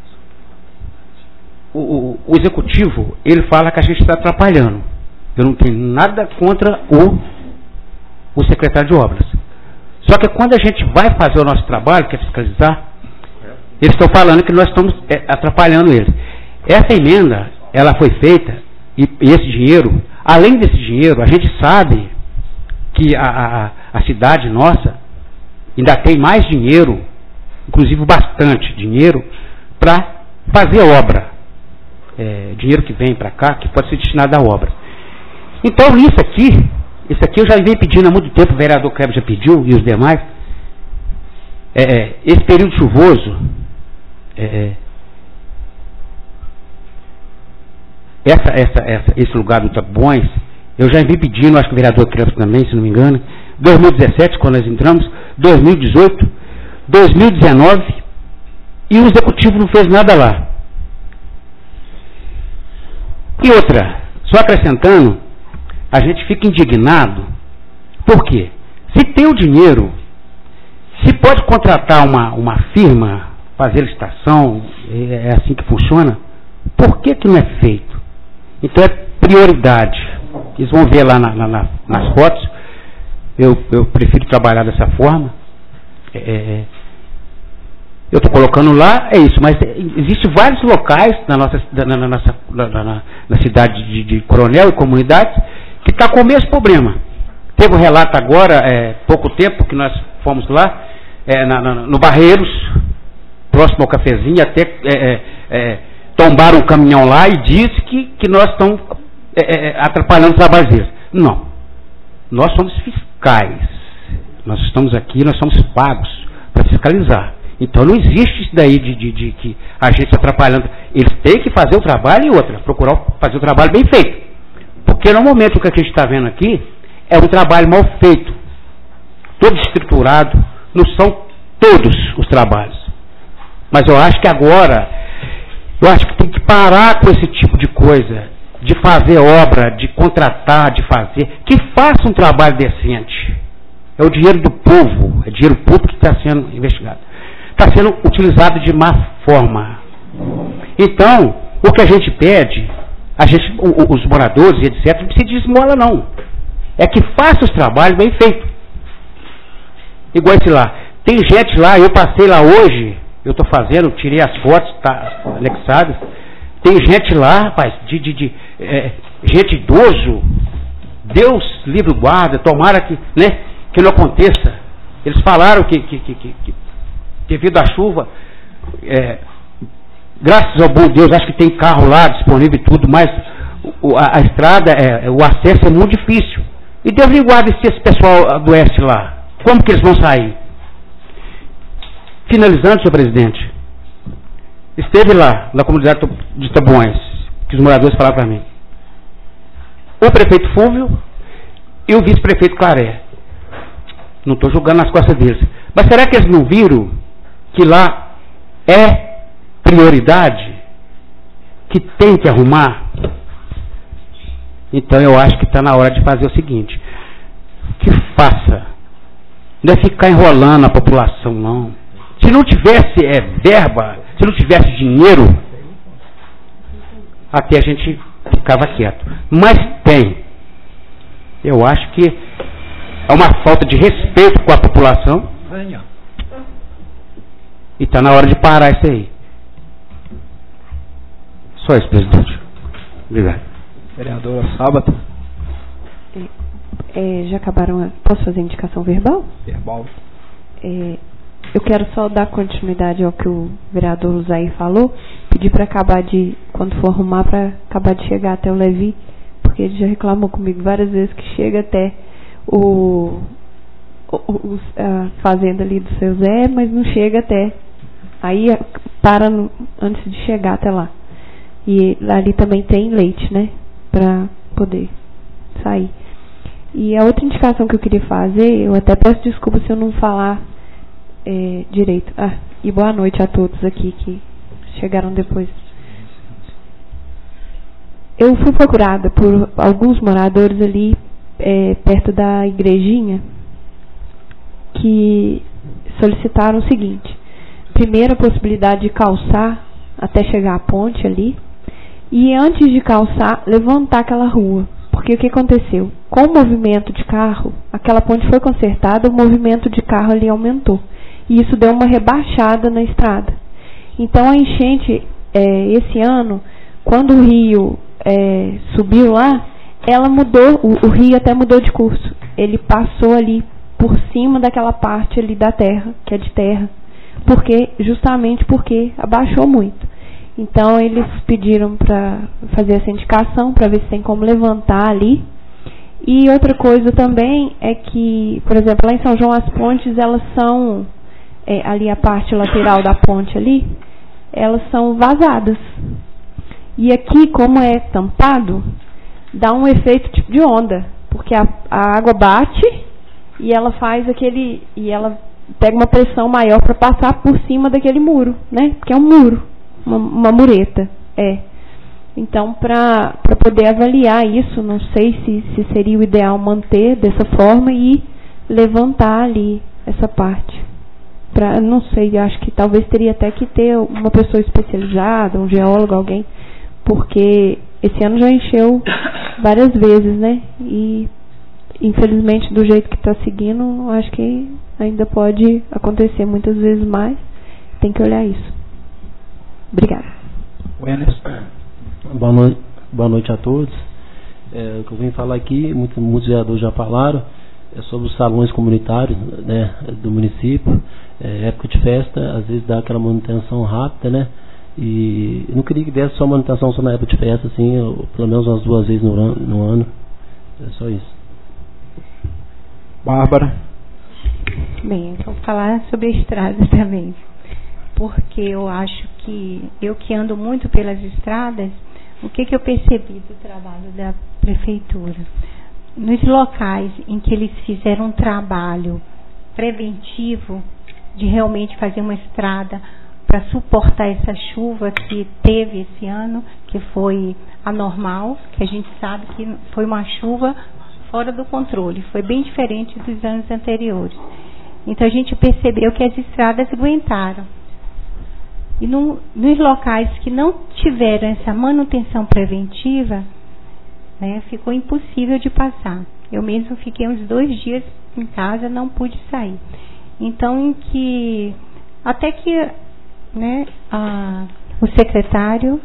o, o, o executivo, ele fala que a gente está atrapalhando. Eu não tenho nada contra o, o secretário de obras. Só que quando a gente vai fazer o nosso trabalho, que é fiscalizar, eles estão falando que nós estamos é, atrapalhando eles. Essa emenda, ela foi feita, e, e esse dinheiro, além desse dinheiro, a gente sabe que a, a, a cidade nossa ainda tem mais dinheiro, inclusive bastante dinheiro, para fazer obra. É, dinheiro que vem para cá, que pode ser destinado à obra. Então, isso aqui, isso aqui eu já venho pedindo há muito tempo, o vereador Kleber já pediu, e os demais, é, esse período chuvoso, é, essa, essa, essa, esse lugar do Tabuões, eu já vim pedindo, acho que o vereador Kleber também, se não me engano, dois mil e dezessete, quando nós entramos, dois mil e dezoito, dois mil e dezenove, e o executivo não fez nada lá. E outra, só acrescentando, a gente fica indignado, por quê? Se tem o dinheiro, se pode contratar uma, uma firma, fazer licitação, é assim que funciona, por que que não é feito? Então é prioridade. Eles vão ver lá na, na, nas fotos, eu, eu prefiro trabalhar dessa forma, é, eu estou colocando lá, é isso, mas existem vários locais na nossa, na, na, nossa, na, na, na cidade de, de Coronel e comunidades que está com o mesmo problema. Teve um relato agora, é, pouco tempo que nós fomos lá, é, na, na, no Barreiros, próximo ao cafezinho, até é, é, tombaram um caminhão lá e disse que, que nós estamos é, é, atrapalhando os trabalhos deles. Não. Nós somos fiscais. Nós estamos aqui, nós somos pagos para fiscalizar. Então não existe isso daí de, de, de que a gente está atrapalhando. Eles têm que fazer o trabalho e outra, procurar fazer o trabalho bem feito. Porque no momento que a gente está vendo aqui, é um trabalho mal feito. Todo estruturado, não são todos os trabalhos. Mas eu acho que agora, eu acho que tem que parar com esse tipo de coisa, de fazer obra, de contratar, de fazer, que faça um trabalho decente. É o dinheiro do povo, é dinheiro público que está sendo investigado. Está sendo utilizado de má forma. Então, o que a gente pede, a gente, os moradores e etcétera, não se desmola não. É que faça os trabalhos bem feitos. Igual esse lá. Tem gente lá, eu passei lá hoje, eu estou fazendo, tirei as fotos, tá anexadas. Tem gente lá, rapaz, de, de, de é, gente idoso. Deus livre o guarda, tomara que, né, que não aconteça. Eles falaram que, que, que, que, que devido à chuva, é, graças ao bom Deus, acho que tem carro lá disponível e tudo, mas o, a, a estrada, é, o acesso é muito difícil. E Deus livre o guarda se esse pessoal adoece lá. Como que eles vão sair? Finalizando, senhor presidente, esteve lá, na comunidade de Tabuões, que os moradores falaram para mim. O prefeito Fúvio e o vice-prefeito Claré. Não estou julgando nas costas deles. Mas será que eles não viram que lá é prioridade? Que tem que arrumar? Então eu acho que está na hora de fazer o seguinte. Que faça. Não é ficar enrolando a população, não. Se não tivesse é, verba, se não tivesse dinheiro, até a gente ficava quieto. Mas tem. Eu acho que é uma falta de respeito com a população. E está na hora de parar isso aí. Só isso, presidente. Obrigado. Vereadora Sábato. É, já acabaram a... Posso fazer indicação verbal? Verbal. É, eu quero só dar continuidade ao que o vereador Zair falou, pedir para acabar de, quando for arrumar, para acabar de chegar até o Levi, porque ele já reclamou comigo várias vezes que chega até o, o a fazenda ali do seu Zé, mas não chega até, aí para no, antes de chegar até lá. E ali também tem leite, né, para poder sair. E a outra indicação que eu queria fazer, eu até peço desculpa se eu não falar é, direito. Ah, e boa noite a todos aqui que chegaram depois. Eu fui procurada por alguns moradores ali é, perto da igrejinha que solicitaram o seguinte: primeiro, a possibilidade de calçar até chegar à ponte ali, e antes de calçar, levantar aquela rua. Porque o que aconteceu? Com o movimento de carro, aquela ponte foi consertada, o movimento de carro ali aumentou. E isso deu uma rebaixada na estrada. Então a enchente, é, esse ano, quando o rio é, subiu lá, ela mudou, o, o rio até mudou de curso. Ele passou ali por cima daquela parte ali da terra, que é de terra. Porque, justamente porque abaixou muito. Então eles pediram para fazer essa indicação, para ver se tem como levantar ali. E outra coisa também é que, por exemplo, lá em São João as pontes, elas são, é, ali a parte lateral da ponte ali, elas são vazadas. E aqui, como é tampado, dá um efeito tipo de onda, porque a, a água bate e ela faz aquele, e ela pega uma pressão maior para passar por cima daquele muro, né? Porque é um muro. Uma, uma mureta, é. Então, para poder avaliar isso, não sei se, se seria o ideal manter dessa forma e levantar ali essa parte. Pra, não sei, acho que talvez teria até que ter uma pessoa especializada, um geólogo, alguém, porque esse ano já encheu várias vezes, né? E, infelizmente, do jeito que está seguindo, acho que ainda pode acontecer muitas vezes mais. Tem que olhar isso. Obrigada. Boa noite, boa noite a todos. É, o que eu vim falar aqui, muitos, muitos vereadores já falaram, é sobre os salões comunitários, né, do município. É, época de festa, às vezes dá aquela manutenção rápida, né? E eu não queria que desse só manutenção só na época de festa, assim, eu, pelo menos umas duas vezes no ano, no ano. É só isso. Bárbara. Bem, eu vou falar sobre a estrada também. Porque eu acho que, eu que ando muito pelas estradas, o que, que eu percebi do trabalho da prefeitura? Nos locais em que eles fizeram um trabalho preventivo, de realmente fazer uma estrada para suportar essa chuva que teve esse ano, que foi anormal, que a gente sabe que foi uma chuva fora do controle, foi bem diferente dos anos anteriores. Então a gente percebeu que as estradas aguentaram. E no, nos locais que não tiveram essa manutenção preventiva, né, ficou impossível de passar. Eu mesmo fiquei uns dois dias em casa, não pude sair. Então, em que até que, né, a, o secretário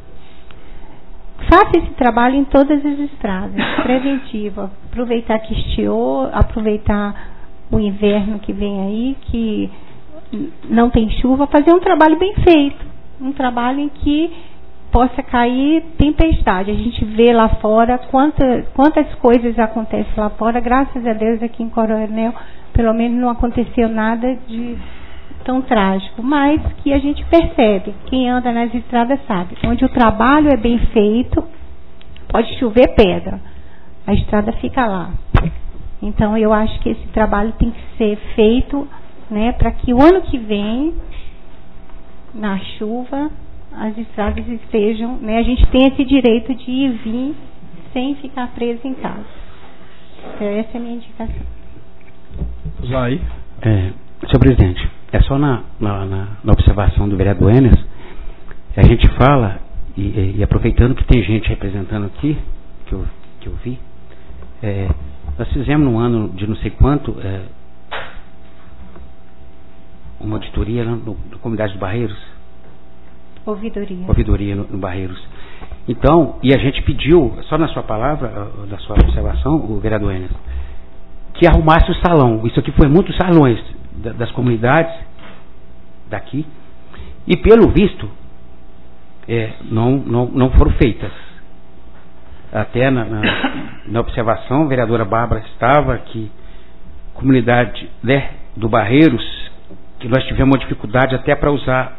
faça esse trabalho em todas as estradas, preventivo, aproveitar que estiou, aproveitar o inverno que vem aí, que não tem chuva, fazer um trabalho bem feito, um trabalho em que possa cair tempestade. A gente vê lá fora quanta, quantas coisas acontecem lá fora. Graças a Deus aqui em Coronel pelo menos não aconteceu nada de tão trágico, mas que a gente percebe, quem anda nas estradas sabe, onde o trabalho é bem feito, pode chover pedra, a estrada fica lá. Então eu acho que esse trabalho tem que ser feito, né, para que o ano que vem, na chuva, as estradas estejam, né, a gente tem esse direito de ir e vir sem ficar preso em casa. Então, essa é a minha indicação. Zay. É, senhor presidente, é só na, na, na, na observação do vereador Enes, a gente fala, e, e aproveitando que tem gente representando aqui, que eu, que eu vi, é, nós fizemos num ano de não sei quanto, é, uma auditoria na, no, na comunidade de Barreiros. Ouvidoria. Ouvidoria no, no Barreiros. Então, e a gente pediu, só na sua palavra, na sua observação, o vereador Enes, que arrumasse o salão. Isso aqui foi muitos salões da, das comunidades daqui. E pelo visto, é, não, não, não foram feitas. Até na, na, na observação, a vereadora Bárbara estava aqui, comunidade, né, do Barreiros, que nós tivemos uma dificuldade até para usar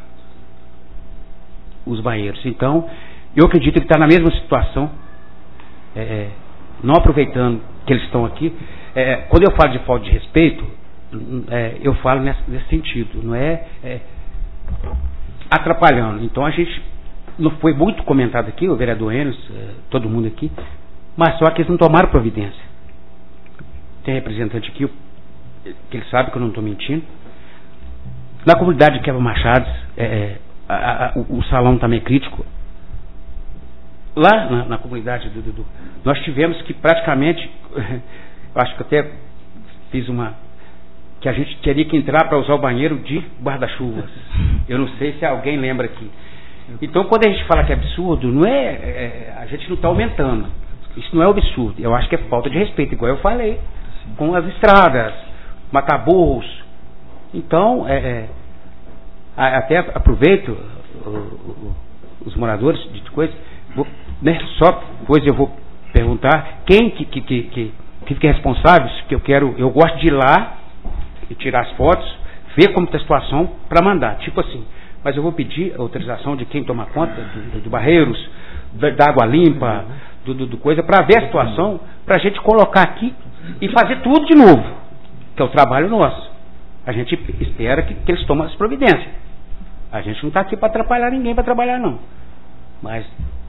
os banheiros. Então, eu acredito que está na mesma situação, é, não aproveitando que eles estão aqui. É, quando eu falo de falta de respeito, é, eu falo nesse, nesse sentido, não é, é atrapalhando. Então a gente, não foi muito comentado aqui, o vereador Enes, é, todo mundo aqui, mas só que eles não tomaram providência. Tem representante aqui, que ele sabe que eu não estou mentindo. Na comunidade de Quebra Machados, é, a, a, o, o salão também é crítico. Lá na, na comunidade do, do, do nós tivemos que praticamente, eu acho que até fiz uma, que a gente teria que entrar para usar o banheiro de guarda-chuvas. Eu não sei se alguém lembra aqui. Então, quando a gente fala que é absurdo, não é, é a gente não está aumentando. Isso não é absurdo. Eu acho que é falta de respeito, igual eu falei, com as estradas, mataburros. Então, é, é, até aproveito o, o, os moradores de coisa, vou, né, só depois eu vou perguntar quem que, que, que, que, que fica responsável, que eu quero, eu gosto de ir lá e tirar as fotos, ver como está a situação para mandar, tipo assim, mas eu vou pedir a autorização de quem toma conta do, do Barreiros, da, da água limpa, do, do, do coisa, para ver a situação, para a gente colocar aqui e fazer tudo de novo, que é o trabalho nosso. A gente espera que, que eles tomem as providências. A gente não está aqui para atrapalhar ninguém para trabalhar, não. Mas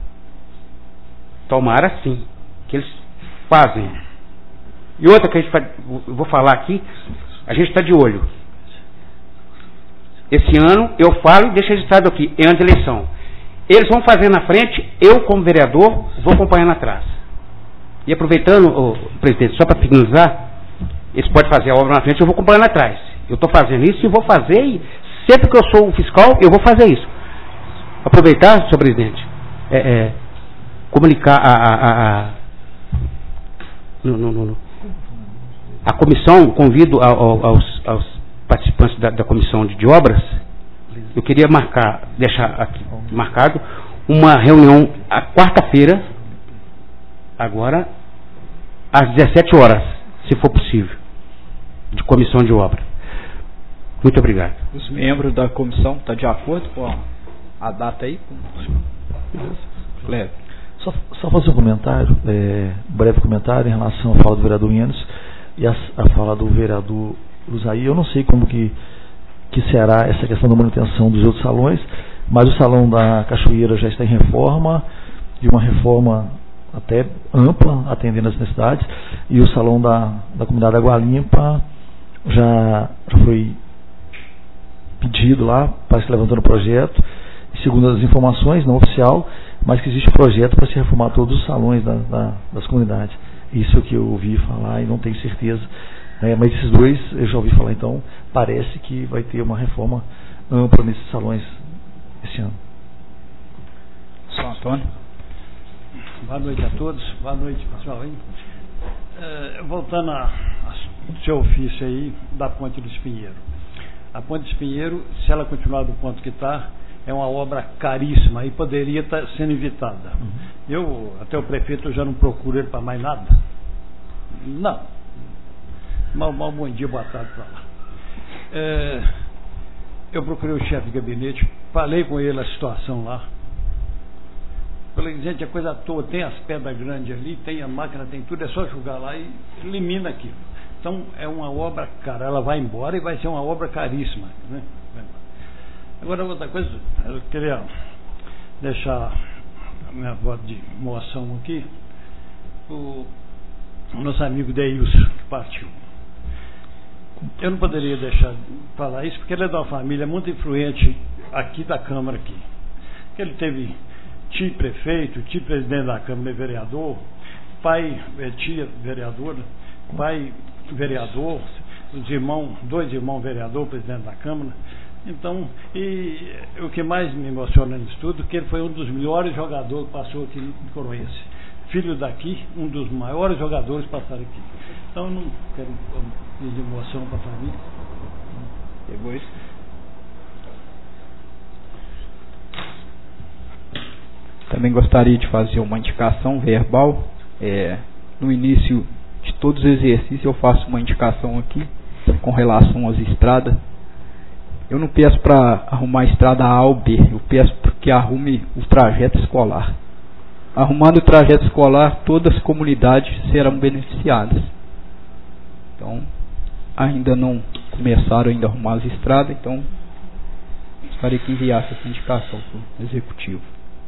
tomara sim que eles fazem. E outra que a gente vai, eu vou falar aqui, a gente está de olho. Esse ano eu falo e deixo registrado aqui, é ano de eleição. Eles vão fazer na frente, eu como vereador vou acompanhando atrás. E aproveitando, oh, presidente, só para finalizar, eles podem fazer a obra na frente, eu vou acompanhando atrás. Eu estou fazendo isso e vou fazer, e sempre que eu sou o fiscal, eu vou fazer isso. Aproveitar, senhor presidente, é, é, comunicar a, a, a, no, no, no, a comissão, convido a, a, aos, aos participantes da, da comissão de, de obras, eu queria marcar, deixar aqui marcado uma reunião a quarta-feira, agora, às dezessete horas, se for possível, de comissão de obra. Muito obrigado. Os membros da comissão estão de acordo com a data aí? Beleza. Só, só fazer um comentário, é, um breve comentário em relação à fala do vereador Enes e a, a fala do vereador Luzaí. Eu não sei como que, que será essa questão da manutenção dos outros salões, mas o salão da Cachoeira já está em reforma, de uma reforma até ampla, atendendo as necessidades, e o salão da, da comunidade Água Limpa já, já foi pedido lá, parece que levantando o projeto, e segundo as informações, não oficial, mas que existe um projeto para se reformar todos os salões da, da, das comunidades. Isso é o que eu ouvi falar e não tenho certeza. Né, mas esses dois eu já ouvi falar, então parece que vai ter uma reforma ampla nesses salões esse ano. São Antônio. Boa noite a todos, boa noite pessoal. Hein? É, voltando ao seu ofício aí da Ponte do Espinheiro. A Ponte do Espinheiro, se ela continuar do ponto que está, é uma obra caríssima e poderia estar sendo evitada. Uhum. Eu, até o prefeito, eu já não procuro ele para mais nada. Não. Mal, mal bom dia, boa tarde para lá. É, eu procurei o chefe de gabinete, falei com ele a situação lá. Falei, gente, a coisa toda, tem as pedras grandes ali, tem a máquina, tem tudo, é só jogar lá e elimina aquilo. Então é uma obra cara, ela vai embora e vai ser uma obra caríssima, né? Agora outra coisa, eu queria deixar a minha voz de moção aqui, o, o nosso amigo Deilson, que partiu. Eu não poderia deixar de falar isso, porque ele é de uma família muito influente aqui da Câmara aqui. Ele teve tio prefeito, tio presidente da Câmara, vereador, pai, tia vereadora, pai vereador, os irmãos, dois irmãos vereadores, presidente da Câmara. Então, e o que mais me emociona nisso tudo, que ele foi um dos melhores jogadores que passou aqui no Coroense. Filho daqui, um dos maiores jogadores que passaram aqui. Então, não quero pedir emoção para a família. Depois. Também gostaria de fazer uma indicação verbal. É, no início de todos os exercícios eu faço uma indicação aqui com relação às estradas. Eu não peço para arrumar a estrada A ou B, eu peço que arrume o trajeto escolar. Arrumando o trajeto escolar, todas as comunidades serão beneficiadas. Então, ainda não começaram ainda a arrumar as estradas, então gostaria que enviasse essa indicação para o executivo.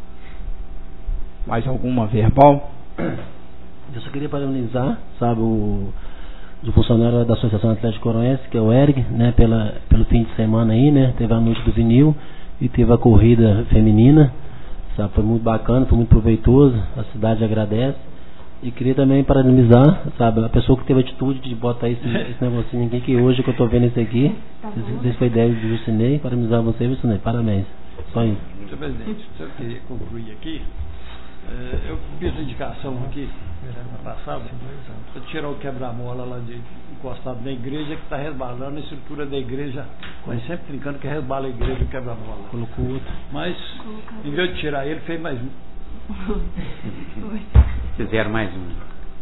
Mais alguma verbal? Eu só queria parabenizar, sabe, o, o funcionário da Associação Atlético Coroense, que é o Eric, né, pela, pelo fim de semana aí, né, teve a noite do vinil e teve a corrida feminina, sabe, foi muito bacana, foi muito proveitoso, a cidade agradece. E queria também parabenizar, sabe, a pessoa que teve a atitude de botar esse, esse negocinho aqui, que hoje que eu tô vendo esse aqui, esse foi ideia do Jucinei, parabenizar você, Jucinei, parabéns. Só isso. Senhor presidente, se eu queria concluir aqui, eu fiz a indicação aqui, na passada, para tirar o quebra-mola lá de encostado na igreja, que está resbalando a estrutura da igreja, mas sempre brincando que resbala a igreja o quebra-mola. Colocou outro. Mas, em vez de tirar ele, fez mais um. Fizeram mais um.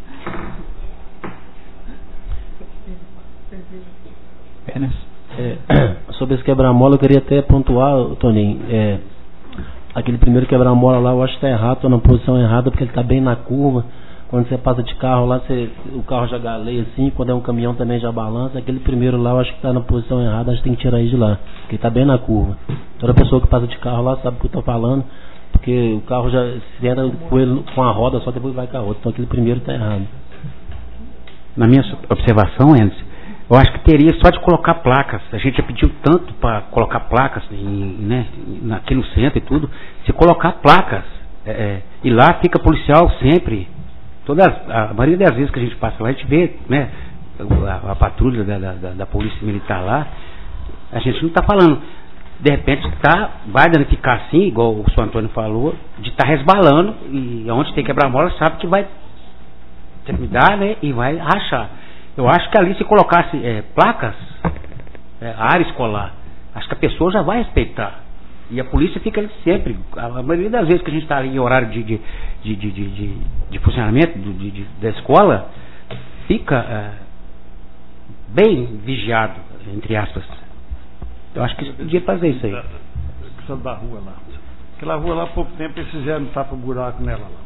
É, sobre esse quebra-mola, eu queria até pontuar, Toninho, é, aquele primeiro quebra-mola lá, eu acho que está errado, estou na posição errada, porque ele está bem na curva. Quando você passa de carro lá, você, o carro já galeia assim, quando é um caminhão também já balança. Aquele primeiro lá, eu acho que está na posição errada, acho que tem que tirar ele de lá, porque está bem na curva. Toda pessoa que passa de carro lá sabe o que eu estou falando, porque o carro já se entra com, ele, com a roda, só depois vai com a outra. Então aquele primeiro está errado. Na minha observação, Enzo, eu acho que teria só de colocar placas. A gente já pediu tanto para colocar placas, em, né, aqui no centro e tudo. Se colocar placas, é, e lá fica policial sempre. Todas, a maioria das vezes que a gente passa lá, a gente vê, né, a, a patrulha da, da, da polícia militar lá. A gente não está falando, de repente tá, vai danificar assim, igual o senhor Antônio falou, de estar tá resbalando, e onde tem quebra-mola sabe que vai terminar, né, e vai rachar. Eu acho que ali, se colocasse é, placas, é, área escolar, acho que a pessoa já vai respeitar. E a polícia fica ali sempre. A maioria das vezes que a gente está ali em horário de, de, de, de, de, de, de funcionamento de, de, da escola, fica é, bem vigiado, entre aspas. Eu acho que você podia fazer isso aí. A questão da rua lá. Aquela rua lá, há pouco tempo, eles fizeram um tapa-buraco nela lá.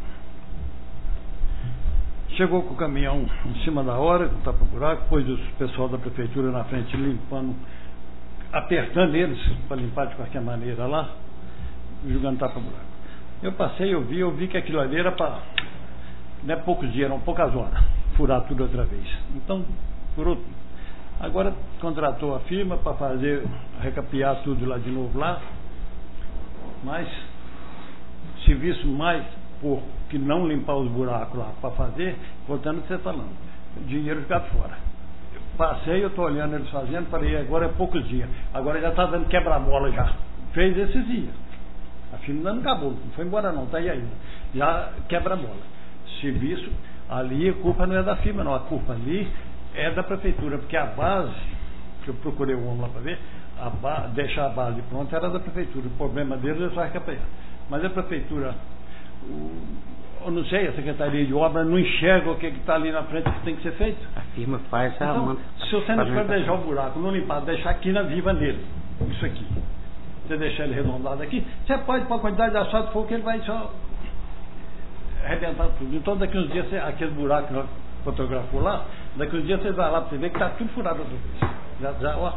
Chegou com o caminhão em cima da hora, com o tapa-buraco, pôs o pessoal da prefeitura na frente limpando, apertando eles para limpar de qualquer maneira lá, jogando tapa-buraco. Eu passei, eu vi, eu vi que aquilo ali era para, não é poucos dias, eram poucas horas, furar tudo outra vez. Então, furou tudo. Agora contratou a firma para fazer, recapear tudo lá de novo lá, mas serviço mais por que não limpar os buracos lá para fazer, voltando a você falando, o dinheiro fica fora. Eu passei, eu estou olhando eles fazendo, falei, agora é poucos dias, agora já está dando quebra-mola já, fez esses dias, a firma não acabou, não foi embora não, está aí ainda, já quebra-mola. Serviço, ali a culpa não é da firma não, a culpa ali é da prefeitura, porque a base, que eu procurei o homem lá para ver, a ba deixar a base pronta era da prefeitura, o problema deles é só recapear. Mas a prefeitura, o, eu não sei, a Secretaria de Obras não enxerga o que está ali na frente que tem que ser feito. A firma faz a então, se você não for deixar o buraco, não limpar, deixar aqui na viva nele, isso aqui, você deixar ele arredondado aqui, você pode, para a quantidade de asfalto for que ele vai só arrebentar tudo. Então daqui uns dias, você, aquele buraco que nós fotografou lá, daqui uns dias você vai lá para você ver que está tudo furado outra vez. Já, já, ó.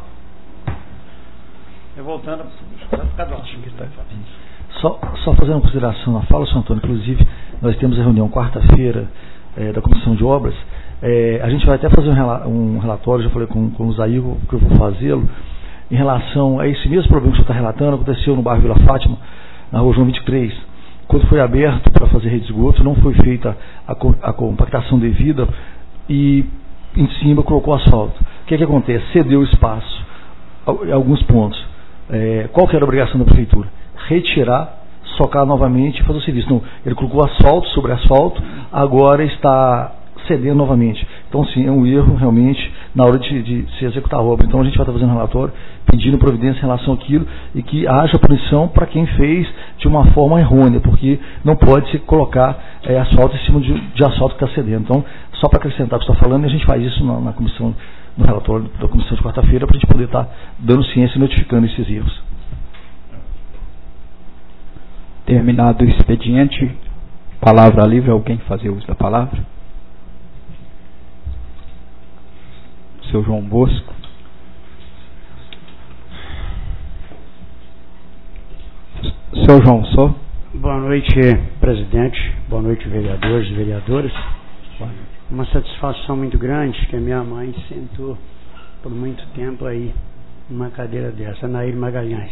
E voltando, vai ficar ótimo. Só, só fazendo uma consideração na fala, senhor Antônio, inclusive, nós temos a reunião quarta-feira é, da Comissão de Obras. É, a gente vai até fazer um, rela um relatório, já falei com, com o Zair, que eu vou fazê-lo, em relação a esse mesmo problema que o senhor está relatando, aconteceu no bairro Vila Fátima, na rua João vinte e três. Quando foi aberto para fazer rede de esgoto, não foi feita a, a compactação devida e em cima colocou asfalto. O que é que acontece? Cedeu espaço em alguns pontos. É, qual que era a obrigação da prefeitura? Retirar, socar novamente e fazer o serviço. Não, ele colocou asfalto sobre asfalto, agora está cedendo novamente. Então, sim, é um erro realmente na hora de, de se executar a obra. Então, a gente vai estar fazendo um relatório pedindo providência em relação àquilo e que haja punição para quem fez de uma forma errônea, porque não pode se colocar é, asfalto em cima de, de asfalto que está cedendo. Então, só para acrescentar o que você está falando, a gente faz isso na, na comissão, no relatório da comissão de quarta-feira, para a gente poder estar dando ciência e notificando esses erros. Terminado o expediente, palavra livre, alguém fazer uso da palavra? Seu João Bosco. Seu João Só. Boa noite, presidente. Boa noite, vereadores e vereadoras. Uma satisfação muito grande que a minha mãe sentou por muito tempo aí numa cadeira dessa, Nair Magalhães.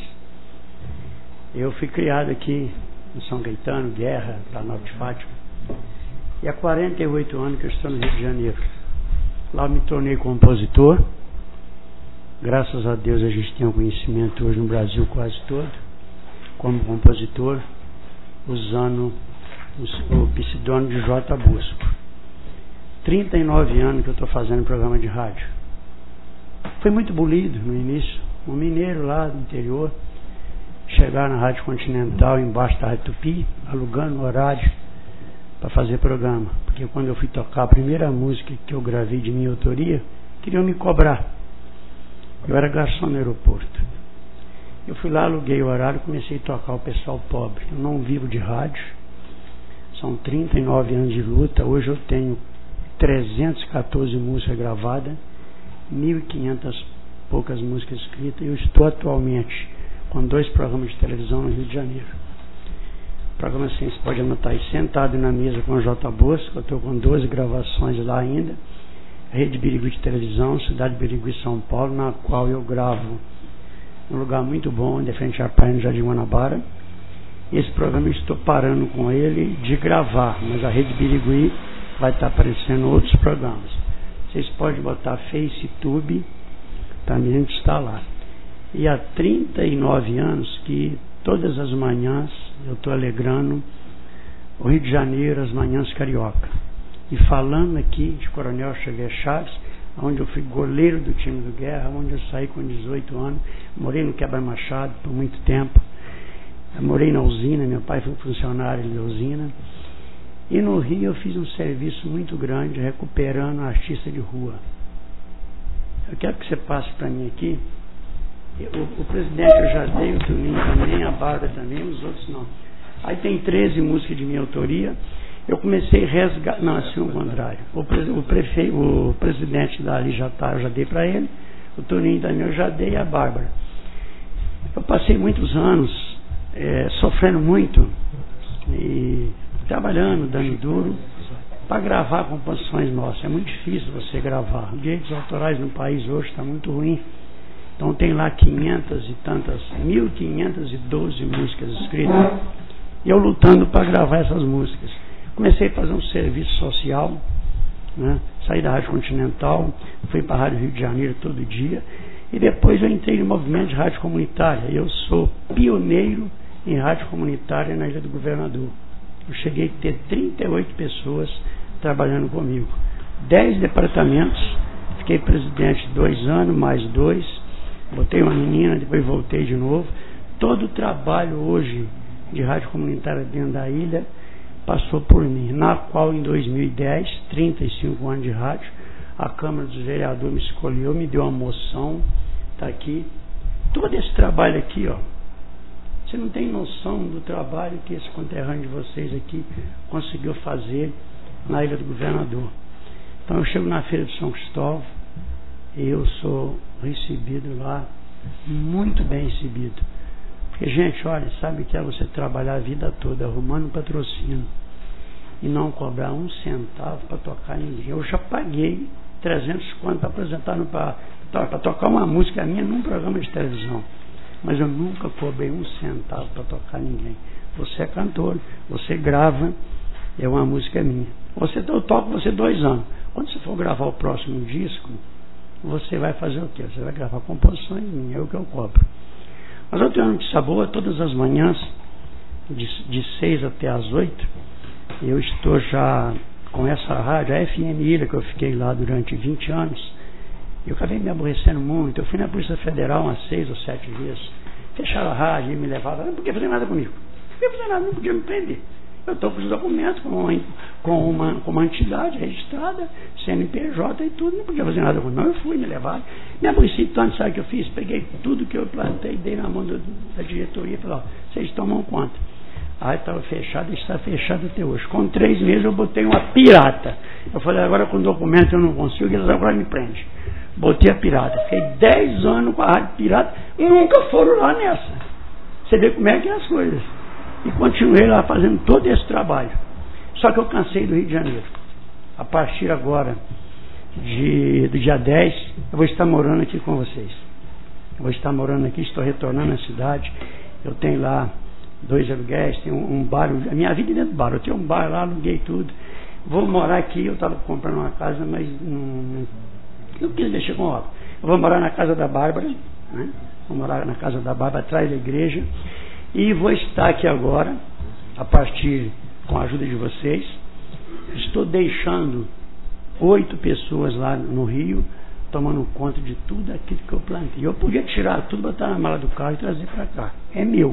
Eu fui criado aqui em São Caetano, Guerra, Planalto de Fátima, e há quarenta e oito anos que eu estou no Rio de Janeiro. Lá eu me tornei compositor. Graças a Deus a gente tem um conhecimento hoje no Brasil quase todo, como compositor, usando o pseudônimo de J. Bosco. trinta e nove anos que eu estou fazendo programa de rádio. Foi muito bolido no início. Um mineiro lá do interior chegar na Rádio Continental, embaixo da Rádio Tupi, alugando horário para fazer programa. Porque quando eu fui tocar a primeira música que eu gravei de minha autoria, queriam me cobrar. Eu era garçom no aeroporto. Eu fui lá, aluguei o horário e comecei a tocar o pessoal pobre. Eu não vivo de rádio. São trinta e nove anos de luta. Hoje eu tenho trezentas e quatorze músicas gravadas, mil e quinhentas poucas músicas escritas, e eu estou atualmente com dois programas de televisão no Rio de Janeiro. Programa assim, você pode anotar aí, Sentado na Mesa com o J. Bosco, eu estou com doze gravações lá ainda, Rede Birigui de Televisão, Cidade Birigui, São Paulo, na qual eu gravo num lugar muito bom, de frente à praia no Jardim Guanabara. Esse programa eu estou parando com ele de gravar, mas a Rede Birigui vai estar aparecendo outros programas. Vocês podem botar FaceTube, também a gente está lá. E há trinta e nove anos que todas as manhãs eu estou alegrando o Rio de Janeiro, as manhãs carioca. E falando aqui de Coronel Xavier Chaves, onde eu fui goleiro do time do Guerra, onde eu saí com dezoito anos, morei no Quebra Machado por muito tempo. Eu morei na usina, meu pai foi funcionário da usina. E no Rio eu fiz um serviço muito grande recuperando a artista de rua. Eu quero que você passe para mim aqui. O, o presidente eu já dei, o Tuninho também, a Bárbara também, os outros não. Aí tem treze músicas de minha autoria. Eu comecei a resgatar. Não, assim o contrário. O, pre, o, prefe, o presidente dali já está, eu já dei para ele. O Tuninho também eu já dei, a Bárbara. Eu passei muitos anos é, sofrendo muito e trabalhando, dando duro, para gravar composições nossas. É muito difícil você gravar. Direitos autorais no país hoje está muito ruim. Então tem lá quinhentas e tantas, mil quinhentas e doze músicas escritas. E eu lutando para gravar essas músicas. Comecei a fazer um serviço social, né? Saí da Rádio Continental, fui para a Rádio Rio de Janeiro todo dia. E depois eu entrei no movimento de rádio comunitária. Eu sou pioneiro em rádio comunitária na Ilha do Governador. Eu cheguei a ter trinta e oito pessoas trabalhando comigo. dez departamentos, fiquei presidente dois anos, mais dois, botei uma menina, depois voltei de novo. Todo o trabalho hoje de rádio comunitária dentro da ilha passou por mim, na qual em dois mil e dez, trinta e cinco anos de rádio, a Câmara dos Vereadores me escolheu, me deu uma moção, está aqui. Todo esse trabalho aqui, ó, você não tem noção do trabalho que esse conterrâneo de vocês aqui conseguiu fazer na Ilha do Governador. Então eu chego na Feira de São Cristóvão e eu sou recebido lá, muito bem recebido. Porque, gente, olha, sabe que é você trabalhar a vida toda arrumando patrocínio e não cobrar um centavo para tocar ninguém. Eu já paguei trezentos contos para apresentar, para tocar uma música minha num programa de televisão. Mas eu nunca cobrei um centavo para tocar ninguém. Você é cantor, você grava, é uma música minha. Você, eu toco você dois anos. Quando você for gravar o próximo disco, você vai fazer o quê? Você vai gravar composições minhas, é o que eu cobro. Mas eu tenho uma notícia boa, todas as manhãs, de, de seis até as oito, eu estou já com essa rádio, a F M Ilha, que eu fiquei lá durante vinte anos. Eu acabei me aborrecendo muito. Eu fui na Polícia Federal umas seis ou sete vezes. Fecharam a rádio e me levaram. Não podia fazer nada comigo. Não podia fazer nada, não podia me prender. Eu estou com os documentos, com uma, com, uma, com uma entidade registrada, C N P J e tudo. Não podia fazer nada comigo. Não, eu fui, me levaram. Me aborreci tanto, sabe o que eu fiz? Peguei tudo que eu plantei, dei na mão do, da diretoria e falei, ó, vocês tomam conta. Aí estava fechado e está fechado até hoje. Com três meses eu botei uma pirata. Eu falei, agora com documento eu não consigo, eles agora me prendem. Botei a pirata. Fiquei dez anos com a rádio pirata e nunca foram lá nessa. Você vê como é que é as coisas. E continuei lá fazendo todo esse trabalho. Só que eu cansei do Rio de Janeiro. A partir agora, de, do dia dez, eu vou estar morando aqui com vocês. Eu vou estar morando aqui, estou retornando à cidade. Eu tenho lá dois aluguéis, tenho um, um bar. A minha vida é dentro do bar. Eu tenho um bar lá, aluguei tudo. Vou morar aqui, eu estava comprando uma casa, mas não, não quis mexer com obra. Eu vou morar na casa da Bárbara, né? Vou morar na casa da Bárbara, atrás da igreja. E vou estar aqui agora, a partir, com a ajuda de vocês. Estou deixando oito pessoas lá no Rio, tomando conta de tudo aquilo que eu plantei. Eu podia tirar tudo, botar na mala do carro e trazer para cá. É meu.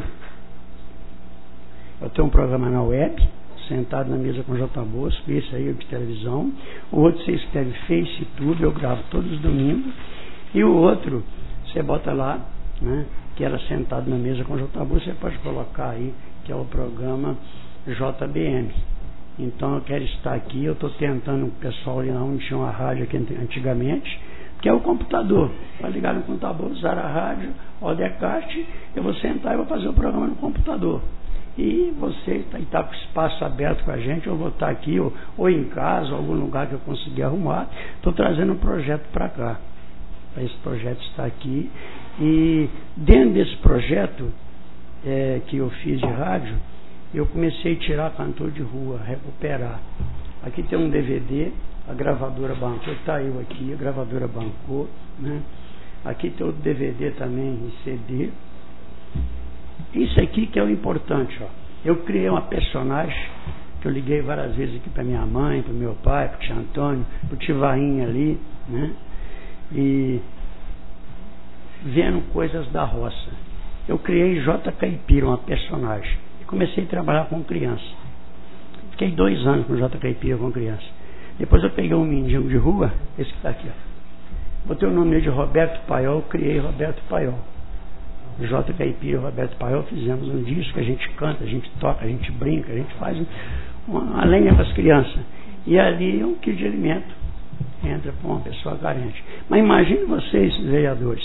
Eu tenho um programa na web, sentado na mesa com o J. Bosco, esse aí é de televisão. O outro você escreve Face e tudo, eu gravo todos os domingos. E o outro, você bota lá, né, que era sentado na mesa com o J. Bosco, você pode colocar aí, que é o programa J B M. Então eu quero estar aqui, eu estou tentando, o pessoal ali onde tinha uma rádio aqui antigamente, que é o computador. Vai ligar no computador, usar a rádio, o Decast, eu vou sentar e vou fazer o programa no computador. E você está com espaço aberto com a gente, eu vou estar aqui, ou, ou em casa, ou algum lugar que eu conseguir arrumar. Estou trazendo um projeto para cá. Esse projeto está aqui. E dentro desse projeto é, que eu fiz de rádio, eu comecei a tirar cantor de rua, recuperar. Aqui tem um D V D, a gravadora bancou, está eu aqui, a gravadora bancou, né? Aqui tem outro D V D também em C D. Isso aqui que é o importante, ó. Eu criei uma personagem que eu liguei várias vezes aqui para minha mãe, para meu pai, para o tio Antônio, para o tio Vainha ali, né? E vendo coisas da roça. Eu criei J. Caipira, uma personagem, e comecei a trabalhar com criança. Fiquei dois anos com J. Caipira com criança. Depois eu peguei um mendigo de rua, esse que está aqui, ó. Botei o nome de Roberto Paiol, criei Roberto Paiol. J. Caipira e Roberto Paiol fizemos um disco, a gente canta, a gente toca, a gente brinca, a gente faz uma, uma lenha para as crianças. E ali é um quilo de alimento entra para uma pessoa carente. Mas imagine vocês, vereadores,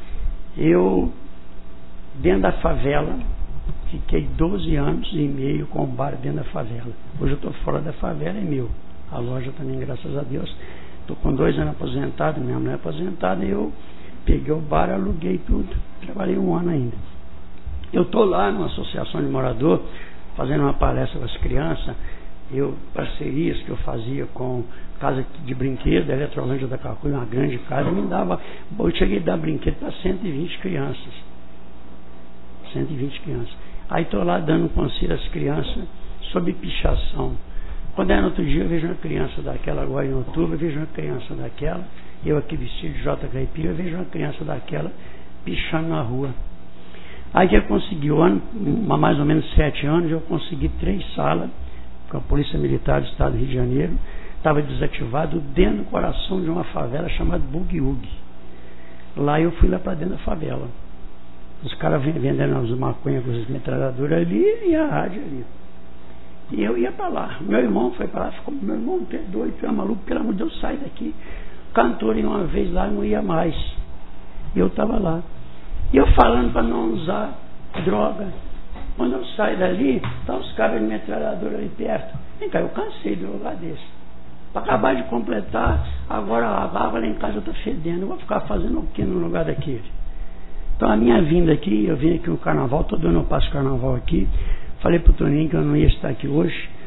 eu dentro da favela fiquei doze anos e meio com o bar dentro da favela. Hoje eu estou fora da favela, é meu. A loja também, graças a Deus. Estou com dois anos aposentado, minha mulher é aposentada, e eu peguei o bar, aluguei tudo. Trabalhei um ano ainda. Eu estou lá numa associação de morador, fazendo uma palestra com as crianças, eu, parcerias que eu fazia com casa de brinquedo, a Eletrolândia da Cacuí, uma grande casa, me dava, eu cheguei a dar brinquedo para cento e vinte crianças. cento e vinte crianças. Aí estou lá dando conselho às crianças sobre pichação. Quando é no outro dia, eu vejo uma criança daquela, agora em outubro, eu vejo uma criança daquela, eu aqui vestido de J. Caipira, eu vejo uma criança daquela pichando na rua. Aí que eu consegui, um ano, há mais ou menos sete anos, eu consegui três salas com a Polícia Militar do Estado do Rio de Janeiro, estava desativado dentro do coração de uma favela chamada Bugiúgue. Lá eu fui lá para dentro da favela. Os caras vendendo as maconhas com as metralhadoras ali e a rádio ali. E eu ia para lá. Meu irmão foi para lá, ficou, meu irmão, tu é doido, tu é maluco, pelo amor de Deus, sai daqui. Cantor em uma vez lá, não ia mais. E eu estava lá. E eu falando para não usar droga. Quando eu saio dali, tá os caras de metralhadora ali perto. Vem cá, eu cansei de um lugar desse. Para acabar de completar, agora a água lá em casa está fedendo. Eu vou ficar fazendo o que no lugar daquele? Então a minha vinda aqui, eu vim aqui no carnaval, todo ano eu passo carnaval aqui. Falei para o Toninho que eu não ia estar aqui hoje.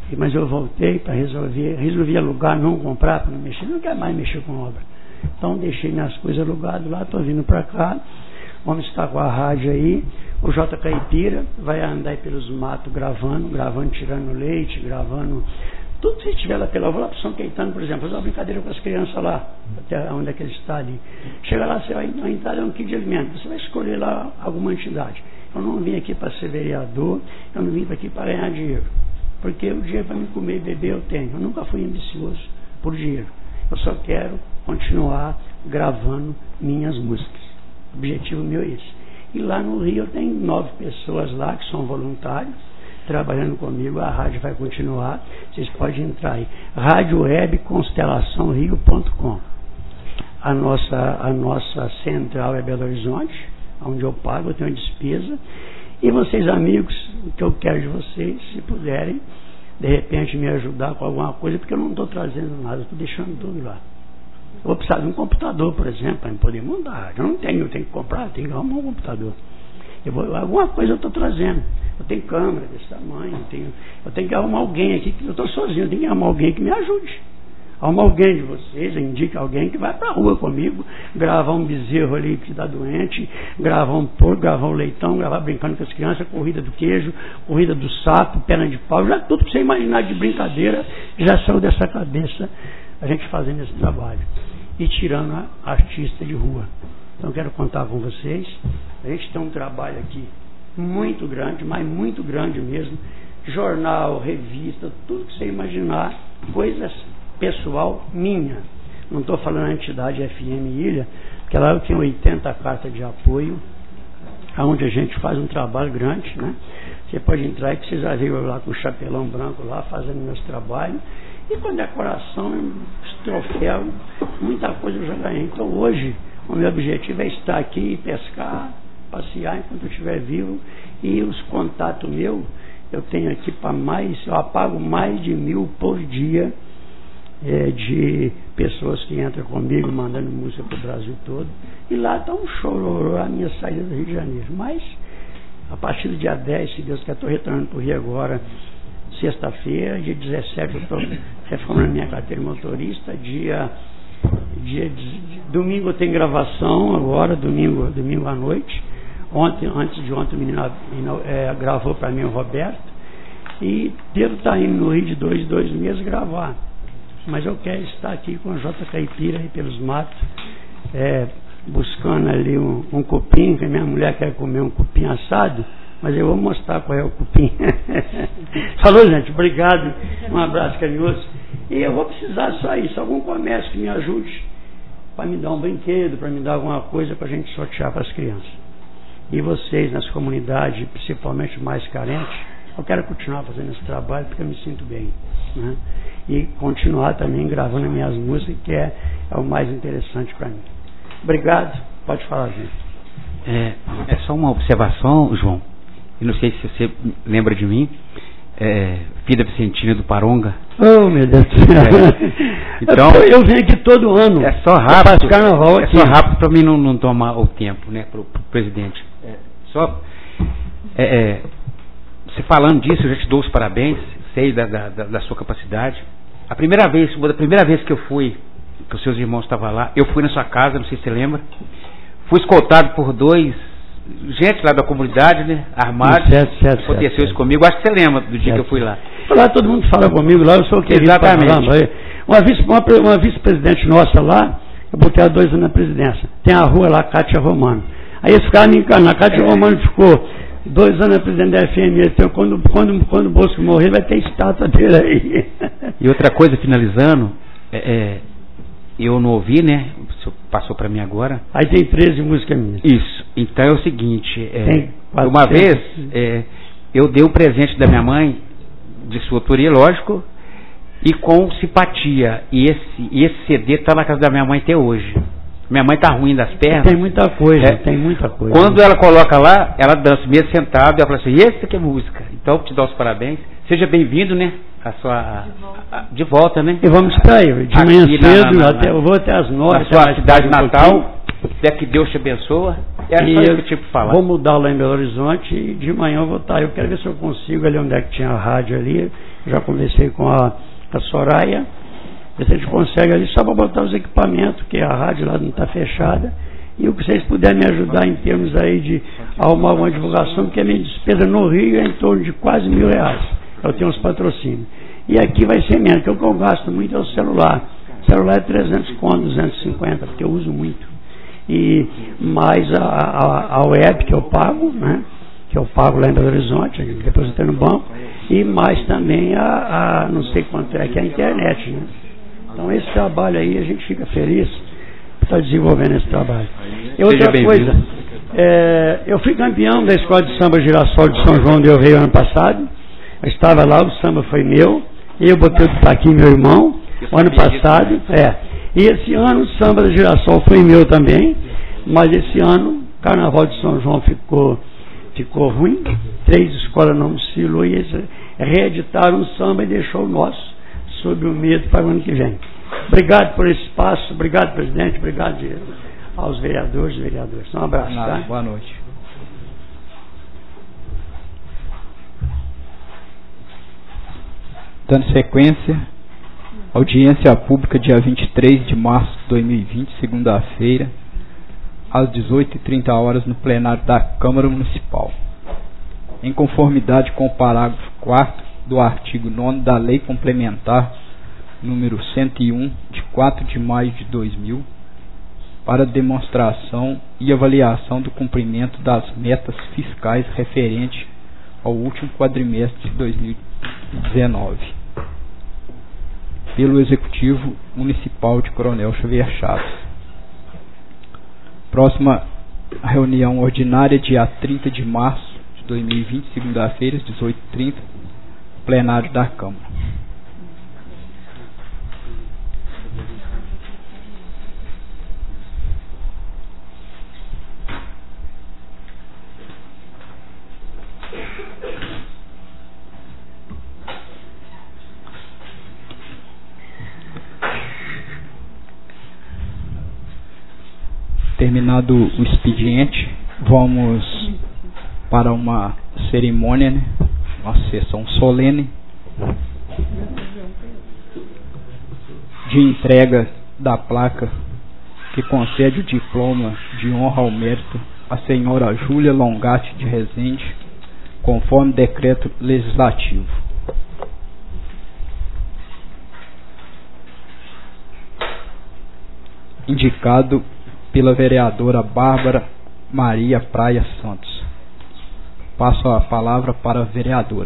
Mas eu voltei para resolver, resolvi alugar, não comprar, para não mexer, não quero mais mexer com obra. Então deixei minhas coisas alugadas lá, estou vindo para cá, vamos estar com a rádio aí, o J. Caipira vai andar aí pelos matos gravando, gravando, tirando leite, gravando, tudo que estiver lá pela, eu vou lá para São Caetano, por exemplo, fazer uma brincadeira com as crianças lá, até onde é que ele está ali. Chega lá, você vai, a entrada é um kit de alimento, você vai escolher lá alguma entidade. Eu não vim aqui para ser vereador, eu não vim aqui para ganhar dinheiro. Porque o dinheiro para me comer e beber eu tenho. Eu nunca fui ambicioso por dinheiro. Eu só quero continuar gravando minhas músicas. O objetivo meu é esse. E lá no Rio eu tenho nove pessoas lá que são voluntários, trabalhando comigo. A rádio vai continuar. Vocês podem entrar aí. rádio web constelação rio ponto com. A nossa, a nossa central é Belo Horizonte, onde eu pago, eu tenho despesa. E vocês, amigos, o que eu quero de vocês, se puderem, de repente me ajudar com alguma coisa, porque eu não estou trazendo nada, eu estou deixando tudo lá. Eu vou precisar de um computador, por exemplo, para poder montar. Eu não tenho, eu tenho que comprar, eu tenho que arrumar um computador. Eu vou, alguma coisa eu estou trazendo. Eu tenho câmera desse tamanho, eu tenho, eu tenho que arrumar alguém aqui, que eu estou sozinho, eu tenho que arrumar alguém que me ajude. Arruma alguém de vocês, indica alguém que vai para a rua comigo, gravar um bezerro ali que está doente, gravar um porco, gravar um leitão, gravar brincando com as crianças, corrida do queijo, corrida do sapo, perna de pau, já tudo que você imaginar de brincadeira já saiu dessa cabeça a gente fazendo esse trabalho. E tirando a artista de rua. Então quero contar com vocês, a gente tem um trabalho aqui muito grande, mas muito grande mesmo, jornal, revista, tudo que você imaginar, coisas pessoal minha, não estou falando a entidade F M Ilha, porque lá eu tenho oitenta cartas de apoio, onde a gente faz um trabalho grande, né? Você pode entrar e precisar ver eu lá com o chapelão branco lá, fazendo meus trabalhos, e com decoração, troféu, muita coisa eu já ganhei. Então hoje, o meu objetivo é estar aqui, pescar, passear enquanto eu estiver vivo, e os contatos meus, eu tenho aqui para mais, eu apago mais de mil por dia, É, de pessoas que entram comigo mandando música para o Brasil todo, e lá está um chororô a minha saída do Rio de Janeiro. Mas a partir do dia dez, se Deus quer, estou retornando para o Rio agora, sexta-feira, dia dezessete eu estou reformando minha carteira de motorista, dia, dia de, domingo eu tenho gravação agora, domingo, domingo à noite. Ontem, antes de ontem o menino é, gravou para mim o Roberto, e devo estar indo no Rio de dois, dois meses gravar. Mas eu quero estar aqui com a J. Caipira aí pelos matos, é, buscando ali um, um cupim, que a minha mulher quer comer um cupim assado, mas eu vou mostrar qual é o cupim. Falou, gente, obrigado, um abraço carinhoso. E eu vou precisar só isso, algum comércio que me ajude para me dar um brinquedo, para me dar alguma coisa para a gente sortear para as crianças. E vocês nas comunidades, principalmente mais carentes, eu quero continuar fazendo esse trabalho porque eu me sinto bem, né? E continuar também gravando as minhas músicas, que é, é o mais interessante para mim. Obrigado, pode falar, gente. É, é só uma observação, João, e não sei se você lembra de mim, é, filha Vicentina do Paronga. Oh, meu Deus do céu. É, então, eu, eu venho aqui todo ano. É só rápido, carnaval é aqui. só rápido para mim não, não tomar o tempo, né, para o presidente. É, só, é, é, você falando disso, eu já te dou os parabéns, sei da, da, da sua capacidade. A primeira vez, a primeira vez que eu fui, que os seus irmãos estavam lá, eu fui na sua casa, não sei se você lembra, fui escoltado por dois, gente lá da comunidade, né, armados, certo, certo, aconteceu certo, isso comigo, acho que você lembra do dia certo. Que eu fui lá. Lá todo mundo fala comigo, lá eu sou o querido. Exatamente. Uma, vice, uma, uma vice-presidente nossa lá, eu botei há dois anos na presidência, tem a rua lá, Cátia Romano. Aí eles ficaram me encanando, a Cátia é. Romano ficou dois anos na presidente da F M, então quando, quando, quando o Bosco morrer vai ter estátua dele aí. E outra coisa, finalizando, é, é, eu não ouvi, né? Passou para mim agora. Aí tem treze músicas minhas. Isso. Então é o seguinte, é, uma vez é, eu dei o presente da minha mãe, de sua autoria, lógico, e com simpatia. E esse, e esse C D está na casa da minha mãe até hoje. Minha mãe tá ruim das pernas. Tem muita coisa, é. tem muita coisa. Quando ela coloca lá, ela dança mesmo sentada, e ela fala assim, e esse aqui é música. Então, te dou os parabéns. Seja bem-vindo, né? A sua, a, a, de volta, né? E vamos estar aí, de manhã cedo, na, na, até, eu vou até as nove. Na sua cidade natal. É que Deus te abençoa. É só isso que eu tive que falar. Vou mudar lá em Belo Horizonte e de manhã eu vou estar. Eu quero ver se eu consigo ali onde é que tinha a rádio ali. Já conversei com a, a Soraya. Ver se a gente consegue ali só para botar os equipamentos, que a rádio lá não está fechada. E o que vocês puderem me ajudar em termos aí de arrumar uma divulgação, porque a minha despesa no Rio é em torno de quase mil reais. Eu tenho uns patrocínios. E aqui vai ser menos, porque o que eu gasto muito é o celular. O celular é trezentos contos, duzentos e cinquenta, porque eu uso muito. E mais a, a, a web que eu pago, né? Que eu pago lá em Belo Horizonte, depois eu tenho no banco. E mais também a, a não sei quanto é, que é a internet, né? Então esse trabalho aí a gente fica feliz por estar desenvolvendo esse trabalho. E outra coisa, é, eu fui campeão da Escola de Samba Girassol de São João del Rei ano passado. Eu estava lá, o samba foi meu. Eu botei o aqui meu irmão, o ano passado. É. E esse ano o samba da Girassol foi meu também. Mas esse ano o Carnaval de São João ficou, ficou ruim. Três escolas não oscilou e eles reeditaram o samba e deixou o nosso sob o medo para o ano que vem. Obrigado por esse espaço, obrigado, presidente, obrigado aos vereadores e vereadoras. Um abraço. Nada, Tá? boa noite. Dando sequência, audiência pública dia vinte e três de março de dois mil e vinte, segunda-feira, às dezoito e trinta horas, no plenário da Câmara Municipal. Em conformidade com o parágrafo quarto do artigo nono da Lei Complementar número cento e um, de quatro de maio de dois mil, para demonstração e avaliação do cumprimento das metas fiscais referente ao último quadrimestre de dois mil e dezenove, pelo Executivo Municipal de Coronel Xavier Chaves. Próxima reunião ordinária, dia trinta de março de dois mil e vinte, segunda-feira, às dezoito e trinta, plenário da Câmara. Terminado o expediente, vamos para uma cerimônia, né? Uma sessão solene de entrega da placa que concede o diploma de honra ao mérito à senhora Júlia Longatti de Rezende, conforme decreto legislativo. Indicado pela vereadora Bárbara Maria Praia Santos. Passo a palavra para a vereadora.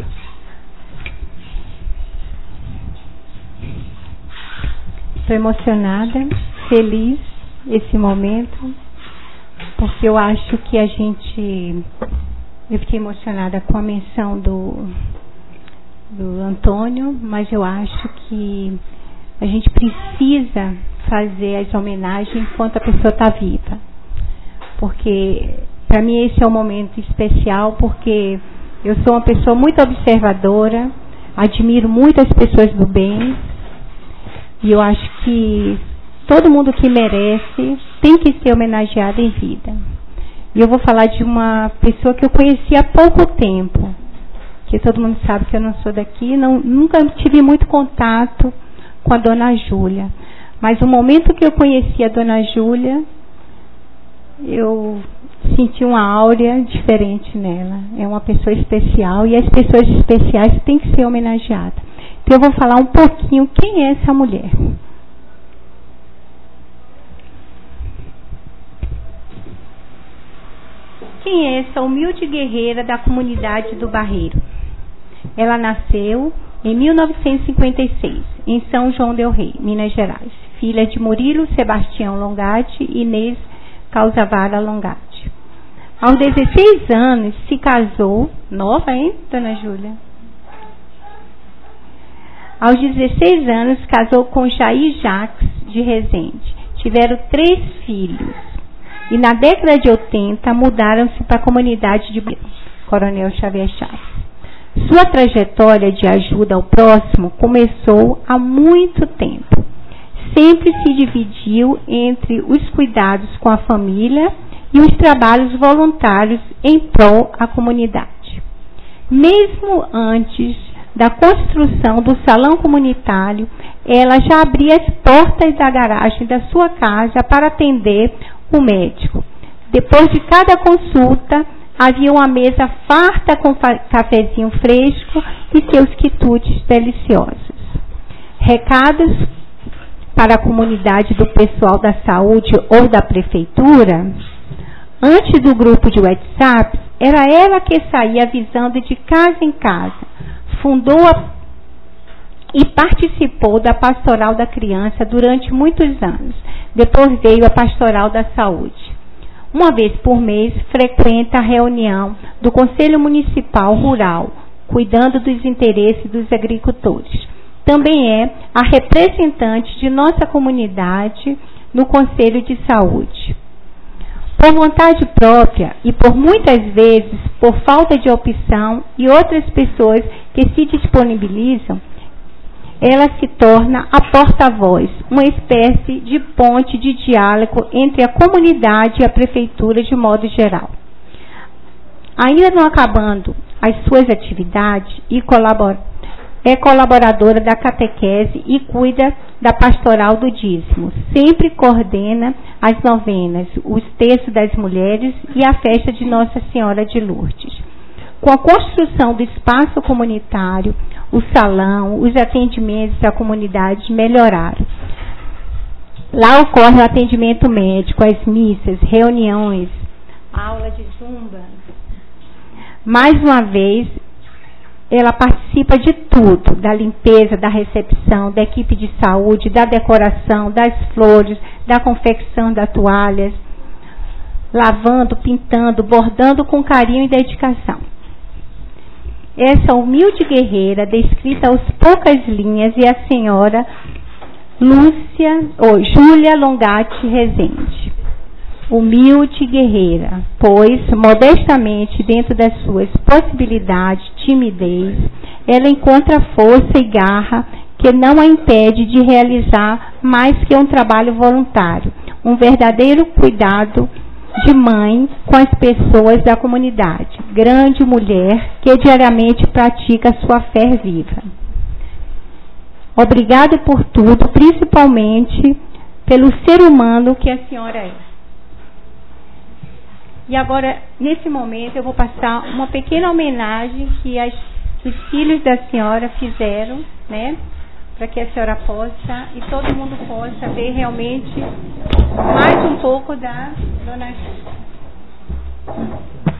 Estou emocionada, feliz esse momento, porque eu acho que a gente... Eu fiquei emocionada com a menção do, do Antônio, mas eu acho que a gente precisa fazer as homenagens enquanto a pessoa está viva. Porque, para mim, esse é um momento especial, porque eu sou uma pessoa muito observadora, admiro muito as pessoas do bem, e eu acho que todo mundo que merece tem que ser homenageado em vida. E eu vou falar de uma pessoa que eu conheci há pouco tempo, que todo mundo sabe que eu não sou daqui, não, nunca tive muito contato com a dona Júlia. Mas o momento que eu conheci a dona Júlia, eu senti uma áurea diferente nela. É uma pessoa especial e as pessoas especiais têm que ser homenageadas. Então eu vou falar um pouquinho quem é essa mulher. Quem é essa humilde guerreira da comunidade do Barreiro? Ela nasceu em mil novecentos e cinquenta e seis, em São João del Rei, Minas Gerais. Filha de Murilo Sebastião Longatti e Inês Causavara Longatti. Aos dezesseis anos se casou, nova, hein, dona Júlia? Aos dezesseis anos casou com Jair Jacques de Rezende. Tiveram três filhos. E na década de oitenta mudaram-se para a comunidade de Coronel Xavier Chaves. Sua trajetória de ajuda ao próximo começou há muito tempo. sempre se dividiu entre os cuidados com a família e os trabalhos voluntários em prol à comunidade. Mesmo antes da construção do salão comunitário, ela já abria as portas da garagem da sua casa para atender o médico. Depois de cada consulta, havia uma mesa farta com cafezinho fresco e seus quitutes deliciosos. Recados para a comunidade do pessoal da saúde ou da prefeitura. Antes do grupo de WhatsApp, era ela que saía avisando de casa em casa. Fundou a, e participou da Pastoral da Criança durante muitos anos. Depois veio a Pastoral da Saúde. Uma vez por mês, frequenta a reunião do Conselho Municipal Rural, cuidando dos interesses dos agricultores. Também é a representante de nossa comunidade no Conselho de Saúde. Por vontade própria e por muitas vezes por falta de opção e outras pessoas que se disponibilizam, ela se torna a porta-voz, uma espécie de ponte de diálogo entre a comunidade e a prefeitura de modo geral. Ainda não acabando as suas atividades, e colabora, é colaboradora da catequese e cuida da pastoral do dízimo. Sempre coordena as novenas, os textos das mulheres e a festa de Nossa Senhora de Lourdes. Com a construção do espaço comunitário, o salão, os atendimentos à comunidade melhoraram. Lá ocorre o atendimento médico, as missas, reuniões, aula de zumba. Mais uma vez, ela participa de tudo, da limpeza, da recepção, da equipe de saúde, da decoração, das flores, da confecção das toalhas, lavando, pintando, bordando com carinho e dedicação. Essa humilde guerreira, descrita aos poucas linhas, é a senhora Lúcia, ou Júlia Longatti Rezende. Humilde guerreira, pois, modestamente, dentro das suas possibilidades, timidez, ela encontra força e garra que não a impede de realizar mais que um trabalho voluntário, um verdadeiro cuidado de mãe com as pessoas da comunidade. Grande mulher que diariamente pratica sua fé viva. Obrigada por tudo, principalmente pelo ser humano que a senhora é. E agora, nesse momento, eu vou passar uma pequena homenagem que as, os filhos da senhora fizeram, né? Para que a senhora possa, e todo mundo possa ver realmente mais um pouco da Dona Júlia.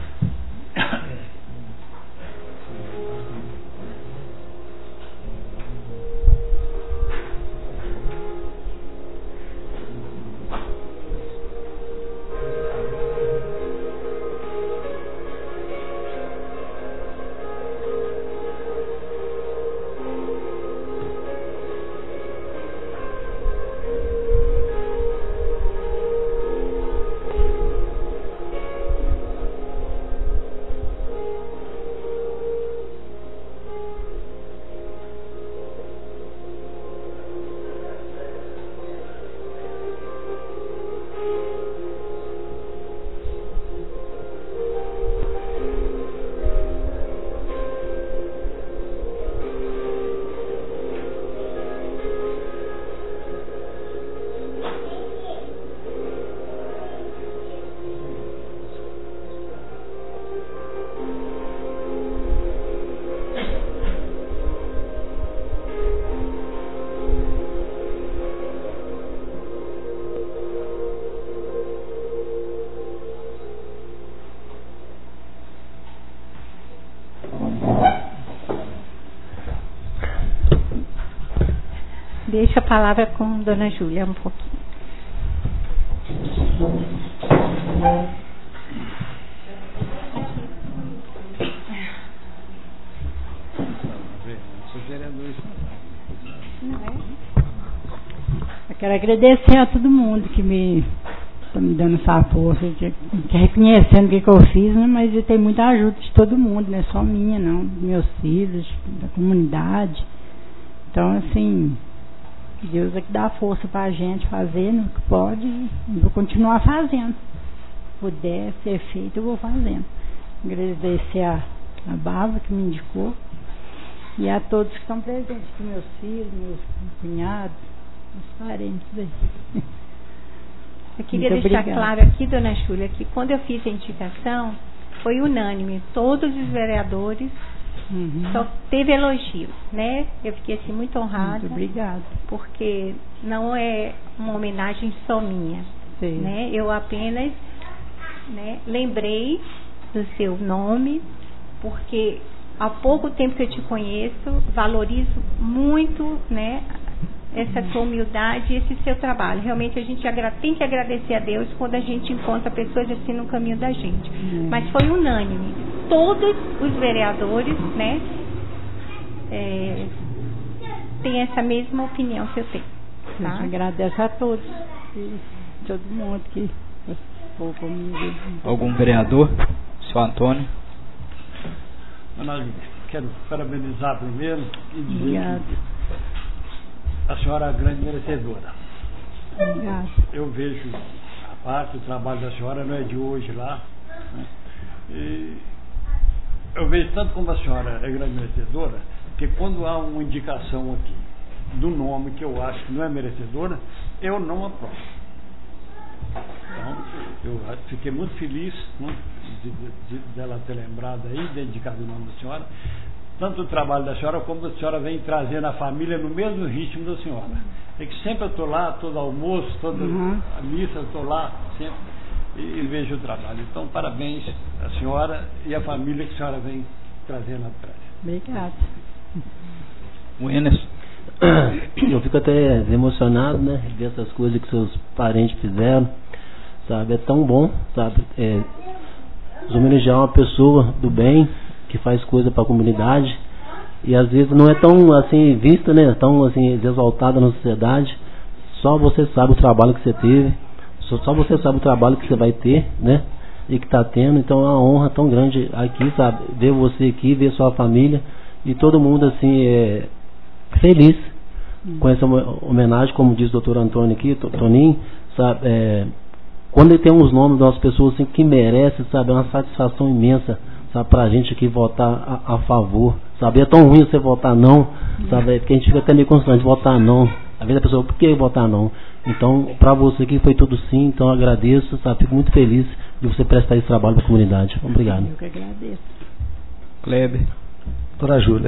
Deixa a palavra com Dona Júlia um pouquinho. Eu quero agradecer a todo mundo que me está me dando essa força, que, que reconhecendo o que, que eu fiz, né? Mas tem muita ajuda de todo mundo, não é só minha, não, dos meus filhos, da comunidade. Então, assim, Deus é que dá força para a gente fazer, no que pode, e vou continuar fazendo. Se puder ser feito, eu vou fazendo. Agradecer a, a Bárbara que me indicou e a todos que estão presentes, meus filhos, meus cunhados, meus parentes aí. Eu queria Muito deixar obrigada. claro aqui, dona Júlia, que quando eu fiz a indicação, foi unânime. Todos os vereadores uhum. só teve elogios, né? Eu fiquei assim muito honrada. Muito obrigada. Porque não é uma homenagem só minha. Sim. Né? Eu apenas né, lembrei do seu nome, porque há pouco tempo que eu te conheço, valorizo muito, né, essa sua humildade e esse seu trabalho. Realmente a gente tem que agradecer a Deus quando a gente encontra pessoas assim no caminho da gente. Hum. Mas foi unânime. Todos os vereadores, né, é, têm essa mesma opinião que eu tenho. Tá? Eu agradeço a todos. E todo mundo que for comigo. Algum vereador? Seu Antônio? Ana, quero parabenizar primeiro e dizer Obrigada. que a senhora é a grande merecedora. Obrigada. Eu vejo a parte, o trabalho da senhora não é de hoje lá. Né? E eu vejo tanto como a senhora é grande merecedora, que quando há uma indicação aqui do nome que eu acho que não é merecedora, eu não aprovo. Então, eu fiquei muito feliz, né, de, de, de, dela ter lembrado aí, de indicar o nome da senhora, tanto o trabalho da senhora, como a senhora vem trazendo a família no mesmo ritmo da senhora. É que sempre eu estou lá, todo almoço, toda uhum. a missa, eu estou lá, sempre, e, e vejo o trabalho. Então, parabéns à senhora e à família que a senhora vem trazendo atrás. Obrigada. O Enes. Eu fico até emocionado, né, ver essas coisas que seus parentes fizeram, sabe, é tão bom, sabe, é, homenagear uma pessoa do bem, que faz coisa para a comunidade, e às vezes não é tão, assim, vista, né, tão, assim, exaltada na sociedade. Só você sabe o trabalho que você teve, só, só você sabe o trabalho que você vai ter, né, e que está tendo. Então é uma honra tão grande aqui, sabe, ver você aqui, ver sua família, e todo mundo, assim, é feliz com essa homenagem, como diz o doutor Antônio aqui, Toninho, sabe, é, quando ele tem uns nomes das pessoas assim, que merecem, sabe, é uma satisfação imensa, sabe, pra gente aqui votar a, a favor, sabe, é tão ruim você votar não, sabe, porque a gente fica até meio constante, votar não, às vezes a pessoa, por que votar não? Então, pra você aqui foi tudo sim, então eu agradeço, sabe, fico muito feliz de você prestar esse trabalho pra comunidade. Obrigado. Eu que agradeço. Kleber. Doutora Júlia,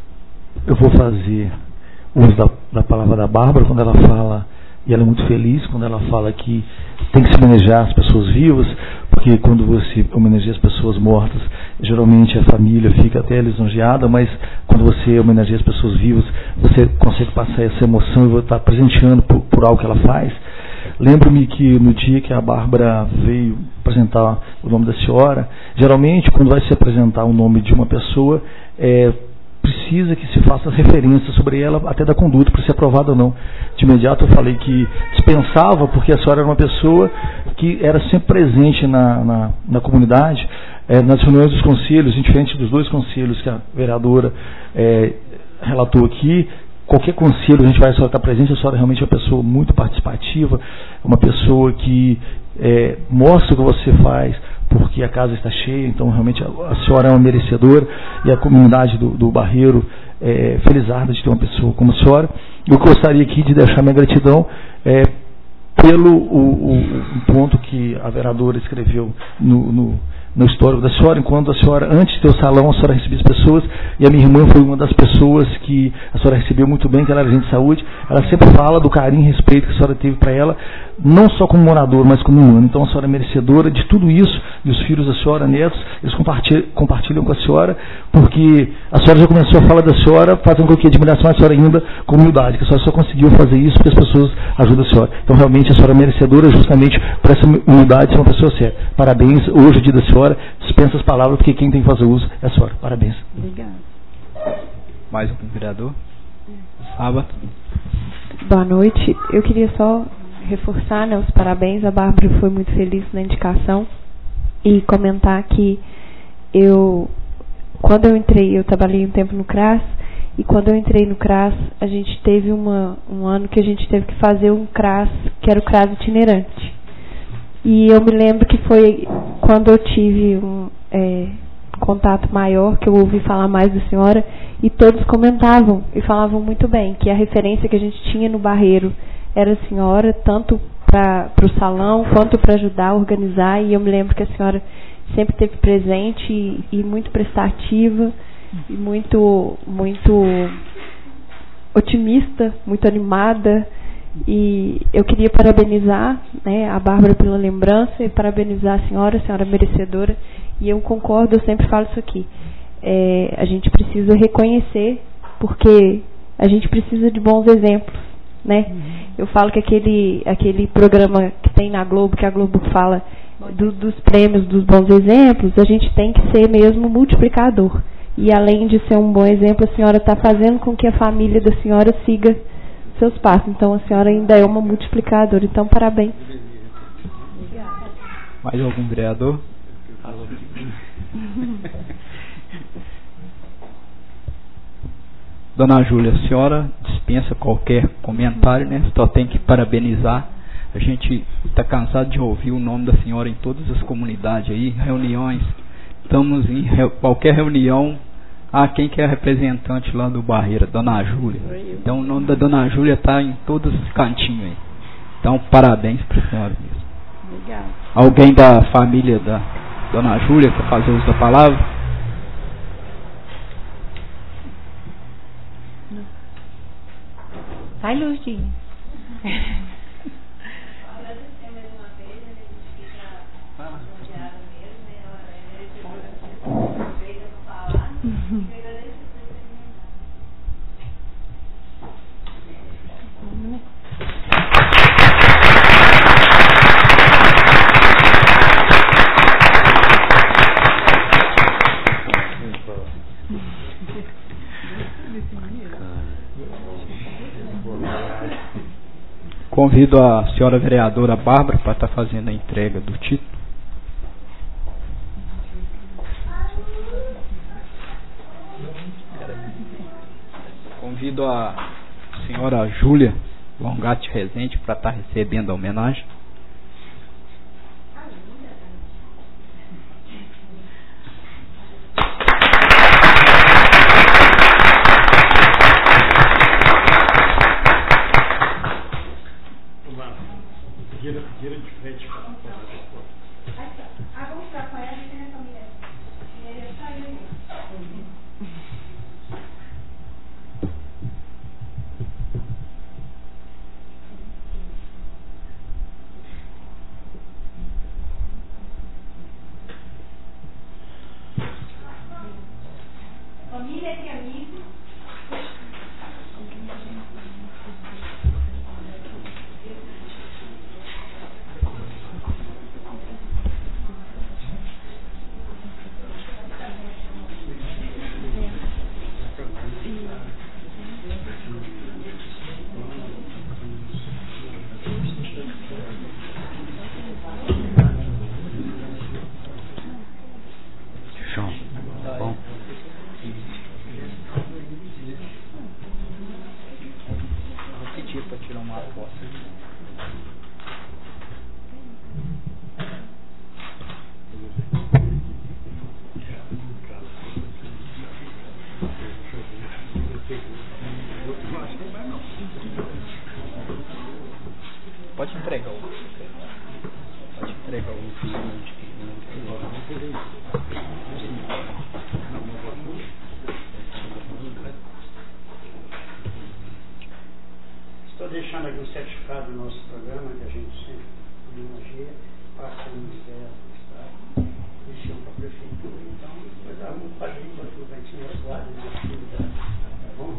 eu vou fazer uso da, da palavra da Bárbara quando ela fala, e ela é muito feliz quando ela fala que tem que se homenagear as pessoas vivas, porque quando você homenageia as pessoas mortas, geralmente a família fica até lisonjeada, mas quando você homenageia as pessoas vivas, você consegue passar essa emoção e vai estar presenteando por, por algo que ela faz. Lembro-me que no dia que a Bárbara veio apresentar o nome da senhora, geralmente quando vai se apresentar o nome de uma pessoa, é, precisa que se faça referência sobre ela, até da conduta, para ser aprovada ou não. De imediato eu falei que dispensava, porque a senhora era uma pessoa que era sempre presente na, na, na comunidade, é, nas reuniões dos conselhos, diferente dos dois conselhos que a vereadora é, relatou aqui. Qualquer conselho a gente vai, a senhora estar presente, a senhora realmente é uma pessoa muito participativa, uma pessoa que é, mostra o que você faz, porque a casa está cheia, então realmente a, a senhora é uma merecedora, e a comunidade do, do Barreiro é felizarda de ter uma pessoa como a senhora. Eu gostaria aqui de deixar minha gratidão é, pelo o, o, o ponto que a vereadora escreveu no, no, no histórico da senhora, enquanto a senhora, antes de ter o salão, a senhora recebia as pessoas, e a minha irmã foi uma das pessoas que a senhora recebeu muito bem, que ela era agente de saúde. Ela sempre fala do carinho e respeito que a senhora teve para ela, não só como morador, mas como humano. Então a senhora é merecedora de tudo isso, e os filhos da senhora, netos, eles compartilham, compartilham com a senhora, porque a senhora já começou a falar da senhora, fazendo com que a admiração a senhora ainda com humildade, que a senhora só conseguiu fazer isso porque as pessoas ajudam a senhora. Então realmente a senhora é merecedora justamente por essa humildade de ser uma pessoa séria. Parabéns, hoje o dia da senhora, dispensa as palavras, porque quem tem que fazer uso é a senhora. Parabéns. Obrigada. Mais um vereador? Sábado. Boa noite. Eu queria só reforçar, né, os parabéns. A Bárbara foi muito feliz na indicação e comentar que eu, quando eu entrei, eu trabalhei um tempo no C R A S E quando eu entrei no C R A S, a gente teve uma, um ano que a gente teve que fazer um C R A S, que era o C R A S itinerante. E eu me lembro que foi quando eu tive um é, contato maior, que eu ouvi falar mais da senhora, e todos comentavam e falavam muito bem, que a referência que a gente tinha no Barreiro era a senhora, tanto para o salão, quanto para ajudar a organizar, e eu me lembro que a senhora sempre esteve presente e, e muito prestativa, e muito, muito otimista, muito animada, e eu queria parabenizar, né, a Bárbara pela lembrança e parabenizar a senhora, a senhora merecedora, e eu concordo, eu sempre falo isso aqui, é, a gente precisa reconhecer, porque a gente precisa de bons exemplos, né? Uhum. Eu falo que aquele, aquele programa que tem na Globo, que a Globo fala do, dos prêmios, dos bons exemplos, a gente tem que ser mesmo multiplicador. E além de ser um bom exemplo, a senhora está fazendo com que a família da senhora siga seus passos. Então a senhora ainda é uma multiplicadora. Então, parabéns. Mais algum vereador? Dona Júlia, a senhora dispensa qualquer comentário, né? Só tem que parabenizar. A gente está cansado de ouvir o nome da senhora em todas as comunidades aí, reuniões. Estamos em re... qualquer reunião. Ah, quem que é a representante lá do Barreira? Dona Júlia. Então o nome da Dona Júlia está em todos os cantinhos aí. Então, parabéns para a senhora mesmo. Obrigada. Alguém da família da Dona Júlia quer fazer uso da palavra? Vai, Lurdinha. Convido a senhora vereadora Bárbara para estar fazendo a entrega do título. Convido a senhora Júlia Longatti Rezende para estar recebendo a homenagem. Pode entregar o. Pode entregar o. Estou deixando aqui um certificado do nosso programa, que a gente sempre homenageia, passando de terra do Estado, deixando para a Prefeitura. Então, depois arruma para a gente, para tudo, para a gente se resguarda, né? Tá bom?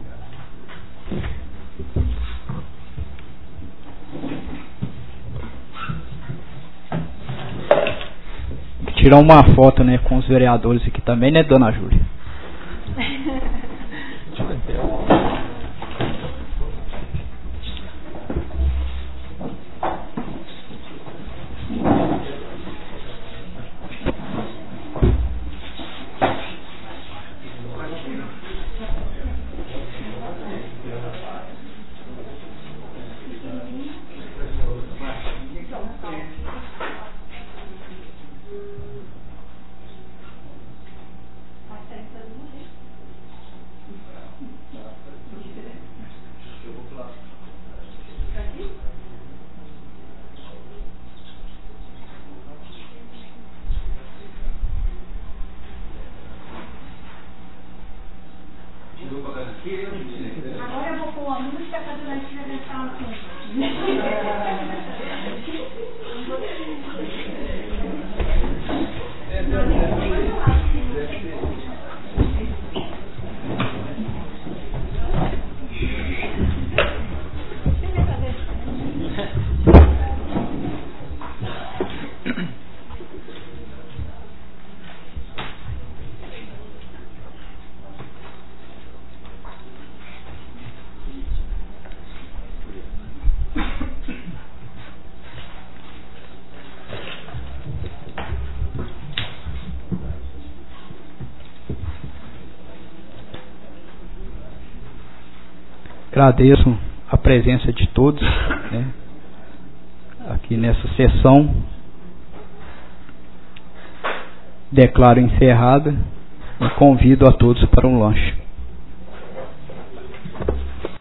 Tirar uma foto, né, com os vereadores aqui também, né, Dona Júlia? Agora eu vou pôr a música para durante a versão assim. Agradeço a presença de todos, né, aqui nessa sessão. Declaro encerrada e convido a todos para um lanche.